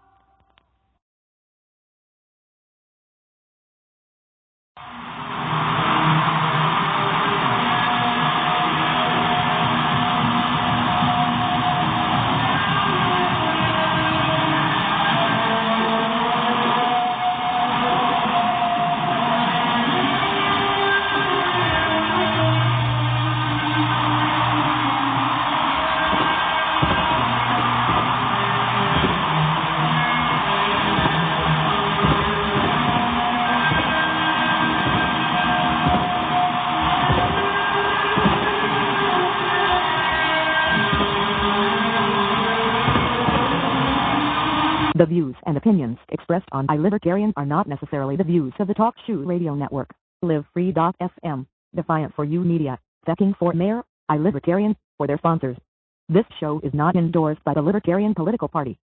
The views and opinions expressed on iLibertarian are not necessarily the views of the Talk Shoe Radio Network, LiveFree.fm, Defiant for You Media, Fecking for Mayor, iLibertarian, or their sponsors. This show is not endorsed by the Libertarian Political Party.